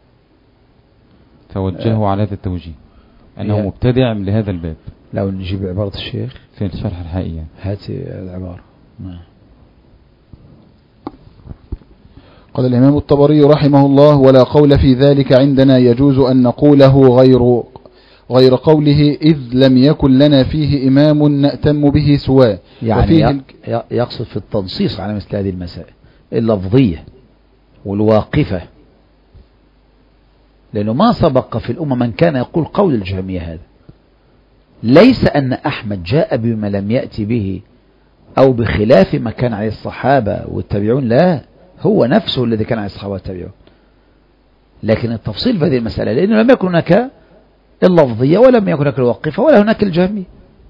فوجهوا على هذا التوجيه أنه مبتدع لهذا الباب. لو نجيب عبارة الشيخ في الشرح الحقيقة هاتي العبارة. قال الإمام الطبري رحمه الله: ولا قول في ذلك عندنا، يجوز أن نقوله غير غير قوله، إذ لم يكن لنا فيه إمام نأتم به سواه. يعني يقصد في التنصيص على مثل هذه المسائل اللفظية والواقفة، لأنه ما سبق في الأمة من كان يقول قول الجهمية هذا. ليس أن أحمد جاء بما لم يأتي به أو بخلاف ما كان عليه الصحابة والتابعون، لا، هو نفسه الذي كان عليه الصحابة والتابعون. لكن التفصيل في هذه المسألة لأنه لم يكن هناك اللفظية ولم يكن هناك الوقفة ولا هناك الجهمية.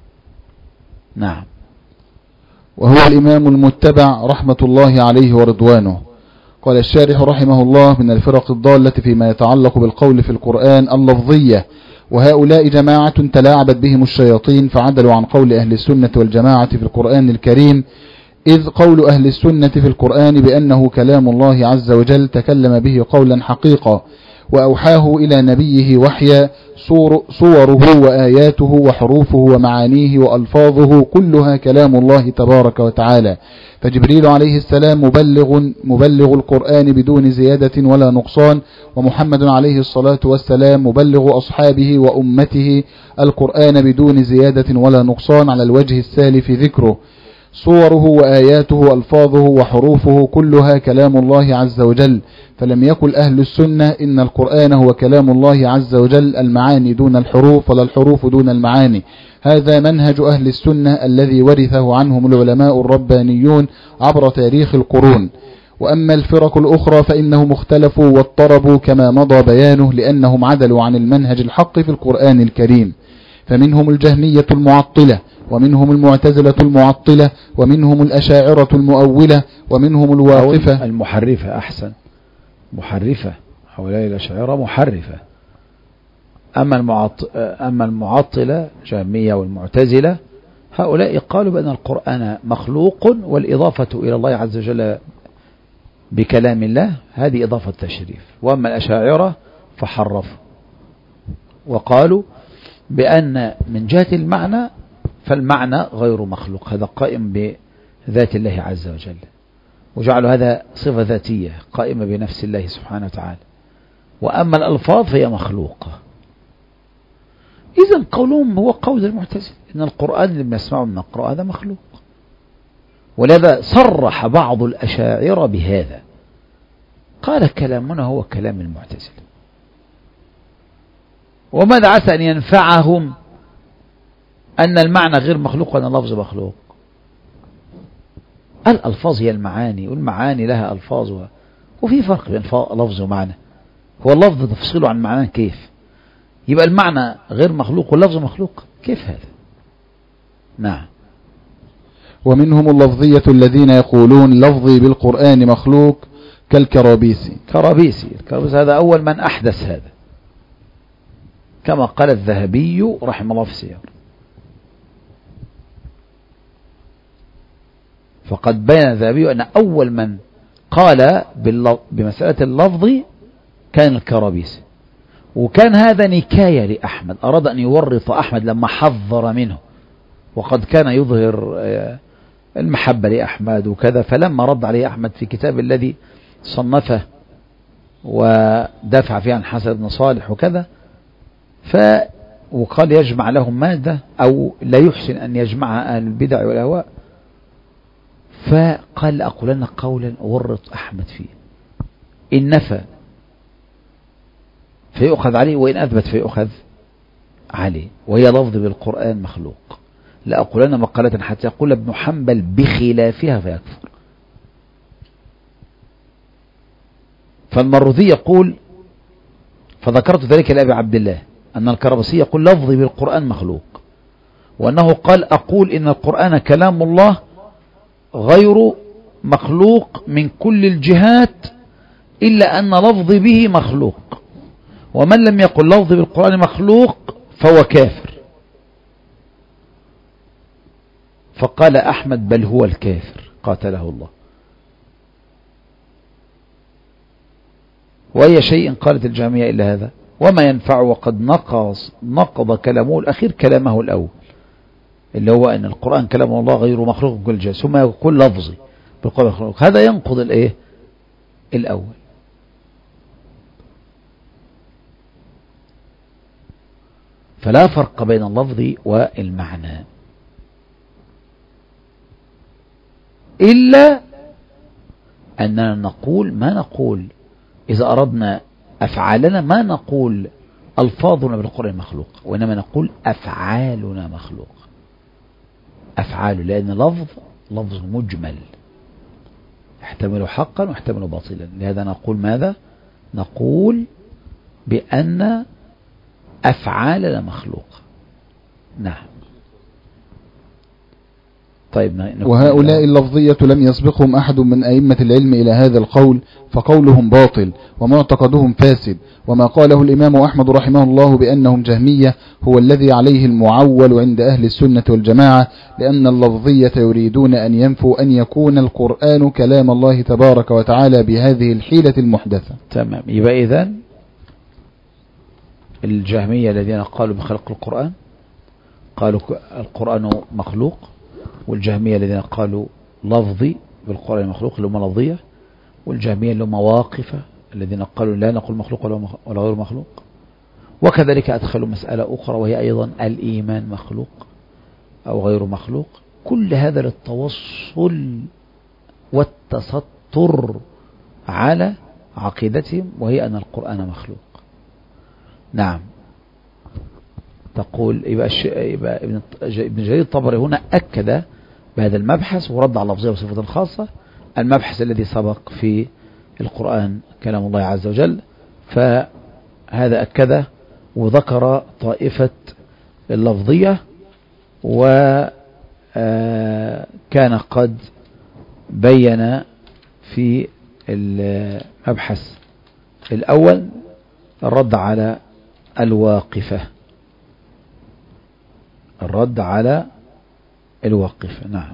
نعم. وهو الإمام المتبع رحمة الله عليه ورضوانه. قال الشارح رحمه الله: من الفرق الضالة فيما يتعلق بالقول في القرآن اللفظية، وهؤلاء جماعة تلاعبت بهم الشياطين فعدلوا عن قول أهل السنة والجماعة في القرآن الكريم، إذ قول أهل السنة في القرآن بأنه كلام الله عز وجل تكلم به قولا حقيقا وأوحاه إلى نبيه وحيا، صوره وآياته وحروفه ومعانيه وألفاظه كلها كلام الله تبارك وتعالى. فجبريل عليه السلام مبلغ, مبلغ القرآن بدون زيادة ولا نقصان، ومحمد عليه الصلاة والسلام مبلغ أصحابه وأمته القرآن بدون زيادة ولا نقصان على الوجه السالف ذكره. صوره وآياته وألفاظه وحروفه كلها كلام الله عز وجل، فلم يقل أهل السنة إن القرآن هو كلام الله عز وجل المعاني دون الحروف ولا الحروف دون المعاني. هذا منهج أهل السنة الذي ورثه عنهم العلماء الربانيون عبر تاريخ القرون. وأما الفرق الأخرى فإنهم اختلفوا واضطربوا كما مضى بيانه، لأنهم عدلوا عن المنهج الحق في القرآن الكريم. فمنهم الجهمية المعطلة، ومنهم المعتزلة المعطلة، ومنهم الأشاعرة المؤولة، ومنهم الواقفة المحرفة. أحسن، محرفة. هؤلاء الأشاعرة محرفة. أما المعط... أما المعطلة جهمية والمعتزلة هؤلاء قالوا بأن القرآن مخلوق والإضافة إلى الله عز وجل بكلام الله هذه إضافة تشريف. وأما الأشاعرة فحرفوا وقالوا بأن من جهة المعنى فالمعنى غير مخلوق، هذا قائم بذات الله عز وجل، وجعلوا هذا صفة ذاتية قائمة بنفس الله سبحانه وتعالى. وأما الألفاظ فهي مخلوقة. إذن قولهم هو قول المعتزلة إن القرآن اللي بنسمعه من نقرأ هذا مخلوق. ولذا صرح بعض الأشاعرة بهذا، قال كلامنا هو كلام المعتزلة. وماذا عسى أن ينفعهم أن المعنى غير مخلوق وأن اللفظ مخلوق؟ الألفاظ هي المعاني، والمعاني لها ألفاظها، وفي فرق بين لفظ ومعنى. هو اللفظ تفصيله عن معناه كيف؟ يبقى المعنى غير مخلوق واللفظ مخلوق، كيف هذا؟ نعم. ومنهم اللفظية الذين يقولون لفظي بالقرآن مخلوق كالكرابيسي. كرابيسي الكرابيسي هذا أول من أحدث هذا، كما قال الذهبي رحمه الله في السير. فقد بين الذهبي أن أول من قال بمسألة اللفظ كان الكرابيسي، وكان هذا نكاية لأحمد، أراد أن يورط أحمد لما حذر منه، وقد كان يظهر المحبة لأحمد وكذا، فلما رد عليه أحمد في كتاب الذي صنفه ودافع فيه عن حسن بن صالح وكذا، ف وقال يجمع لهم مادة أو لا يحسن أن يجمع أهل البدع والأهواء، فقال أقولن قولا أورط أحمد فيه، إن نفى فيؤخذ عليه وإن أثبت فيؤخذ عليه، وهي لفظ بالقرآن مخلوق. لا أقولن مقالة حتى يقول ابن حنبل بخلافها فيكفر. فالمروذي يقول فذكرت ذلك لأبي عبد الله أن الكربسي يقول لفظي بالقرآن مخلوق، وأنه قال أقول إن القرآن كلام الله غير مخلوق من كل الجهات إلا أن لفظي به مخلوق، ومن لم يقل لفظي بالقرآن مخلوق فهو كافر. فقال أحمد بل هو الكافر قاتله الله. وأي شيء قالت الجهمية إلا هذا، وما ينفع وقد نقص نقض كلامه الأخير كلامه الأول، اللي هو أن القرآن كلام الله غير مخلوق كل جهة، ثم يقول لفظي بالقرآن مخلوق، هذا ينقض الإيه الأول. فلا فرق بين اللفظ والمعنى، إلا أننا نقول ما نقول إذا أردنا أفعالنا ما نقول ألفاظنا بالقرآن مخلوق، وإنما نقول أفعالنا مخلوق. أفعال لأن لفظ لفظ مجمل يحتمل حقا ويحتمل باطلا. لهذا نقول ماذا؟ نقول بأن أفعالنا مخلوقة. نعم. طيب. وهؤلاء اللفظية لم يسبقهم أحد من أئمة العلم إلى هذا القول، فقولهم باطل ومعتقدهم فاسد. وما قاله الإمام أحمد رحمه الله بأنهم جهمية هو الذي عليه المعول عند أهل السنة والجماعة، لأن اللفظية يريدون أن ينفوا أن يكون القرآن كلام الله تبارك وتعالى بهذه الحيلة المحدثة. تمام. يبقى إذن الجهمية الذين قالوا بخلق القرآن قالوا القرآن مخلوق، والجهمية الذين قالوا لفظي بالقرآن مخلوق اللي هم لفظية، والجهمية اللي هم واقفة الذين قالوا لا نقول مخلوق ولا غير مخلوق. وكذلك أدخلوا مسألة أخرى وهي أيضا الإيمان مخلوق أو غير مخلوق. كل هذا للتوصل والتستر على عقيدتهم وهي أن القرآن مخلوق. نعم. تقول يبقى, يبقى ابن جرير الطبري هنا أكد بهذا المبحث ورد على لفظه وصفة خاصة، المبحث الذي سبق في القرآن كلام الله عز وجل، فهذا أكده وذكر طائفة اللفظية، وكان قد بين في المبحث الأول الرد على الواقفة الرد على الواقفة. نعم.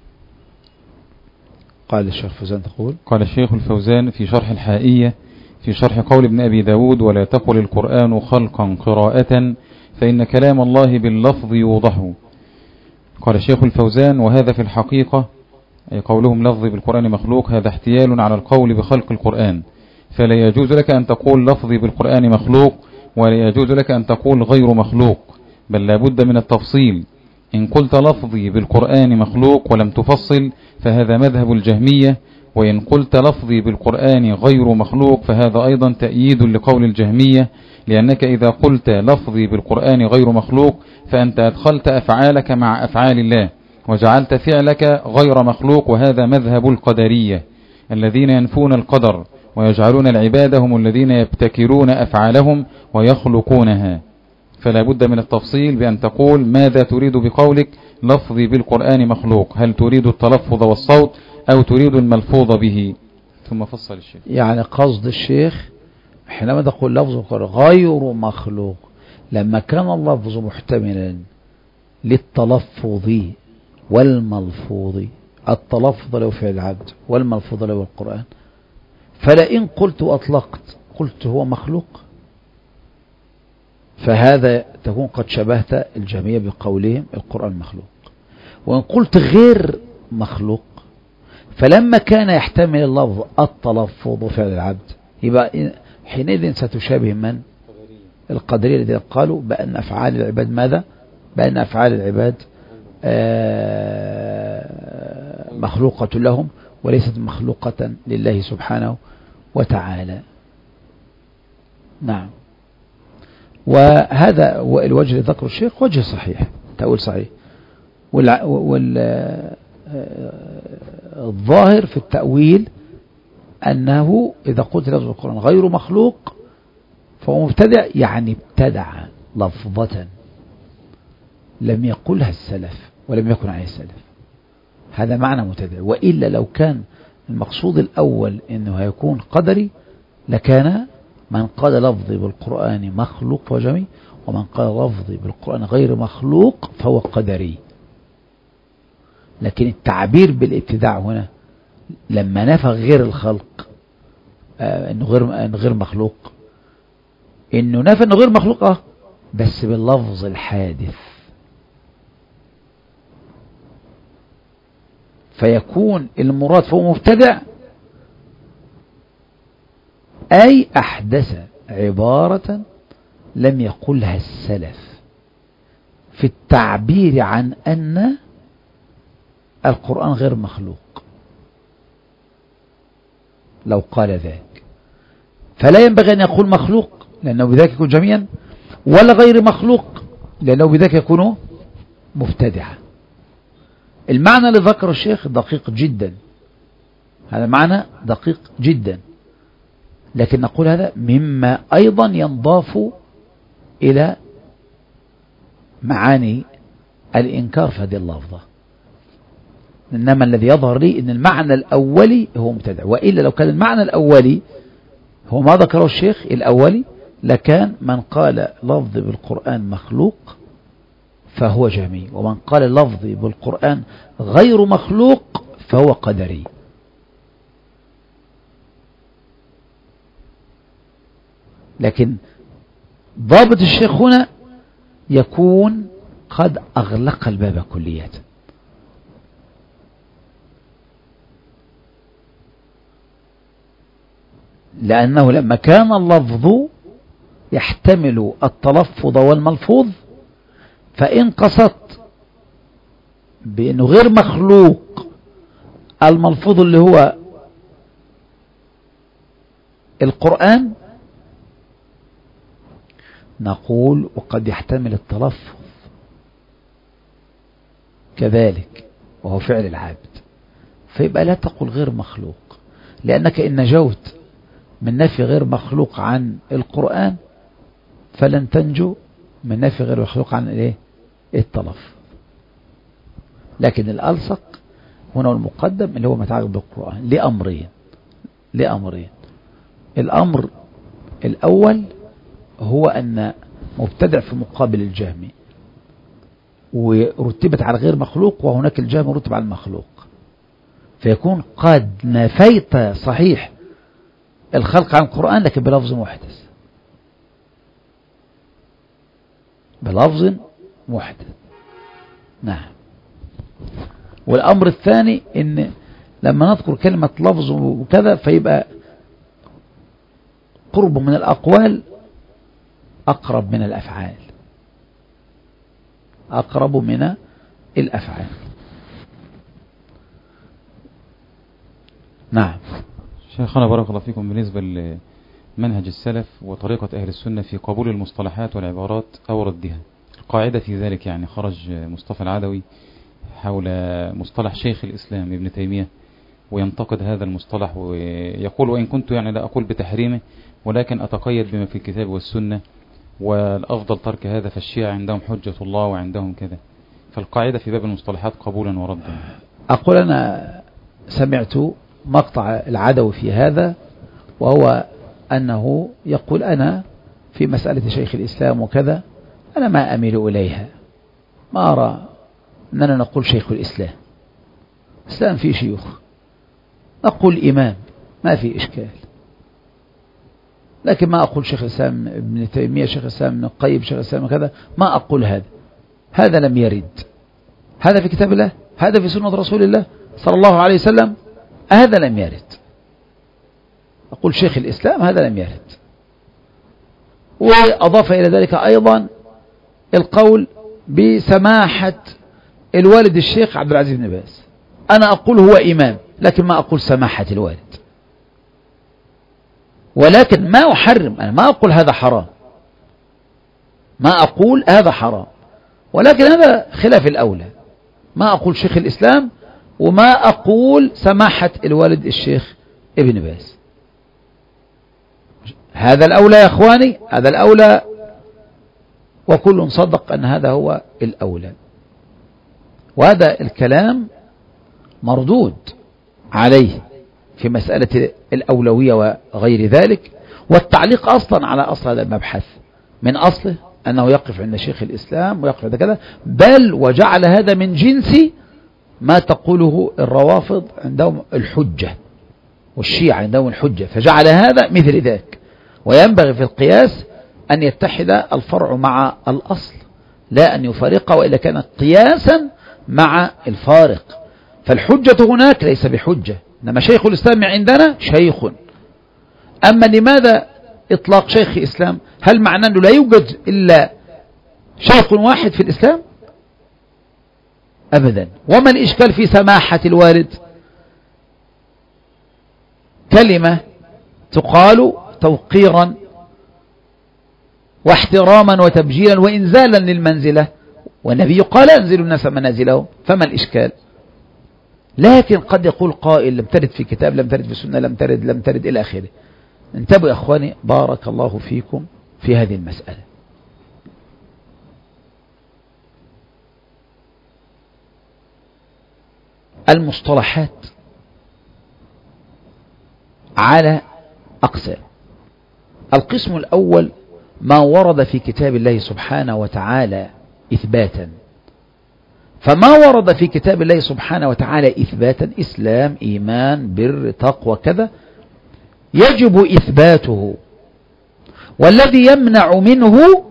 قال الشيخ الفوزان تقول قال الشيخ الفوزان في شرح الحائية في شرح قول ابن أبي داود ولا تقل القرآن خلقا قراءة فإن كلام الله باللفظ يوضح. قال الشيخ الفوزان وهذا في الحقيقة أي قولهم لفظ بالقرآن مخلوق هذا احتيال على القول بخلق القرآن، فلا يجوز لك أن تقول لفظي بالقرآن مخلوق ولا يجوز لك أن تقول غير مخلوق، بل لابد من التفصيل. إن قلت لفظي بالقرآن مخلوق ولم تفصل فهذا مذهب الجهمية، وإن قلت لفظي بالقرآن غير مخلوق فهذا أيضا تأييد لقول الجهمية، لأنك إذا قلت لفظي بالقرآن غير مخلوق فأنت أدخلت أفعالك مع أفعال الله وجعلت فعلك غير مخلوق، وهذا مذهب القدرية الذين ينفون القدر ويجعلون العباد هم الذين يبتكرون أفعالهم ويخلقونها. فلا بد من التفصيل بأن تقول ماذا تريد بقولك لفظي بالقرآن مخلوق، هل تريد التلفظ والصوت أو تريد الملفوظ به؟ ثم فصل الشيخ. يعني قصد الشيخ حينما تقول لفظ القرآن غير مخلوق لما كان اللفظ محتملا للتلفظ والملفوظ، التلفظ له فعل العبد والملفوظ له القرآن، فلئن قلت وأطلقت قلت هو مخلوق فهذا تكون قد شبهت الجميع بقولهم القرآن مخلوق. وإن قلت غير مخلوق فلما كان يحتمل اللفظ التلفظ وفعل العبد يبقى حينئذ ستشابه من؟ القدرية الذين قالوا بأن أفعال العباد ماذا؟ بأن أفعال العباد مخلوقة لهم وليست مخلوقة لله سبحانه وتعالى. نعم. وهذا الوجه اللي ذكره الشيخ وجه صحيح، تأويل صحيح، والظاهر في التأويل أنه إذا قلت لفظ القرآن غير مخلوق فهو مبتدع، يعني ابتدع لفظة لم يقلها السلف ولم يكن عليه السلف، هذا معنى مبتدع. وإلا لو كان المقصود الأول أنه هيكون قدري لكان من قال لفظي بالقرآن مخلوق فهو جميع، ومن قال لفظي بالقرآن غير مخلوق فهو قدري. لكن التعبير بالابتداع هنا لما نفى غير الخلق آه انه غير انه غير مخلوق، انه نفى انه غير مخلوق اه بس باللفظ الحادث، فيكون المراد فهو مبتدع أي أحدث عبارة لم يقلها السلف في التعبير عن أن القرآن غير مخلوق. لو قال ذلك فلا ينبغي أن يقول مخلوق لأنه بذلك يكون جميعا، ولا غير مخلوق لأنه بذلك يكون مبتدعا. المعنى اللي ذكره الشيخ دقيق جدا، هذا معنى دقيق جدا، لكن نقول هذا مما أيضا ينضاف إلى معاني الإنكار في هذه اللفظة. إنما الذي يظهر لي أن المعنى الأولي هو مبتدع، وإلا لو كان المعنى الأولي هو ما ذكره الشيخ الأولي لكان من قال لفظ بالقرآن مخلوق فهو جهمي، ومن قال لفظ بالقرآن غير مخلوق فهو قدري. لكن ضابط الشيخ هنا يكون قد أغلق الباب كليات، لأنه لما كان اللفظ يحتمل التلفظ والملفوظ، فإن قصدت بأنه غير مخلوق الملفوظ اللي هو القرآن نقول وقد يحتمل التلفظ كذلك وهو فعل العبد، فيبقى لا تقل غير مخلوق، لأنك إن نجوت من نفي غير مخلوق عن القرآن فلن تنجو من نفي غير مخلوق عن الايه التلفظ. لكن الألصق هنا المقدم اللي هو متعلق بالقرآن لأمرين لأمرين الأمر الأول هو أن مبتدع في مقابل الجهمي ورتبت على غير مخلوق، وهناك الجهم رتب على المخلوق، فيكون قد نفيت صحيح الخلق عن القرآن لكن بلفظ محدث، بلفظ محدث. نعم. والأمر الثاني إن لما نذكر كلمة لفظ وكذا فيبقى قرب من الأقوال أقرب من الأفعال، أقرب من الأفعال. نعم. شيخنا بارك الله فيكم، بالنسبة لمنهج السلف وطريقة أهل السنة في قبول المصطلحات والعبارات أو ردها، القاعدة في ذلك يعني خرج مصطفى العدوي حول مصطلح شيخ الإسلام ابن تيمية وينتقد هذا المصطلح ويقول وإن كنت يعني لا أقول بتحريمه ولكن أتقيد بما في الكتاب والسنة والأفضل ترك هذا، فالشيعة عندهم حجة الله وعندهم كذا، فالقاعدة في باب المصطلحات قبولا وردا. أقول أنا سمعت مقطع العدوي في هذا، وهو أنه يقول أنا في مسألة شيخ الإسلام وكذا أنا ما أميل إليها، ما أرى أننا نقول شيخ الإسلام، الإسلام فيه شيوخ، نقول إمام ما في إشكال، لكن ما أقول شيخ الإسلام ابن تيمية شيخ الإسلام ابن القيم شيخ الإسلام كذا، ما أقول هذا، هذا لم يرد، هذا في كتاب الله، هذا في سنة رسول الله صلى الله عليه وسلم، هذا لم يرد. أقول شيخ الإسلام هذا لم يرد. وأضاف إلى ذلك أيضا القول بسماحة الوالد الشيخ عبد العزيز بن باز، أنا أقول هو إمام لكن ما أقول سماحة الوالد، ولكن ما أحرم، أنا ما أقول هذا حرام، ما أقول هذا حرام، ولكن هذا خلاف الأولى، ما أقول شيخ الإسلام وما أقول سماحة الوالد الشيخ ابن باز، هذا الأولى يا أخواني، هذا الأولى، وكل صدق أن هذا هو الأولى. وهذا الكلام مردود عليه في مسألة الأولوية وغير ذلك، والتعليق أصلا على أصل هذا المبحث من أصله أنه يقف عند شيخ الإسلام ويقف عند كذا، بل وجعل هذا من جنس ما تقوله الروافض عندهم الحجة والشيعة عندهم الحجة، فجعل هذا مثل ذاك. وينبغي في القياس أن يتحد الفرع مع الأصل لا أن يفارقه، وإلا كان قياسا مع الفارق، فالحجة هناك ليس بحجة، إنما شيخ الإسلام عندنا شيخ. أما لماذا إطلاق شيخ إسلام؟ هل معناه أنه لا يوجد إلا شيخ واحد في الإسلام؟ أبدا. وما الإشكال في سماحة الوالد؟ كلمة تقال توقيرا واحتراما وتبجيلا وإنزالا للمنزلة، والنبي قال انزلوا الناس منازلهم، فما الإشكال؟ لكن قد يقول قائل لم ترد في كتاب، لم ترد في سنة، لم ترد لم ترد إلى آخره. انتبهوا يا أخواني بارك الله فيكم في هذه المسألة. المصطلحات على أقسام. القسم الأول ما ورد في كتاب الله سبحانه وتعالى إثباتا، فما ورد في كتاب الله سبحانه وتعالى إثباتا إسلام إيمان بر تقوى كذا يجب إثباته، والذي يمنع منه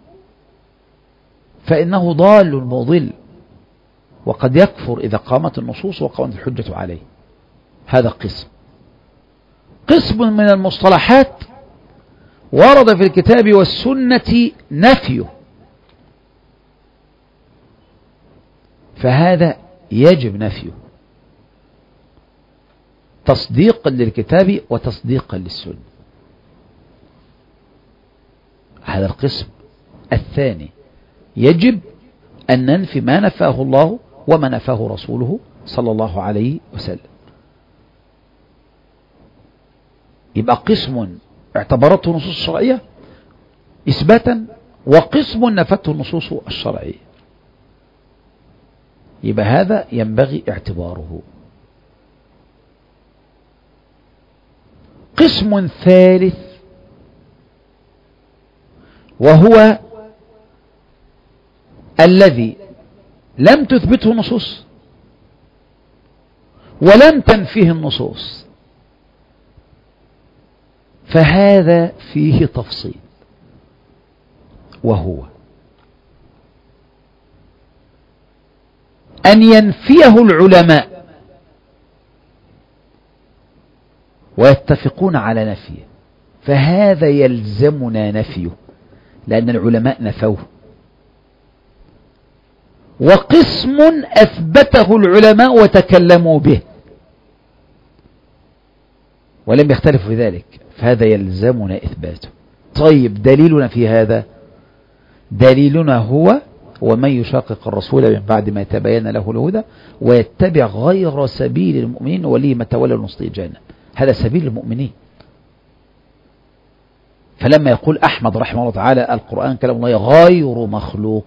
فإنه ضال مضل، وقد يكفر إذا قامت النصوص وقامت الحجة عليه. هذا قسم. قسم من المصطلحات ورد في الكتاب والسنة نفيه، فهذا يجب نفيه تصديقا للكتاب وتصديقا للسنة. هذا القسم الثاني يجب أن ننفي ما نفاه الله وما نفاه رسوله صلى الله عليه وسلم. يبقى قسم اعتبرته النصوص الشرعية إثباتا، وقسم نفته النصوص الشرعية. يبقى هذا ينبغي اعتباره. قسم ثالث وهو الذي لم تثبته النصوص ولم تنفيه النصوص، فهذا فيه تفصيل، وهو أن ينفيه العلماء ويتفقون على نفيه، فهذا يلزمنا نفيه لأن العلماء نفوه. وقسم أثبته العلماء وتكلموا به ولم يختلفوا في ذلك، فهذا يلزمنا إثباته. طيب دليلنا في هذا، دليلنا هو ومن يشاقق الرسول من بعد ما تبين له الهدى ويتبع غير سبيل المؤمنين وليه ما تولى نصليه جهنم. هذا سبيل المؤمنين. فلما يقول أحمد رحمه الله تعالى القرآن كلام الله غير مخلوق،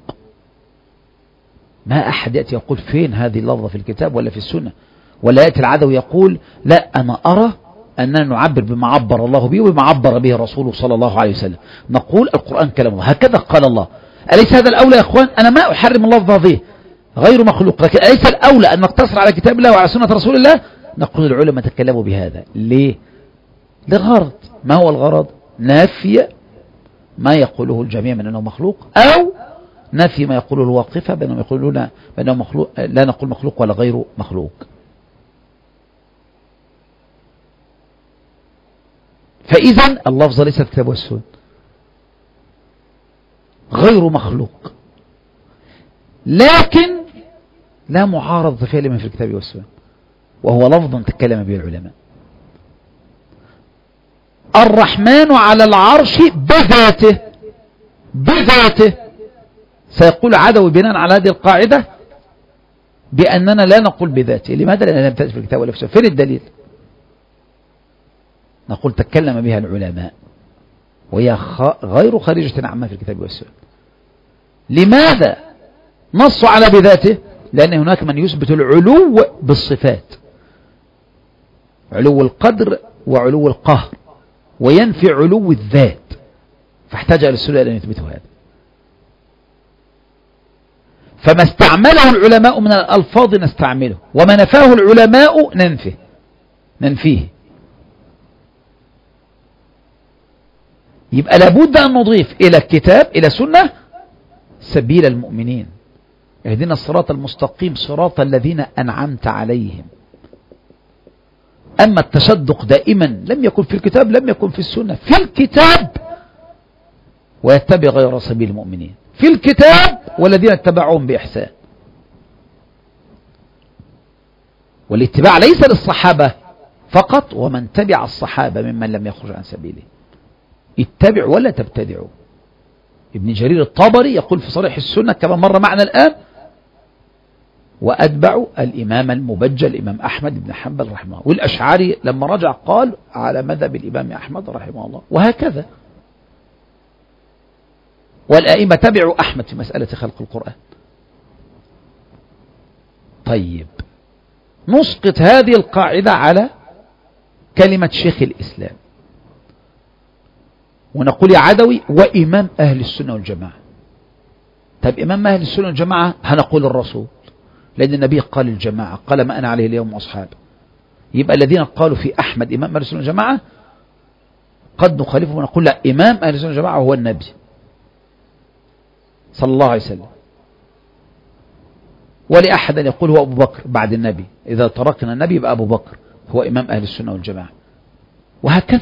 ما أحد يأتي يقول فين هذه اللفظة في الكتاب ولا في السنة، ولا يأتي العدوي يقول لا أنا أرى أننا نعبر بما عبر الله به وما عبر به رسوله صلى الله عليه وسلم. نقول القرآن كلام الله هكذا قال الله. أليس هذا الأولى يا أخوان؟ أنا ما أحرم اللفظة هذه غير مخلوق، لكن أليس الأولى أن نقتصر على كتاب الله وعلى سنة رسول الله؟ نقول العلماء تكلموا بهذا ليه؟ لغرض. ما هو الغرض؟ نفي ما يقوله الجميع من أنه مخلوق، أو نفي ما يقوله الواقفة بأنهم يقولون بأنه مخلوق، لا نقول مخلوق ولا غير مخلوق. فإذا اللفظ ليس في الكتاب والسنة، غير مخلوق، لكن لا معارضة فعل من في الكتاب والسنة، وهو لفظ تكلم به العلماء. الرحمن على العرش بذاته، بذاته. سيقول عدوي بناء على هذه القاعدة بأننا لا نقول بذاته. لماذا؟ لأننا لم تأتي في الكتاب ولا في السنة. فين الدليل؟ نقول تكلم بها العلماء وهي غير خارجة عما في الكتاب والسنة. لماذا نص على بذاته؟ لأن هناك من يثبت العلو بالصفات، علو القدر وعلو القهر، وينفي علو الذات، فاحتاج إلى السنة أن يثبتوا هذا. فما استعمله العلماء من الألفاظ نستعمله، وما نفاه العلماء ننفيه ننفيه. يبقى لابد أن نضيف إلى الكتاب إلى سنة سبيل المؤمنين، اهدنا الصراط المستقيم صراط الذين أنعمت عليهم. أما التشدق دائما لم يكن في الكتاب لم يكن في السنة. في الكتاب ويتبع غير سبيل المؤمنين، في الكتاب والذين اتبعوهم بإحسان. والاتباع ليس للصحابة فقط، ومن تبع الصحابة ممن لم يخرج عن سبيله. اتبع ولا تبتدعوا. ابن جرير الطبري يقول في صريح السنة كما مر معنا الآن وأتبع الإمام المبجل الإمام أحمد بن حنبل رحمه الله. والأشعري لما رجع قال على مذهب الإمام أحمد رحمه الله، وهكذا. والأئمة تبعوا أحمد في مسألة خلق القرآن. طيب، نسقط هذه القاعدة على كلمة شيخ الإسلام ونقول يا عدوي وإمام أهل السنة والجماعة. طيب إمام أهل السنة والجماعة هنقول الرسول، لأن النبي قال الجماعة، قال ما أنا عليه اليوم وأصحابه. يبقى الذين قالوا في أحمد إمام أهل السنة والجماعة قد نخالفهم ونقول لا، إمام أهل السنة والجماعة هو النبي صلى الله عليه وسلم. ولأحد أن يقول هو أبو بكر بعد النبي، إذا تركنا النبي يبقى أبو بكر هو إمام أهل السنة والجماعة، وهكذا.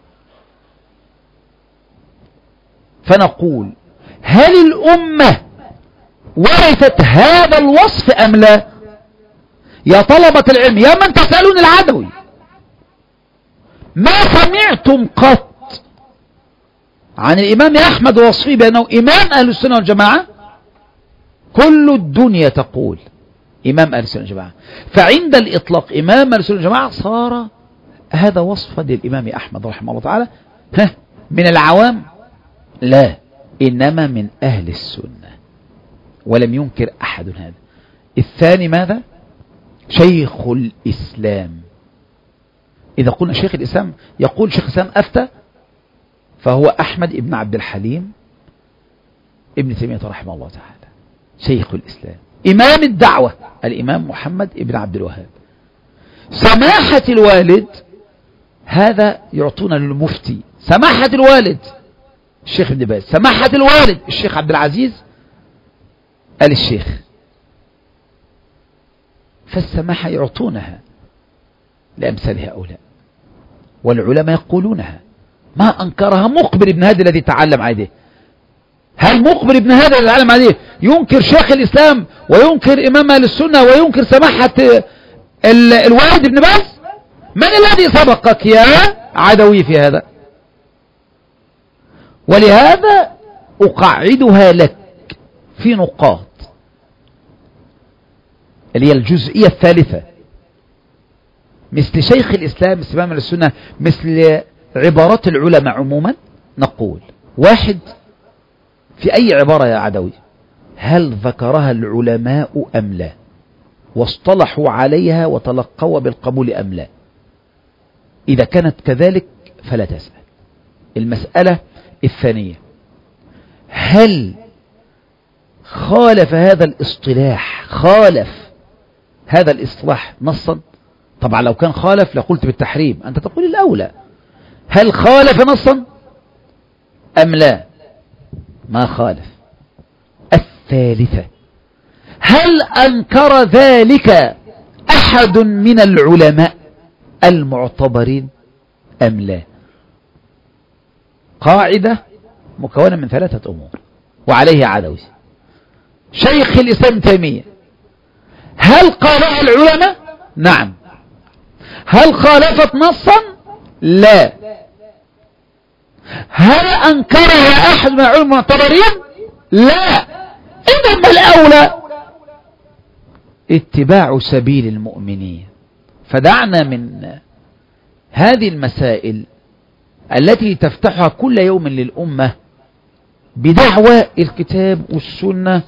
فنقول هل الأمة ورثت هذا الوصف أم لا؟ يا طلبة العلم، يا من تسألون العدوي، ما سمعتم قط عن الإمام أحمد وصفه بأنه إمام أهل السنة والجماعة؟ كل الدنيا تقول إمام أهل السنة والجماعة. فعند الإطلاق إمام أهل السنة والجماعة صار هذا وصفا للإمام أحمد رحمه الله تعالى ها من العوام؟ لا، إنما من أهل السنة، ولم ينكر أحد هذا. الثاني ماذا؟ شيخ الإسلام. إذا قلنا شيخ الإسلام، يقول شيخ الإسلام أفتى، فهو أحمد ابن عبد الحليم ابن تيمية رحمه الله تعالى شيخ الإسلام. إمام الدعوة الإمام محمد ابن عبد الوهاب. سماحة الوالد هذا يعطونا للمفتي، سماحة الوالد الشيخ ابن باز، سماحة الوالد الشيخ عبد العزيز آل الشيخ. فالسماحة يعطونها لأمثال هؤلاء، والعلماء يقولونها. ما أنكرها مقبل ابن هادي الذي تعلم عليه. هل مقبل ابن هادي الذي تعلم عليه ينكر شيخ الإسلام وينكر إمام أهل السنة وينكر سماحة الوالد ابن باز؟ من الذي سبقك يا عدوي في هذا؟ ولهذا أقعدها لك في نقاط اللي هي الجزئية الثالثة، مثل شيخ الإسلام، مثل إمام السنة، مثل عبارات العلماء عموما. نقول واحد، في أي عبارة يا عدوي هل ذكرها العلماء أم لا، واصطلحوا عليها وتلقوا بالقبول أم لا؟ إذا كانت كذلك فلا تسأل. المسألة الثانية، هل خالف هذا الاصطلاح خالف هذا الاصطلاح نصا؟ طبعا لو كان خالف لقلت بالتحريم، أنت تقول الأولى. هل خالف نصا أم لا؟ ما خالف. الثالثة، هل أنكر ذلك أحد من العلماء المعتبرين أم لا؟ قاعدة مكونة من ثلاثة أمور، وعليه عدوي. شيخ الإسلام تيمية، هل قالها العلماء؟ نعم. هل خالفت نصا؟ لا. هل أنكرها أحد من العلماء المعتبرين؟ لا. إذن الأولى اتباع سبيل المؤمنين. فدعنا من هذه المسائل التي تفتحها كل يوم للأمة بدعوى الكتاب والسنة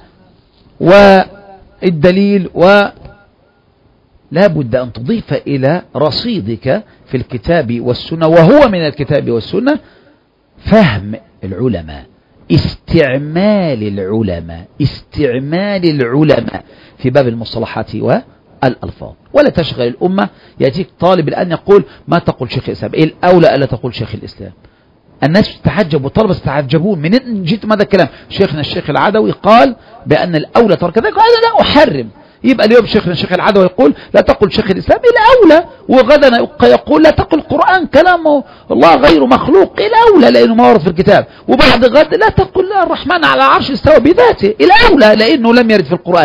والدليل، ولا بد أن تضيف إلى رصيدك في الكتاب والسنة، وهو من الكتاب والسنة فهم العلماء، استعمال العلماء استعمال العلماء في باب المصطلحات والألفاظ. ولا تشغل الأمة. يأتيك طالب الآن يقول ما تقول شيخ الإسلام، إيه الأولى ألا تقول شيخ الإسلام؟ الناس تتعجب والطلبة تتعجبون من جيت ماذا الكلام؟ شيخنا الشيخ العدوي قال بأن الأولى ترك ذلك، وأنا لا أحرم. يبقى اليوم شيخنا الشيخ العدوي يقول لا تقل شيخ الإسلام الأولى، وغدا يقول لا تقل القرآن كلامه الله غير مخلوق الأولى لأنه ما ورد في الكتاب، وبعد غد لا تقل الرحمن على العرش استوى بذاته الأولى لأنه لم يرد في القرآن.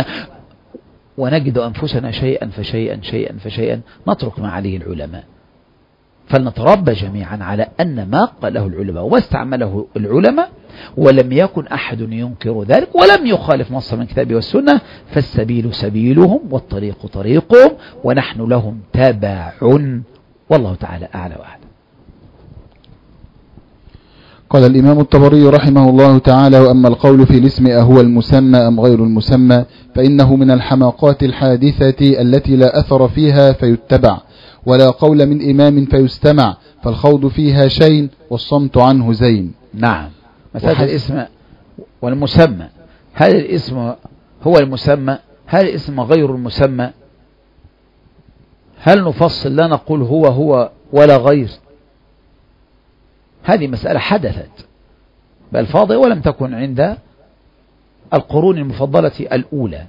ونجد أنفسنا شيئا فشيئا شيئا فشيئا نترك ما عليه العلماء. فلنتربى جميعا على أن ما قاله العلماء واستعمله العلماء ولم يكن أحد ينكر ذلك ولم يخالف نص من كتابه والسنة، فالسبيل سبيلهم والطريق طريقهم ونحن لهم تابع، والله تعالى أعلى وأعلم. قال الإمام الطبري رحمه الله تعالى: وأما القول في الاسم أهو المسمى أم غير المسمى فإنه من الحماقات الحادثة التي لا أثر فيها فيتبع، ولا قول من إمام فيستمع، فالخوض فيها شين والصمت عنه زين. نعم، مسألة الاسم والمسمى، هل الاسم هو المسمى؟ هل الاسم غير المسمى؟ هل نفصل لا نقول هو هو ولا غير؟ هذه مسألة حدثت بالفاضل ولم تكن عند القرون المفضلة الأولى،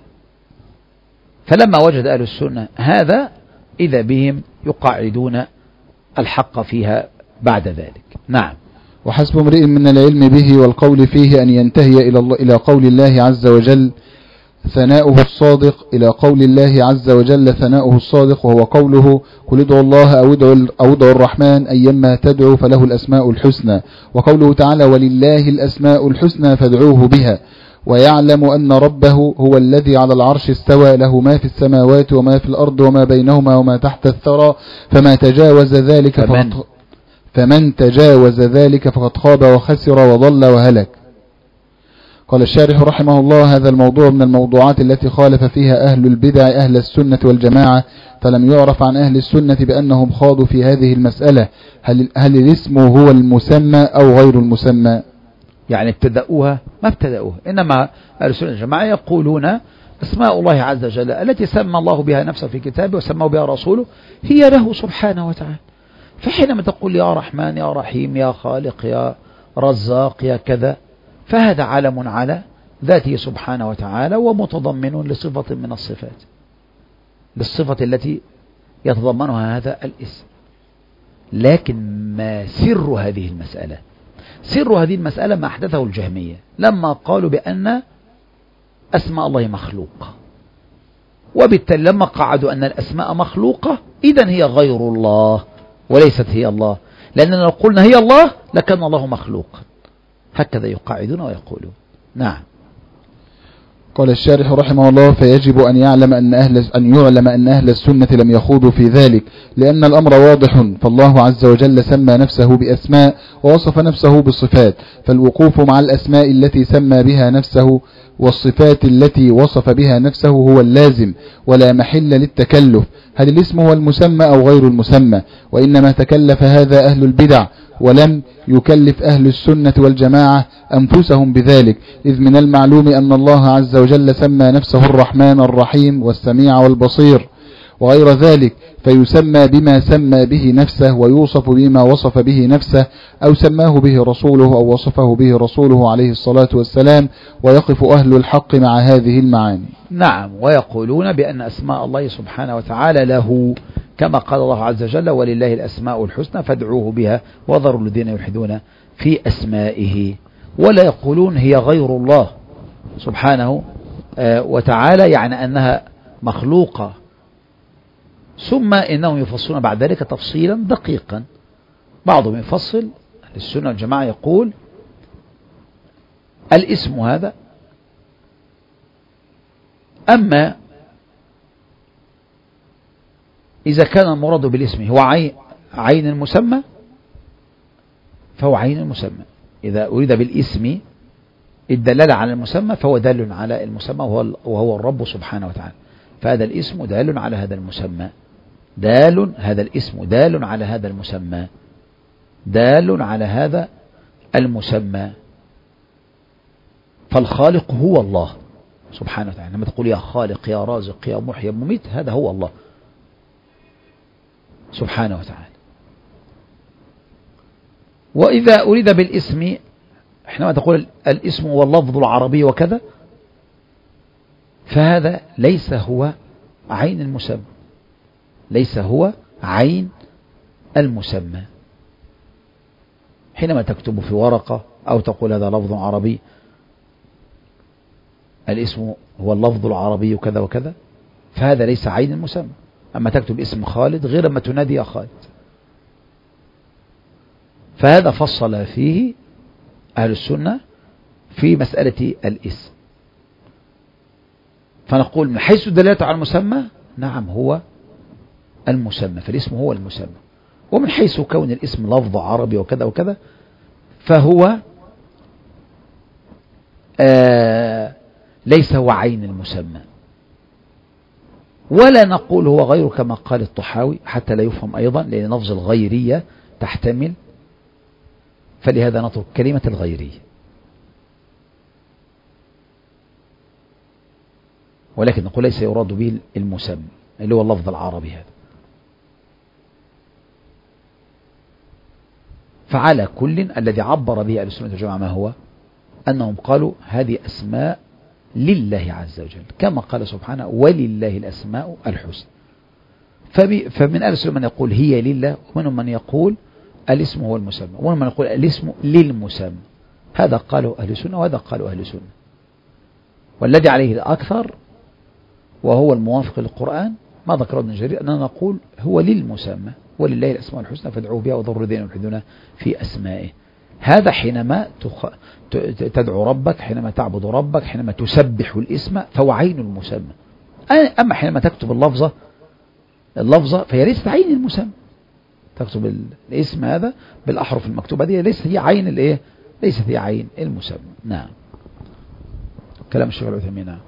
فلما وجد أهل السنة هذا إذا بهم يقاعدون الحق فيها بعد ذلك. نعم. وحسب امرئ من العلم به والقول فيه أن ينتهي إلى, الله إلى قول الله عز وجل ثناؤه الصادق، إلى قول الله عز وجل ثناؤه الصادق، وهو قوله: قل ادعوا الله أو ادعوا الرحمن أيما تدعوا فله الأسماء الحسنى، وقوله تعالى: ولله الأسماء الحسنى فادعوه بها، ويعلم أن ربه هو الذي على العرش استوى، له ما في السماوات وما في الأرض وما بينهما وما تحت الثرى، فما تجاوز ذلك فقد فمن تجاوز ذلك فقد خاب وخسر وضل وهلك. قال الشارح رحمه الله: هذا الموضوع من الموضوعات التي خالف فيها أهل البدع أهل السنة والجماعة، فلم يعرف عن أهل السنة بأنهم خاضوا في هذه المسألة. هل, هل الاسم هو المسمى أو غير المسمى؟ يعني ابتدأوها ما ابتدأوها، إنما أهل السنة والجماعة يقولون أسماء الله عز وجل التي سمى الله بها نفسه في كتابه وسماه بها رسوله هي له سبحانه وتعالى، فحينما تقول يا رحمن يا رحيم يا خالق يا رزاق يا كذا، فهذا علم على ذاته سبحانه وتعالى ومتضمن لصفة من الصفات، للصفة التي يتضمنها هذا الاسم. لكن ما سر هذه المسألة؟ سر هذه المسألة ما أحدثه الجهمية لما قالوا بأن أسماء الله مخلوقة، وبالتالي لما قعدوا أن الأسماء مخلوقة إذن هي غير الله وليست هي الله، لأننا لو قلنا هي الله لكان الله مخلوقا، هكذا يقاعدون ويقولون. نعم. قال الشارح رحمه الله: فيجب أن يعلم أن أهل أن يعلم أن أهل السنة لم يخوضوا في ذلك، لأن الأمر واضح، فالله عز وجل سمى نفسه بأسماء ووصف نفسه بصفات، فالوقوف مع الأسماء التي سمى بها نفسه والصفات التي وصف بها نفسه هو اللازم، ولا محل للتكلف. هل الاسم هو المسمى أو غير المسمى؟ وإنما تكلف هذا أهل البدع، ولم يكلف أهل السنة والجماعة أنفسهم بذلك، إذ من المعلوم أن الله عز وجل سمى نفسه الرحمن الرحيم والسميع والبصير وغير ذلك، فيسمى بما سمى به نفسه ويوصف بما وصف به نفسه، أو سماه به رسوله أو وصفه به رسوله عليه الصلاة والسلام، ويقف أهل الحق مع هذه المعاني. نعم، ويقولون بأن أسماء الله سبحانه وتعالى له، كما قال الله عز وجل: ولله الأسماء الحسنى فادعوه بها وذروا الذين يلحدون في أسمائه. ولا يقولون هي غير الله سبحانه وتعالى، يعني أنها مخلوقة. ثم إنهم يفصلون بعد ذلك تفصيلا دقيقا، بعضهم يفصل السنة والجماعة يقول الاسم هذا، أما إذا كان المراد بالاسم هو عين, عين المسمى فهو عين المسمى، إذا أريد بالاسم الدلالة على المسمى فهو دال على المسمى وهو, وهو الرب سبحانه وتعالى، فهذا الاسم دال على هذا المسمى، دال هذا الاسم دال على هذا المسمى، دال على هذا المسمى. فالخالق هو الله سبحانه وتعالى، لما تقول يا خالق يا رازق يا محيي مميت، هذا هو الله سبحانه وتعالى. وإذا أريد بالاسم، حينما تقول الاسم هو اللفظ العربي وكذا، فهذا ليس هو عين المسمى، ليس هو عين المسمى. حينما تكتب في ورقة أو تقول هذا لفظ عربي، الاسم هو اللفظ العربي كذا وكذا، فهذا ليس عين المسمى. أما تكتب اسم خالد غير ما تنادي يا خالد، فهذا فصل فيه أهل السنة في مسألة الاسم. فنقول من حيث دلالته على المسمى نعم هو المسمى، فالاسم هو المسمى. ومن حيث كون الاسم لفظ عربي وكذا وكذا فهو آه ليس هو عين المسمى، ولا نقول هو غيره كما قال الطحاوي حتى لا يفهم أيضا، لأن لفظ الغيرية تحتمل، فلهذا نترك كلمة الغيرية، ولكن نقول ليس يراد به المسمى اللي هو اللفظ العربي هذا. فعلى كل الذي عبر به أهل السنة والجماعة ما هو أنهم قالوا هذه أسماء لله عز وجل، كما قال سبحانه ولله الأسماء الحسنى. فمن أهل السنة من يقول هي لله، ومنهم من يقول الاسم هو المسمى، ومنهم من يقول الاسم للمسمى. هذا قاله أهل السنة وهذا قاله أهل السنة، والذي عليه الأكثر وهو الموافق للقرآن ما ذكره ابن جرير أننا نقول هو للمسمى ولله الأسماء الحسنى فادعوه بها وذروا الذين يلحدون في أسمائه. هذا حينما تخ... تدعو ربك، حينما تعبد ربك، حينما تسبح الاسم فهو عين المسمى. أما حينما تكتب اللفظة اللفظة فهي ليست عين المسمى، تكتب الاسم هذا بالأحرف المكتوبة دي ليست هي عين الايه، ليست هي عين المسمى. نعم كلام الشيخ العثيمين. نعم.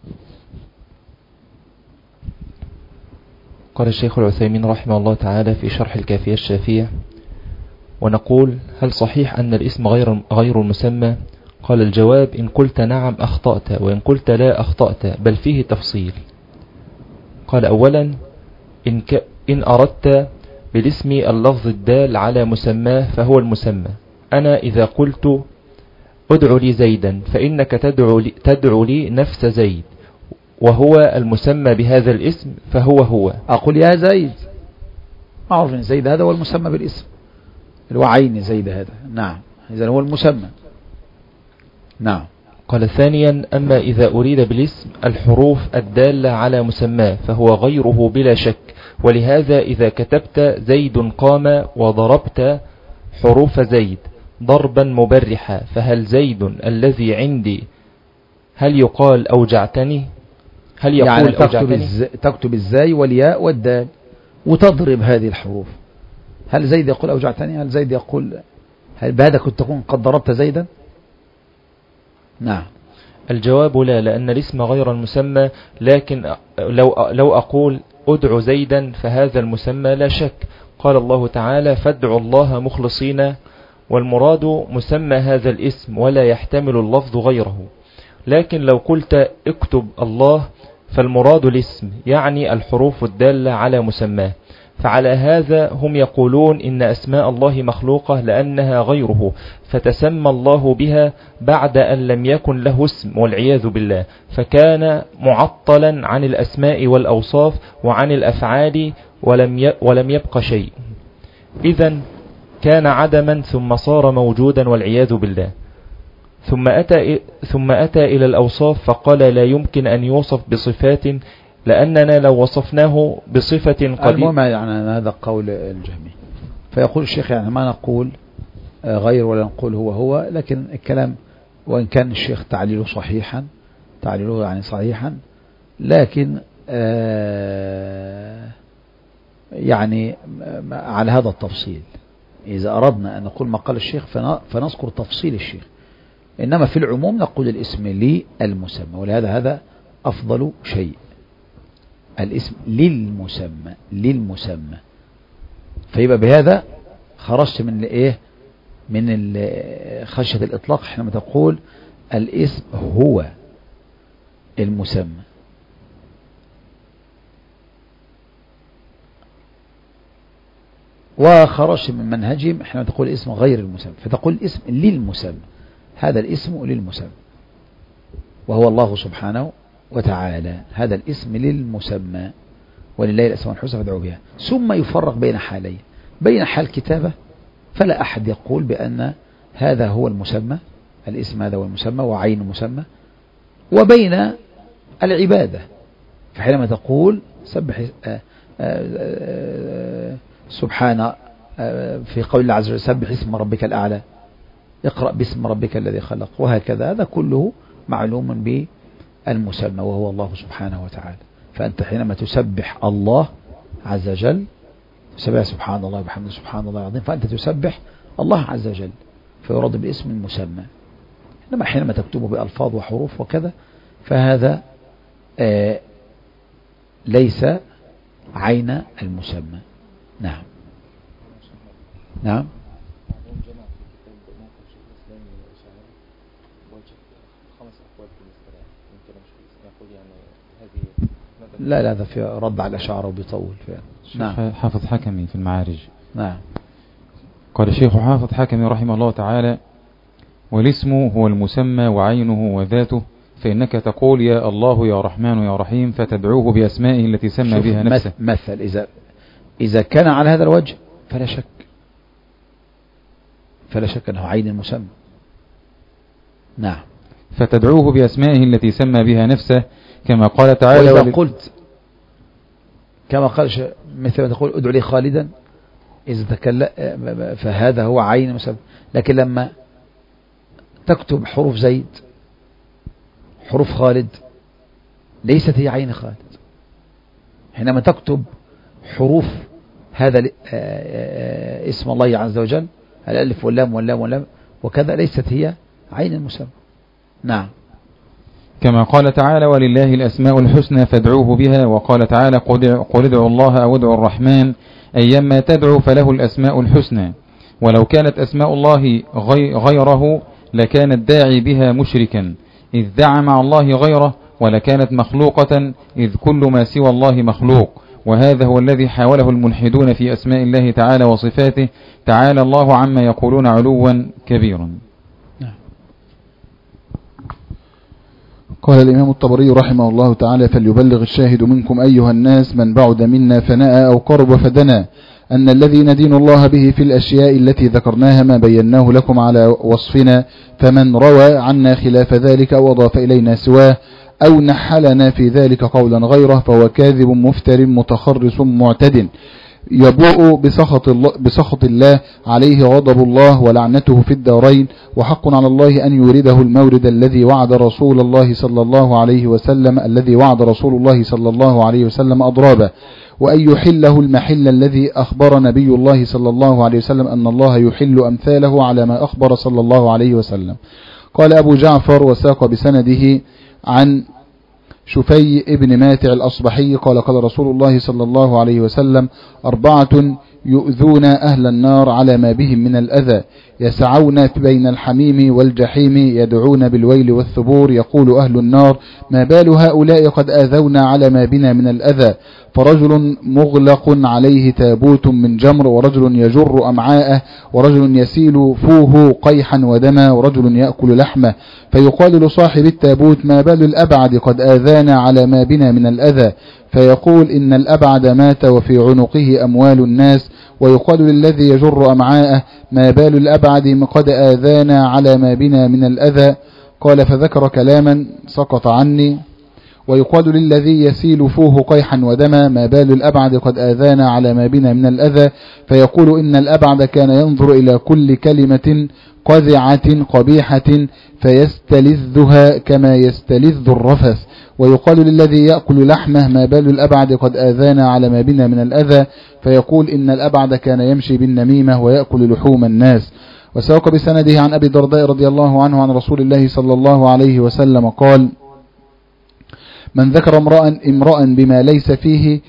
قال الشيخ العثيمين رحمه الله تعالى في شرح الكافية الشافية: ونقول هل صحيح أن الاسم غير غير المسمى؟ قال الجواب: إن قلت نعم أخطأت، وإن قلت لا أخطأت، بل فيه تفصيل. قال: أولا إن, ك إن أردت بالاسم اللفظ الدال على مسماه فهو المسمى. أنا إذا قلت ادعو لي زيدا فإنك تدعو لي, تدعو لي نفس زيد، وهو المسمى بهذا الاسم فهو هو. أقول يا زيد، معروف أن زيد هذا هو المسمى بالاسم اللي هو عين زيد هذا. نعم إذا هو المسمى. نعم. قال: ثانيا أما إذا أريد بالاسم الحروف الدالة على مسماه فهو غيره بلا شك، ولهذا إذا كتبت زيد قام وضربت حروف زيد ضربا مبرحا فهل زيد الذي عندي هل يقال أوجعتني؟ هل يقول يعني تكتب, الز... تكتب الزاي والياء والدال وتضرب هذه الحروف، هل زيد يقول أوجعتني؟ هل زيد يقول هل بهذا كنت تكون قد ضربت زيدا؟ نعم. الجواب لا، لأن الاسم غير المسمى، لكن لو, لو أقول أدعو زيدا فهذا المسمى لا شك. قال الله تعالى: فادعوا الله مخلصين، والمراد مسمى هذا الاسم ولا يحتمل اللفظ غيره. لكن لو قلت اكتب الله فالمراد الاسم، يعني الحروف الدالة على مسماه. فعلى هذا هم يقولون إن أسماء الله مخلوقة لأنها غيره، فتسمى الله بها بعد أن لم يكن له اسم والعياذ بالله، فكان معطلا عن الأسماء والأوصاف وعن الأفعال ولم ولم يبق شيء. إذن كان عدما ثم صار موجودا والعياذ بالله. ثم أتى, ثم أتى إلى الأوصاف فقال: لا يمكن أن يوصف بصفات، لأننا لو وصفناه بصفة قديمة. المهم يعني هذا قول الجهمي. فيقول الشيخ يعني ما نقول غير ولا نقول هو هو، لكن الكلام وإن كان الشيخ تعليله صحيحا تعليله يعني صحيحا، لكن آه يعني على هذا التفصيل إذا أردنا أن نقول ما قال الشيخ فنذكر تفصيل الشيخ، إنما في العموم نقول الاسم للمسمى، ولهذا هذا أفضل شيء، الاسم للمسمى للمسمى. فيبقى بهذا خرجت من الايه، من خشية الإطلاق حينما تقول الاسم هو المسمى. وخرجت من منهجهم حينما تقول الاسم غير المسمى، فتقول الاسم للمسمى، هذا الاسم للمسمى وهو الله سبحانه وتعالى، هذا الاسم للمسمى ولله الأسماء الحسنى فادعوا بها. ثم يفرق بين حالين، بين حال كتابة فلا أحد يقول بأن هذا هو المسمى، الاسم هذا هو المسمى وعين المسمى، وبين العبادة. فحينما تقول سبح آآ آآ سبحان في قول الله عز وجل سبح اسم ربك الأعلى، اقرأ باسم ربك الذي خلق، وهكذا. هذا كله معلوم بالمسمى وهو الله سبحانه وتعالى. فأنت حينما تسبح الله عز وجل تسبح سبحان الله وبحمده سبحان الله العظيم، فأنت تسبح الله عز وجل فيراد باسم المسمى. إنما حينما تكتبه بألفاظ وحروف وكذا فهذا آه ليس عين المسمى. نعم نعم. لا لا هذا في رد على الأشاعرة وبيطول فيها. نعم. حافظ حكمي في المعارج. نعم. قال الشيخ حافظ حكمي رحمه الله تعالى: والاسم هو المسمى وعينه وذاته، فإنك تقول يا الله يا رحمن يا رحيم فتدعوه بأسمائه التي سمى بها نفسه. مثل إذا إذا كان على هذا الوجه فلا شك فلا شك أنه عين المسمى. نعم. فتدعوه بأسمائه التي سمى بها نفسه كما قال تعالى. وإذا قلت كما قال مثل ما تقول ادعو لي خالدا إذا تكلم فهذا هو عين المسمى. لكن لما تكتب حروف زيد حروف خالد ليست هي عين خالد. حينما تكتب حروف هذا اسم الله عز وجل الألف واللام واللام واللام وكذا ليست هي عين المسمى. نعم. كما قال تعالى ولله الأسماء الحسنى فادعوه بها، وقال تعالى قل ادعوا الله أو ادعوا الرحمن أيما تدعو فله الأسماء الحسنى. ولو كانت أسماء الله غيره لكان الداعي بها مشركا إذ دعا مع الله غيره، ولكانت مخلوقة إذ كل ما سوى الله مخلوق. وهذا هو الذي حاوله الملحدون في أسماء الله تعالى وصفاته، تعالى الله عما يقولون علوا كبيرا. قال الإمام الطبري رحمه الله تعالى: فليبلغ الشاهد منكم أيها الناس من بعد منا فنأى أو قرب فدنا أن الذي ندين الله به في الأشياء التي ذكرناها ما بيناه لكم على وصفنا، فمن روى عنا خلاف ذلك أو أضاف إلينا سواه أو نحلنا في ذلك قولا غيره فهو كاذب مفتر متخرص معتد يبوء بسخط الله, بسخط الله عليه غضب الله ولعنته في الدارين، وحق على الله أن يورده المورد الذي وعد رسول الله صلى الله عليه وسلم الذي وعد رسول الله صلى الله عليه وسلم أضرابه، وأن يحله المحل الذي أخبر نبي الله صلى الله عليه وسلم أن الله يحل أمثاله على ما أخبر صلى الله عليه وسلم. قال أبو جعفر وساق بسنده عن شفي ابن ماتع الأصبحي قال قال رسول الله صلى الله عليه وسلم: أربعة يؤذون أهل النار على ما بهم من الأذى، يسعون بين الحميم والجحيم يدعون بالويل والثبور، يقول أهل النار: ما بال هؤلاء قد آذونا على ما بنا من الأذى، فرجل مغلق عليه تابوت من جمر، ورجل يجر أمعاءه، ورجل يسيل فوه قيحا ودما، ورجل يأكل لحمه، فيقال لصاحب التابوت: ما بال الأبعد قد آذانا على ما بنا من الأذى، فيقول: إن الأبعد مات وفي عنقه أموال الناس، ويقال للذي يجر أمعاءه: ما بال الأبعد قد آذانا على ما بنا من الأذى. قال فذكر كلاما سقط عني. ويقال للذي يسيل فوه قيحا ودما: ما بال الأبعد قد آذانا على ما بنا من الأذى، فيقول: إن الأبعد كان ينظر إلى كل كلمة قذعة قبيحة فيستلذها كما يستلذ الرفث. ويقال للذي يأكل لحمه: ما بال الأبعد قد آذانا على ما بنا من الأذى، فيقول: إن الأبعد كان يمشي بالنميمة ويأكل لحوم الناس. وساق بسنده عن أبي الدرداء رضي الله عنه عن رسول الله صلى الله عليه وسلم قال: من ذكر امرأ امرأ بما ليس فيه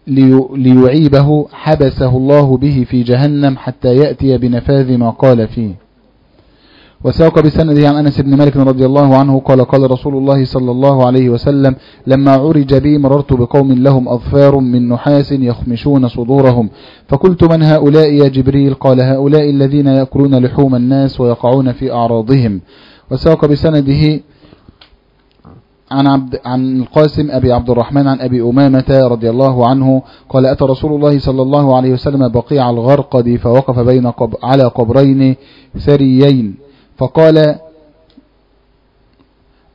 ليعيبه حبسه الله به في جهنم حتى يأتي بنفاذ ما قال فيه. وساق بسنده عن أنس بن مالك رضي الله عنه قال قال رسول الله صلى الله عليه وسلم: لما عرج بي مررت بقوم لهم أظفار من نحاس يخمشون صدورهم، فقلت: من هؤلاء يا جبريل؟ قال: هؤلاء الذين يأكلون لحوم الناس ويقعون في أعراضهم. وساق بسنده عن, عبد عن القاسم أبي عبد الرحمن عن أبي أمامة رضي الله عنه قال: أتى رسول الله صلى الله عليه وسلم بقيع الغرقد فوقف بين قب على قبرين ثريين فقال: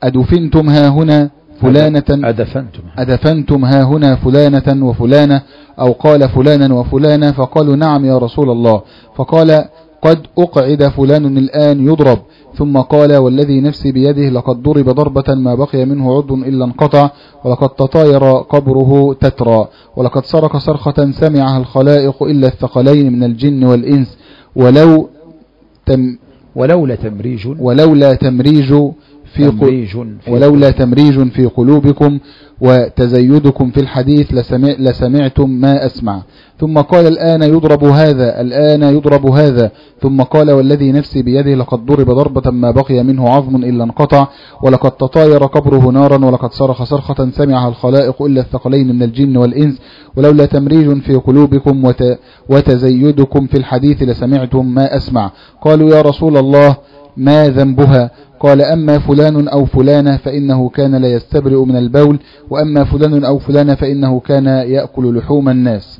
أدفنتم ها هنا فلانة أدفنتم, أدفنتم ها هنا فلانة وفلانة أو قال فلانا وفلانا؟ فقالوا نعم يا رسول الله. فقال قد أقعد فلان الآن يضرب. ثم قال والذي نفسي بيده لقد ضرب ضربة ما بقي منه عضو إلا انقطع، ولقد تطاير قبره تترى، ولقد صرخ صرخة سمعها الخلائق إلا الثقلين من الجن والإنس، ولو تم ولولا تمريج ولولا تمريج في تمريج في ولولا تمريج في قلوبكم وتزيدكم في الحديث لسمع لسمعتم ما أسمع. ثم قال الآن يضرب هذا الآن يضرب هذا. ثم قال والذي نفسي بيده لقد ضرب ضربة ما بقي منه عظم إلا انقطع، ولقد تطاير قبره نارا، ولقد صرخ صرخة سمعها الخلائق إلا الثقلين من الجن والإنس، ولولا تمريج في قلوبكم وت وتزيدكم في الحديث لسمعتم ما أسمع. قالوا يا رسول الله ما ذنبها؟ قال أما فلان أو فلانة فإنه كان لا يستبرئ من البول، وأما فلان أو فلانة فإنه كان يأكل لحوم الناس.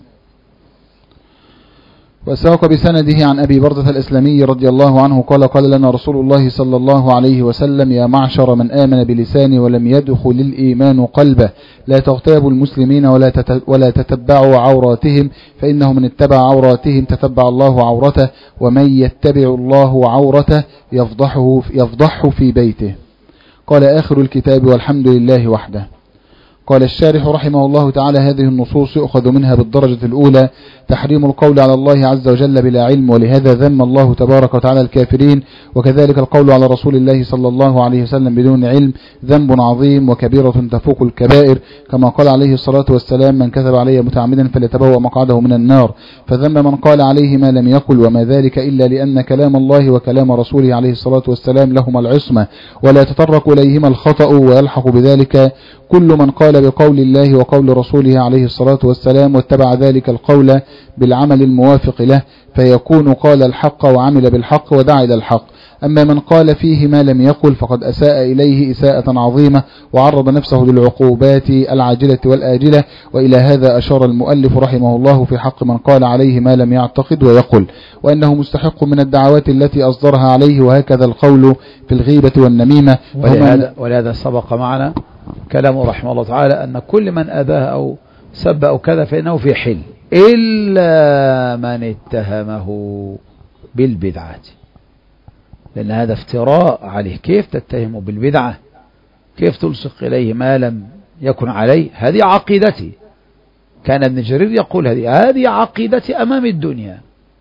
وساق بسنده عن أبي بردة الإسلامي رضي الله عنه قال قال لنا رسول الله صلى الله عليه وسلم يا معشر من آمن بلسانه ولم يدخل الإيمان قلبه لا تغتابوا المسلمين ولا ولا تتبعوا عوراتهم، فإنه من اتبع عوراتهم تتبع الله عورته، ومن يتبع الله عورته يفضحه يفضحه في بيته. قال آخر الكتاب والحمد لله وحده. قال الشارح رحمه الله تعالى هذه النصوص يؤخذ منها بالدرجة الأولى تحريم القول على الله عز وجل بلا علم، ولهذا ذم الله تبارك وتعالى الكافرين، وكذلك القول على رسول الله صلى الله عليه وسلم بدون علم ذنب عظيم وكبيرة تفوق الكبائر، كما قال عليه الصلاة والسلام من كذب علي متعمدا فليتبوأ مقعده من النار. فذم من قال عليه ما لم يقل، وما ذلك إلا لأن كلام الله وكلام رسوله عليه الصلاة والسلام لهما العصمة ولا يتطرق إليهما الخطأ، ويلحق بذلك كل من قال بقول الله وقول رسوله عليه الصلاة والسلام واتبع ذلك القول بالعمل الموافق له، فيكون قال الحق وعمل بالحق ودعا إلى الحق. أما من قال فيه ما لم يقل فقد أساء إليه إساءة عظيمة وعرض نفسه للعقوبات العاجلة والآجلة. وإلى هذا أشار المؤلف رحمه الله في حق من قال عليه ما لم يعتقد ويقل، وأنه مستحق من الدعوات التي أصدرها عليه، وهكذا القول في الغيبة والنميمة. ولهذا, ولهذا سبق معنا كلامه رحمه الله تعالى أن كل من أذاه أو سب أو كذا فإنه في حل إلا من اتهمه بالبدعة، لأن هذا افتراء عليه. كيف تتهمه بالبدعة؟ كيف تلصق إليه ما لم يكن عليه؟ هذه عقيدتي. كان ابن جرير يقول هذه هذه عقيدتي أمام الدنيا،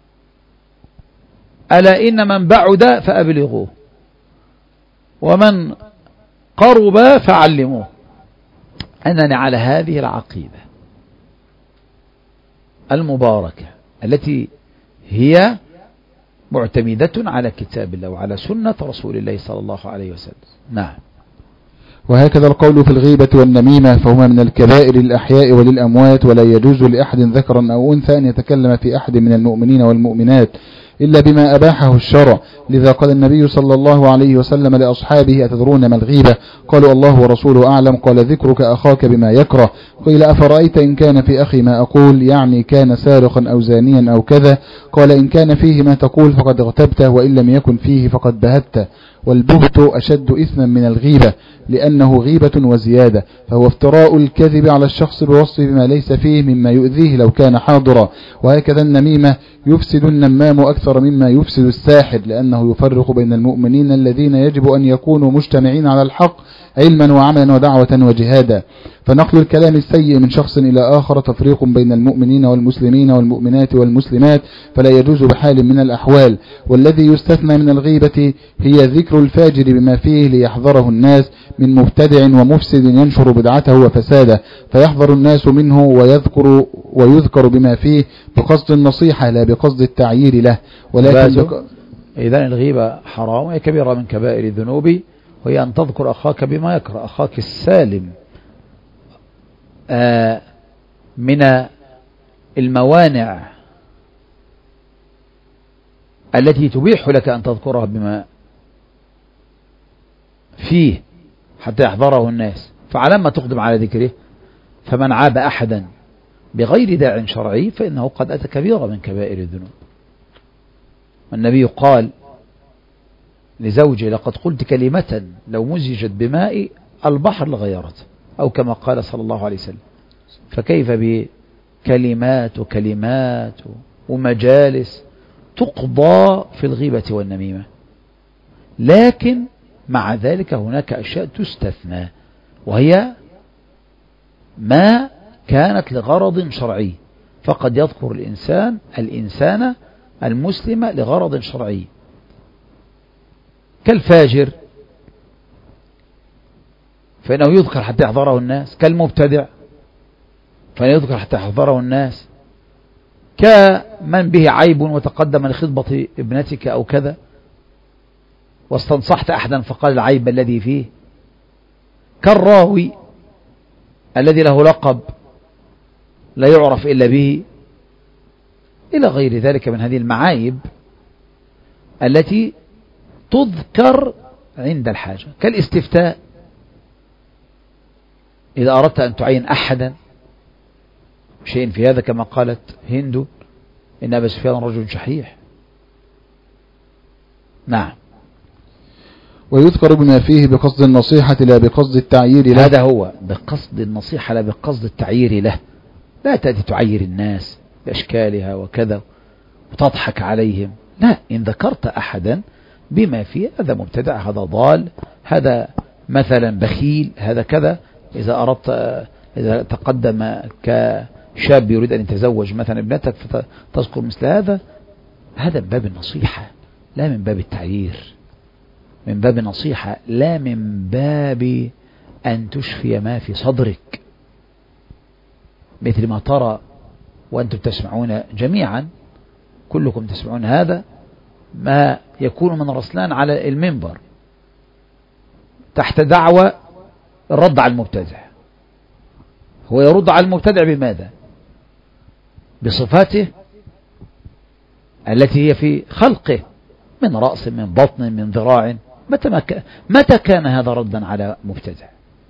ألا إن من بعد فأبلغوه ومن قرب فعلموه. أنني على هذه العقيدة المباركة التي هي معتمدة على كتاب الله وعلى سنة رسول الله صلى الله عليه وسلم. نعم. وهكذا القول في الغيبة والنميمة فهما من الكبائر الأحياء وللأموات، ولا يجوز لأحد ذكرا أو أنثى أن يتكلم في أحد من المؤمنين والمؤمنات إلا بما أباحه الشرع. لذا قال النبي صلى الله عليه وسلم لأصحابه أتدرون ما الغيبة؟ قالوا الله ورسوله أعلم. قال ذكرك أخاك بما يكره. قيل أفرأيت إن كان في أخي ما أقول، يعني كان سارقا أو زانيا أو كذا؟ قال إن كان فيه ما تقول فقد اغتبته، وإن لم يكن فيه فقد بهته. والبهت أشد إثما من الغيبة لأنه غيبة وزيادة، فهو افتراء الكذب على الشخص بوصفه بما ليس فيه مما يؤذيه لو كان حاضرا. وهكذا النميمة يفسد النمام أكثر مما يفسد الساحر، لأنه يفرق بين المؤمنين الذين يجب أن يكونوا مجتمعين على الحق علما وعملا ودعوة وجهادا. فنقل الكلام السيء من شخص إلى آخر تفريق بين المؤمنين والمسلمين والمؤمنات والمسلمات، فلا يجوز بحال من الأحوال. والذي يستثنى من الغيبة هي ذكر الفاجر بما فيه ليحذره الناس من مبتدع ومفسد ينشر بدعته وفساده، فيحذر الناس منه ويذكر ويذكر بما فيه بقصد النصيحة لا بقصد التعيير له. ولكن بك... إذن الغيبة حرام وهي كبيرة من كبائر الذنوب، وهي أن تذكر أخاك بما يكره، أخاك السالم آه من الموانع التي تبيح لك أن تذكرها بما فيه حتى يحضره الناس، فعلما تقدم على ذكره. فمن عاب أحدا بغير داع شرعي فإنه قد أتى كبيرة من كبائر الذنوب. النبي قال لزوجه لقد قلت كلمة لو مزجت بماء البحر لغيرته، أو كما قال صلى الله عليه وسلم. فكيف كلمات وكلمات ومجالس تقضى في الغيبة والنميمة، لكن مع ذلك هناك أشياء تستثنى، وهي ما كانت لغرض شرعي، فقد يذكر الإنسان الإنسان المسلم لغرض شرعي كالفاجر فإنه يذكر حتى يحضره الناس، كالمبتدع فإنه يذكر حتى يحضره الناس، كمن به عيب وتقدم لخطبة ابنتك أو كذا واستنصحت أحدا فقال العيب الذي فيه، كالراوي الذي له لقب لا يعرف إلا به، إلى غير ذلك من هذه المعايب التي تذكر عند الحاجة، كالاستفتاء إذا أردت أن تعين أحدا شيء في هذا، كما قالت هند إن أبا سفيان رجل شحيح. نعم. ويذكر بما فيه بقصد النصيحة لا بقصد التعيير له. هذا هو بقصد النصيحة لا بقصد التعيير له، لا تأتي تعير الناس بأشكالها وكذا وتضحك عليهم، لا، إن ذكرت أحدا بما فيه هذا مبتدع، هذا ضال، هذا مثلا بخيل، هذا كذا، إذا أردت إذا تقدم كشاب يريد أن يتزوج مثلا ابنتك فتذكر مثل هذا، هذا من باب النصيحة لا من باب التعيير، من باب النصيحة لا من باب أن تشفي ما في صدرك، مثل ما ترى وأنتم تسمعون جميعا كلكم تسمعون هذا ما يكون من رسلان على المنبر تحت دعوة الرد على المبتدع. هو يرد على المبتدع بماذا؟ بصفاته التي هي في خلقه من رأس من بطن من ذراع. متى, ما ك... متى كان هذا ردا على مبتدع؟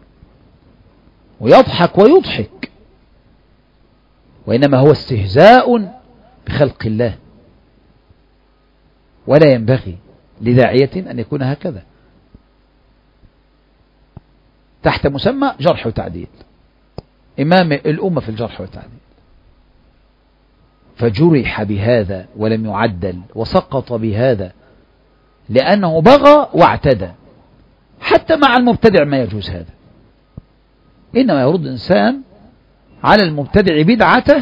ويضحك ويضحك، وإنما هو استهزاء بخلق الله، ولا ينبغي لداعية أن يكون هكذا تحت مسمى جرح وتعديل، إمام الأمة في الجرح والتعديل، فجرح بهذا ولم يعدل وسقط بهذا لأنه بغى واعتدى. حتى مع المبتدع ما يجوز هذا، إنما يرد إنسان على المبتدع بدعته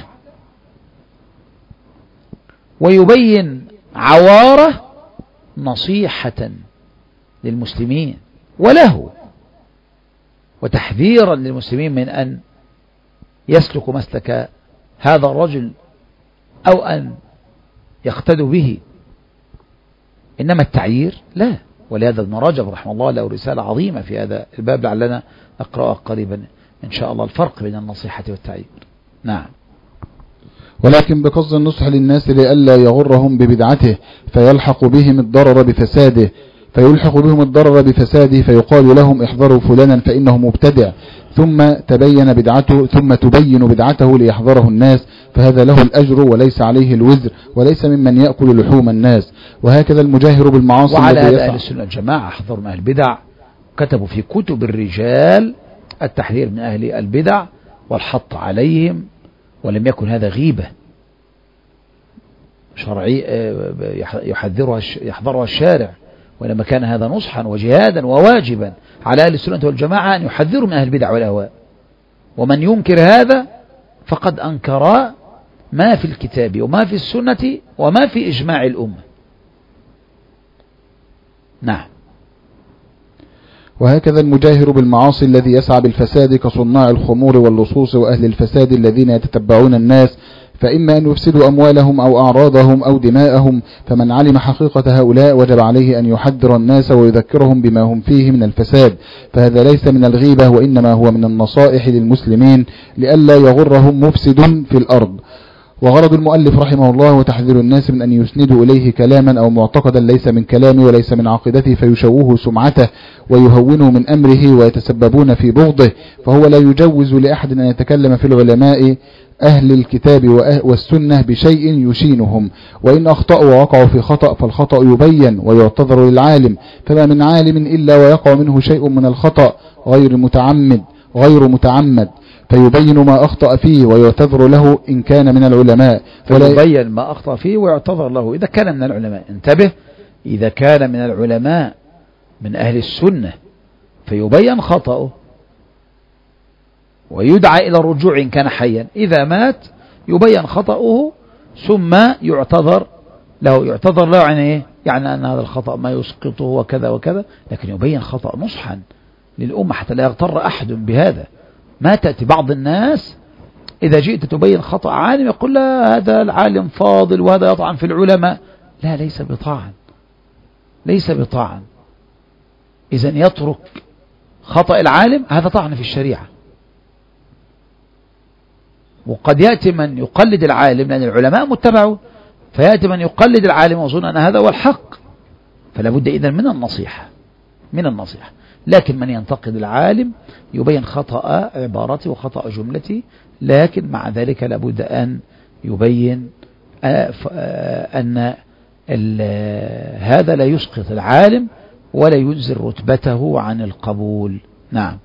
ويبين عواره نصيحة للمسلمين وله وتحذيرا للمسلمين من أن يسلك مسلك هذا الرجل أو أن يقتدوا به. إنما التعيير لا. ولهذا ابن رجب رحمه الله له رسالة عظيمة في هذا الباب لعلنا أقرأها قريبا إن شاء الله، الفرق بين النصيحة والتعيير. نعم. ولكن بقصد النصح للناس لئلا يغرهم ببدعته فيلحق بهم الضرر بفساده فيلحق بهم الضرر بفساده فيقال لهم احذروا فلانا فإنه مبتدع، ثم تبين بدعته ثم تبين بدعته ليحذره الناس، فهذا له الأجر وليس عليه الوزر وليس ممن يأكل لحوم الناس. وهكذا المجاهر بالمعاصي. وعلى هذا أهل السنة الجماعة احذروا من أهل البدع، كتبوا في كتب الرجال التحذير من أهل البدع والحط عليهم، ولم يكن هذا غيبة شرعي يحذرها يحذرها الشارع، ولما كان هذا نصحا وجهادا وواجبا على أهل السنة والجماعة أن يحذروا من أهل البدع والأهواء. ومن ينكر هذا فقد أنكر ما في الكتاب وما في السنة وما في إجماع الأمة. نعم. وهكذا المجاهر بالمعاصي الذي يسعى بالفساد كصناع الخمور واللصوص وأهل الفساد الذين يتتبعون الناس، فإما أن يفسدوا أموالهم أو أعراضهم أو دماءهم، فمن علم حقيقة هؤلاء وجب عليه أن يحذر الناس ويذكرهم بما هم فيه من الفساد، فهذا ليس من الغيبة وإنما هو من النصائح للمسلمين لئلا يغرهم مفسد في الأرض. وغرض المؤلف رحمه الله وتحذير الناس من أن يسندوا إليه كلاما أو معتقدا ليس من كلامه وليس من عقيدته فيشوهوا سمعته ويهونوا من أمره ويتسببون في بغضه، فهو لا يجوز لأحد أن يتكلم في العلماء أهل الكتاب والسنة بشيء يشينهم، وإن أخطأوا ووقعوا في خطأ فالخطأ يبين ويعتذر للعالم، فما من عالم إلا ويقع منه شيء من الخطأ غير متعمد غير متعمد فيبين ما أخطأ فيه ويعتذر له إن كان من العلماء. فيبين ما أخطأ فيه ويعتذر له إذا كان من العلماء. انتبه، إذا كان من العلماء من أهل السنة فيبين خطأه ويدعى إلى الرجوع إن كان حيا. إذا مات يبين خطأه ثم يعتذر له. يعتذر له يعني إيه؟ يعني أن هذا الخطأ ما يسقطه وكذا وكذا، لكن يبين خطأ نصحا للأمة حتى لا يغتر أحد بهذا. ما تأتي بعض الناس إذا جئت تبين خطأ عالم يقول لا هذا العالم فاضل وهذا يطعن في العلماء. لا، ليس بطاعن، ليس بطاعن. إذن يترك خطأ العالم هذا طعن في الشريعة. وقد يأتي من يقلد العالم لأن العلماء متبعون، فيأتي من يقلد العالم ويظن أن هذا هو الحق، فلا بد إذن من النصيحة، من النصيحة. لكن من ينتقد العالم يبين خطأ عبارته وخطأ جملته، لكن مع ذلك لابد أن يبين أن هذا لا يسقط العالم ولا ينزل رتبته عن القبول. نعم.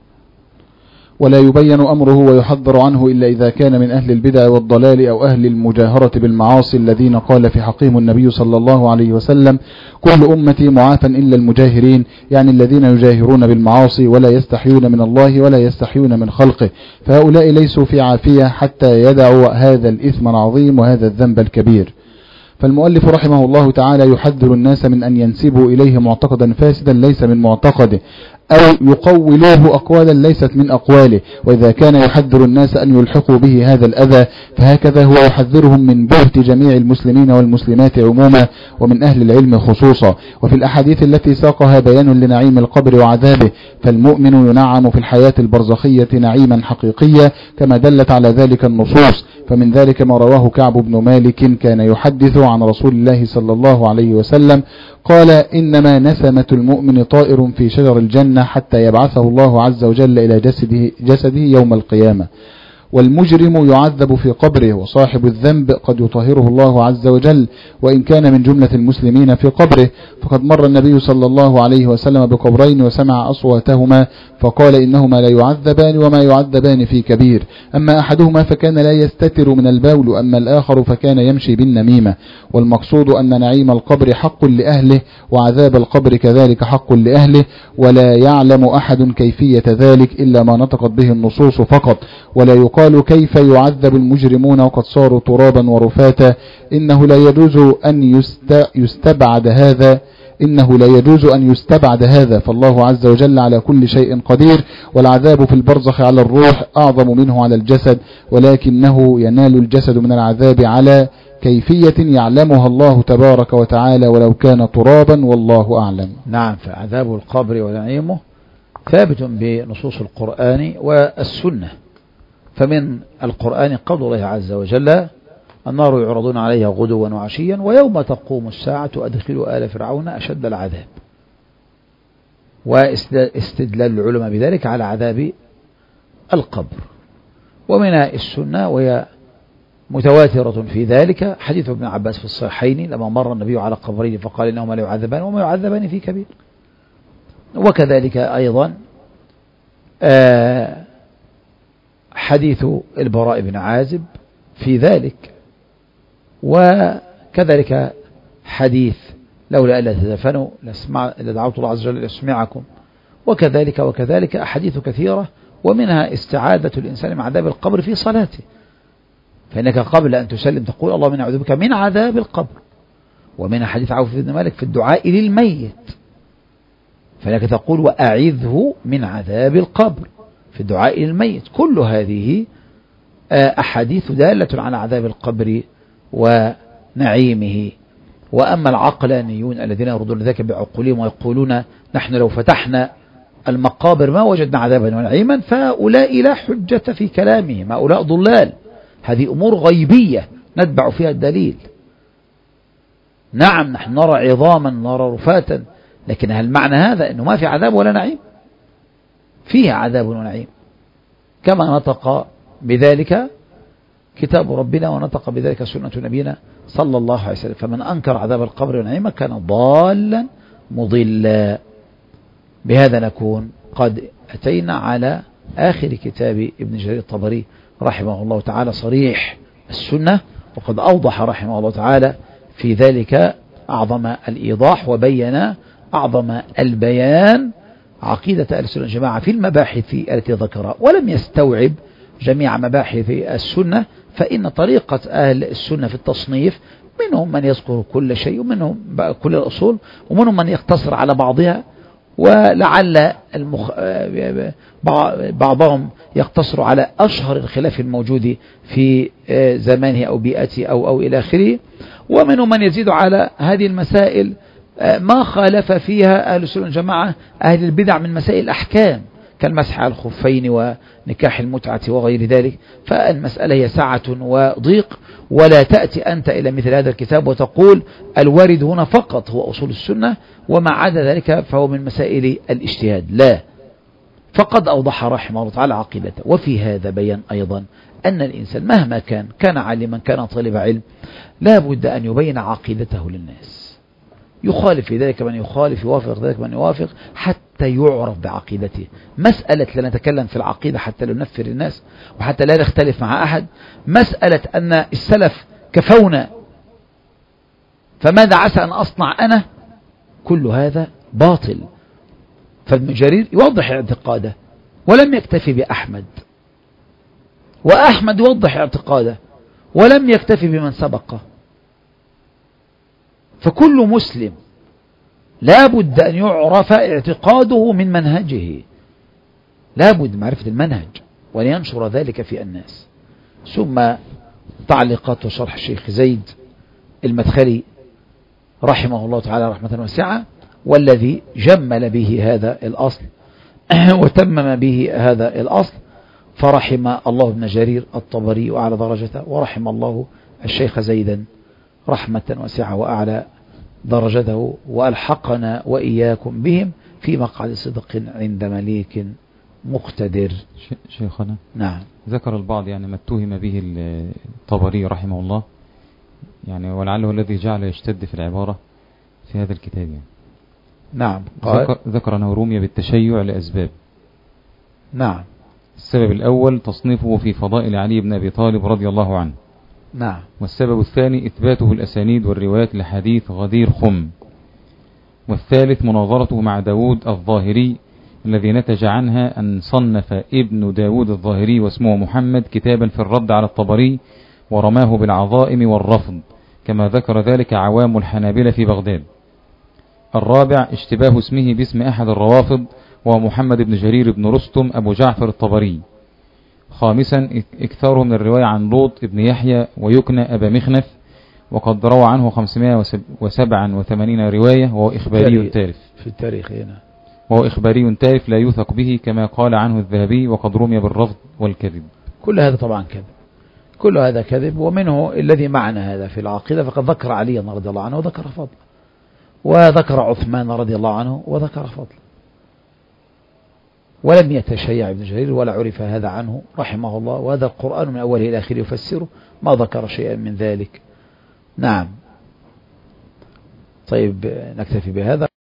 ولا يبين أمره ويحذر عنه إلا إذا كان من أهل البدع والضلال أو أهل المجاهرة بالمعاصي الذين قال في حقهم النبي صلى الله عليه وسلم كل أمتي معافى إلا المجاهرين، يعني الذين يجاهرون بالمعاصي ولا يستحيون من الله ولا يستحيون من خلقه، فهؤلاء ليسوا في عافية حتى يدعوا هذا الإثم العظيم وهذا الذنب الكبير. فالمؤلف رحمه الله تعالى يحذر الناس من أن ينسبوا إليه معتقدا فاسدا ليس من معتقده أو يقولوه أقوالا ليست من أقواله. وإذا كان يحذر الناس أن يلحقوا به هذا الأذى فهكذا هو يحذرهم من بهت جميع المسلمين والمسلمات عموما ومن أهل العلم خصوصا. وفي الأحاديث التي ساقها بيان لنعيم القبر وعذابه، فالمؤمن ينعم في الحياة البرزخية نعيما حقيقيا كما دلت على ذلك النصوص. فمن ذلك ما رواه كعب بن مالك كان يحدث عن رسول الله صلى الله عليه وسلم قال إنما نسمة المؤمن طائر في شجر الجنة حتى يبعثه الله عز وجل إلى جسده, جسده يوم القيامة. والمجرم يعذب في قبره، وصاحب الذنب قد يطهره الله عز وجل وإن كان من جملة المسلمين في قبره. فقد مر النبي صلى الله عليه وسلم بقبرين وسمع أصواتهما فقال إنهما لا يعذبان وما يعذبان في كبير، أما أحدهما فكان لا يستتر من البول، أما الآخر فكان يمشي بالنميمة. والمقصود أن نعيم القبر حق لأهله وعذاب القبر كذلك حق لأهله، ولا يعلم أحد كيفية ذلك إلا ما نطقت به النصوص فقط. ولا يقال كيف يعذب المجرمون وقد صاروا ترابا ورفاتا، إنه لا يجوز أن يستبعد هذا إنه لا يجوز أن يستبعد هذا، فالله عز وجل على كل شيء قدير. والعذاب في البرزخ على الروح أعظم منه على الجسد، ولكنه ينال الجسد من العذاب على كيفية يعلمها الله تبارك وتعالى ولو كان ترابا، والله أعلم. نعم، فعذاب القبر ونعيمه ثابت بنصوص القرآن والسنة. فمن القرآن قول الله عز وجل النار يعرضون عليها غدوا وعشيا ويوم تقوم الساعة أدخلوا آل فرعون أشد العذاب. واستدلال العلماء بذلك على عذاب القبر. ومن السنة وهي متواترة في ذلك حديث ابن عباس في الصحيحين لما مر النبي على قبرين فقال إنهما لا يعذبان وما يعذبان في كبير. وكذلك أيضا حديث البراء بن عازب في ذلك، وكذلك حديث لولا ألا تدفنوا لدعوت الله عز وجل ليسمعكم، وكذلك وكذلك أحاديث كثيرة، ومنها استعادة الإنسان من عذاب القبر في صلاته، فإنك قبل أن تسلم تقول اللهم إني أعوذ بك من عذاب القبر. ومنها حديث عوف بن مالك في الدعاء للميت، فإنك تقول وأعذه من عذاب القبر في الدعاء للميت. كل هذه أحاديث دالة على عذاب القبر ونعيمه. وأما العقلانيون الذين يردون ذلك بعقولهم ويقولون نحن لو فتحنا المقابر ما وجدنا عذابا ونعيما، فهؤلاء لا حجة في كلامهم، هؤلاء ضلال. هذه أمور غيبية نتبع فيها الدليل. نعم نحن نرى عظاما نرى رفاتا، لكن هل معنى هذا أنه ما في عذاب ولا نعيم؟ فيه عذاب ونعيم، كما نطق بذلك كتاب ربنا ونطق بذلك سنة نبينا صلى الله عليه وسلم. فمن أنكر عذاب القبر ونعيمه كان ضالا مضلا. بهذا نكون قد أتينا على آخر كتاب ابن جرير الطبري رحمه الله تعالى صريح السنة، وقد أوضح رحمه الله تعالى في ذلك أعظم الإيضاح وبين أعظم البيان عقيدة أهل السنة والجماعة في المباحث التي ذكرها، ولم يستوعب جميع مباحث السنة، فإن طريقة أهل السنة في التصنيف منهم من يذكر كل شيء ومنهم كل الأصول ومنهم من يقتصر على بعضها، ولعل المخ... بعضهم يقتصر على أشهر الخلاف الموجود في زمانه أو بيئته أو, أو إلى آخره، ومنهم من يزيد على هذه المسائل ما خالف فيها أهل السنة والجماعة أهل البدع من مسائل الأحكام كالمسح على الخفين ونكاح المتعة وغير ذلك. فالمسألة هي سعة وضيق، ولا تأتي أنت إلى مثل هذا الكتاب وتقول الوارد هنا فقط هو أصول السنة وما عدا ذلك فهو من مسائل الاجتهاد، لا، فقد أوضح رحمه الله تعالى عقيدته. وفي هذا بيان أيضا أن الإنسان مهما كان كان عالما كان طالب علم لا بد أن يبين عقيدته للناس، يخالف في ذلك من يخالف، يوافق ذلك من يوافق، حتى يعرف بعقيدته. مسألة لا نتكلم في العقيدة حتى لا ننفر الناس وحتى لا نختلف مع أحد، مسألة أن السلف كفونا فماذا عسى أن أصنع أنا، كل هذا باطل. فابن جرير يوضح اعتقاده ولم يكتفي بأحمد، وأحمد يوضح اعتقاده ولم يكتفي بمن سبقه. فكل مسلم لا بد أن يعرف اعتقاده من منهجه، لا بد معرفة المنهج وأن ينشر ذلك في الناس. ثم تعليقات وشرح الشيخ زيد المدخلي رحمه الله تعالى رحمة واسعة، والذي جمل به هذا الأصل وتمم به هذا الأصل، فرحم الله ابن جرير الطبري وأعلى درجته، ورحم الله الشيخ زيدا رحمة واسعة وأعلى درجته، وألحقنا وإياكم بهم في مقعد صدق عند مليك مقتدر. شيخنا نعم. ذكر البعض يعني ما اتهم به الطبري رحمه الله، يعني ولعله الذي جعل يشتد في العبارة في هذا الكتاب يعني. نعم. ذكر, ذكر أنه رمي بالتشيع لأسباب. نعم. السبب الأول تصنيفه في فضائل علي بن أبي طالب رضي الله عنه. نعم. والسبب الثاني إثباته الأسانيد والروايات لحديث غدير خم. والثالث مناظرته مع داود الظاهري الذي نتج عنها أن صنف ابن داود الظاهري واسمه محمد كتابا في الرد على الطبري ورماه بالعظائم والرفض، كما ذكر ذلك عوام الحنابلة في بغداد. الرابع اشتباه اسمه باسم أحد الروافض وهو محمد بن جرير بن رستم أبو جعفر الطبري. خامسا اكثاره من الرواية عن لوط ابن يحيى ويكنى أبا مخنف، وقد روى عنه خمسمائة وسبعة وثمانين رواية، وهو إخباري تارف في التاريخ هنا، وهو إخباري تارف لا يوثق به كما قال عنه الذهبي، وقد رمي بالرفض والكذب. كل هذا طبعا كذب، كل هذا كذب. ومنه الذي معنا هذا في العقيدة، فقد ذكر علي رضي الله عنه وذكر فضل، وذكر عثمان رضي الله عنه وذكر فضل، ولم يتشيع ابن جرير ولا عرف هذا عنه رحمه الله. وهذا القرآن من أوله إلى آخره يفسره، ما ذكر شيئا من ذلك. نعم. طيب نكتفي بهذا.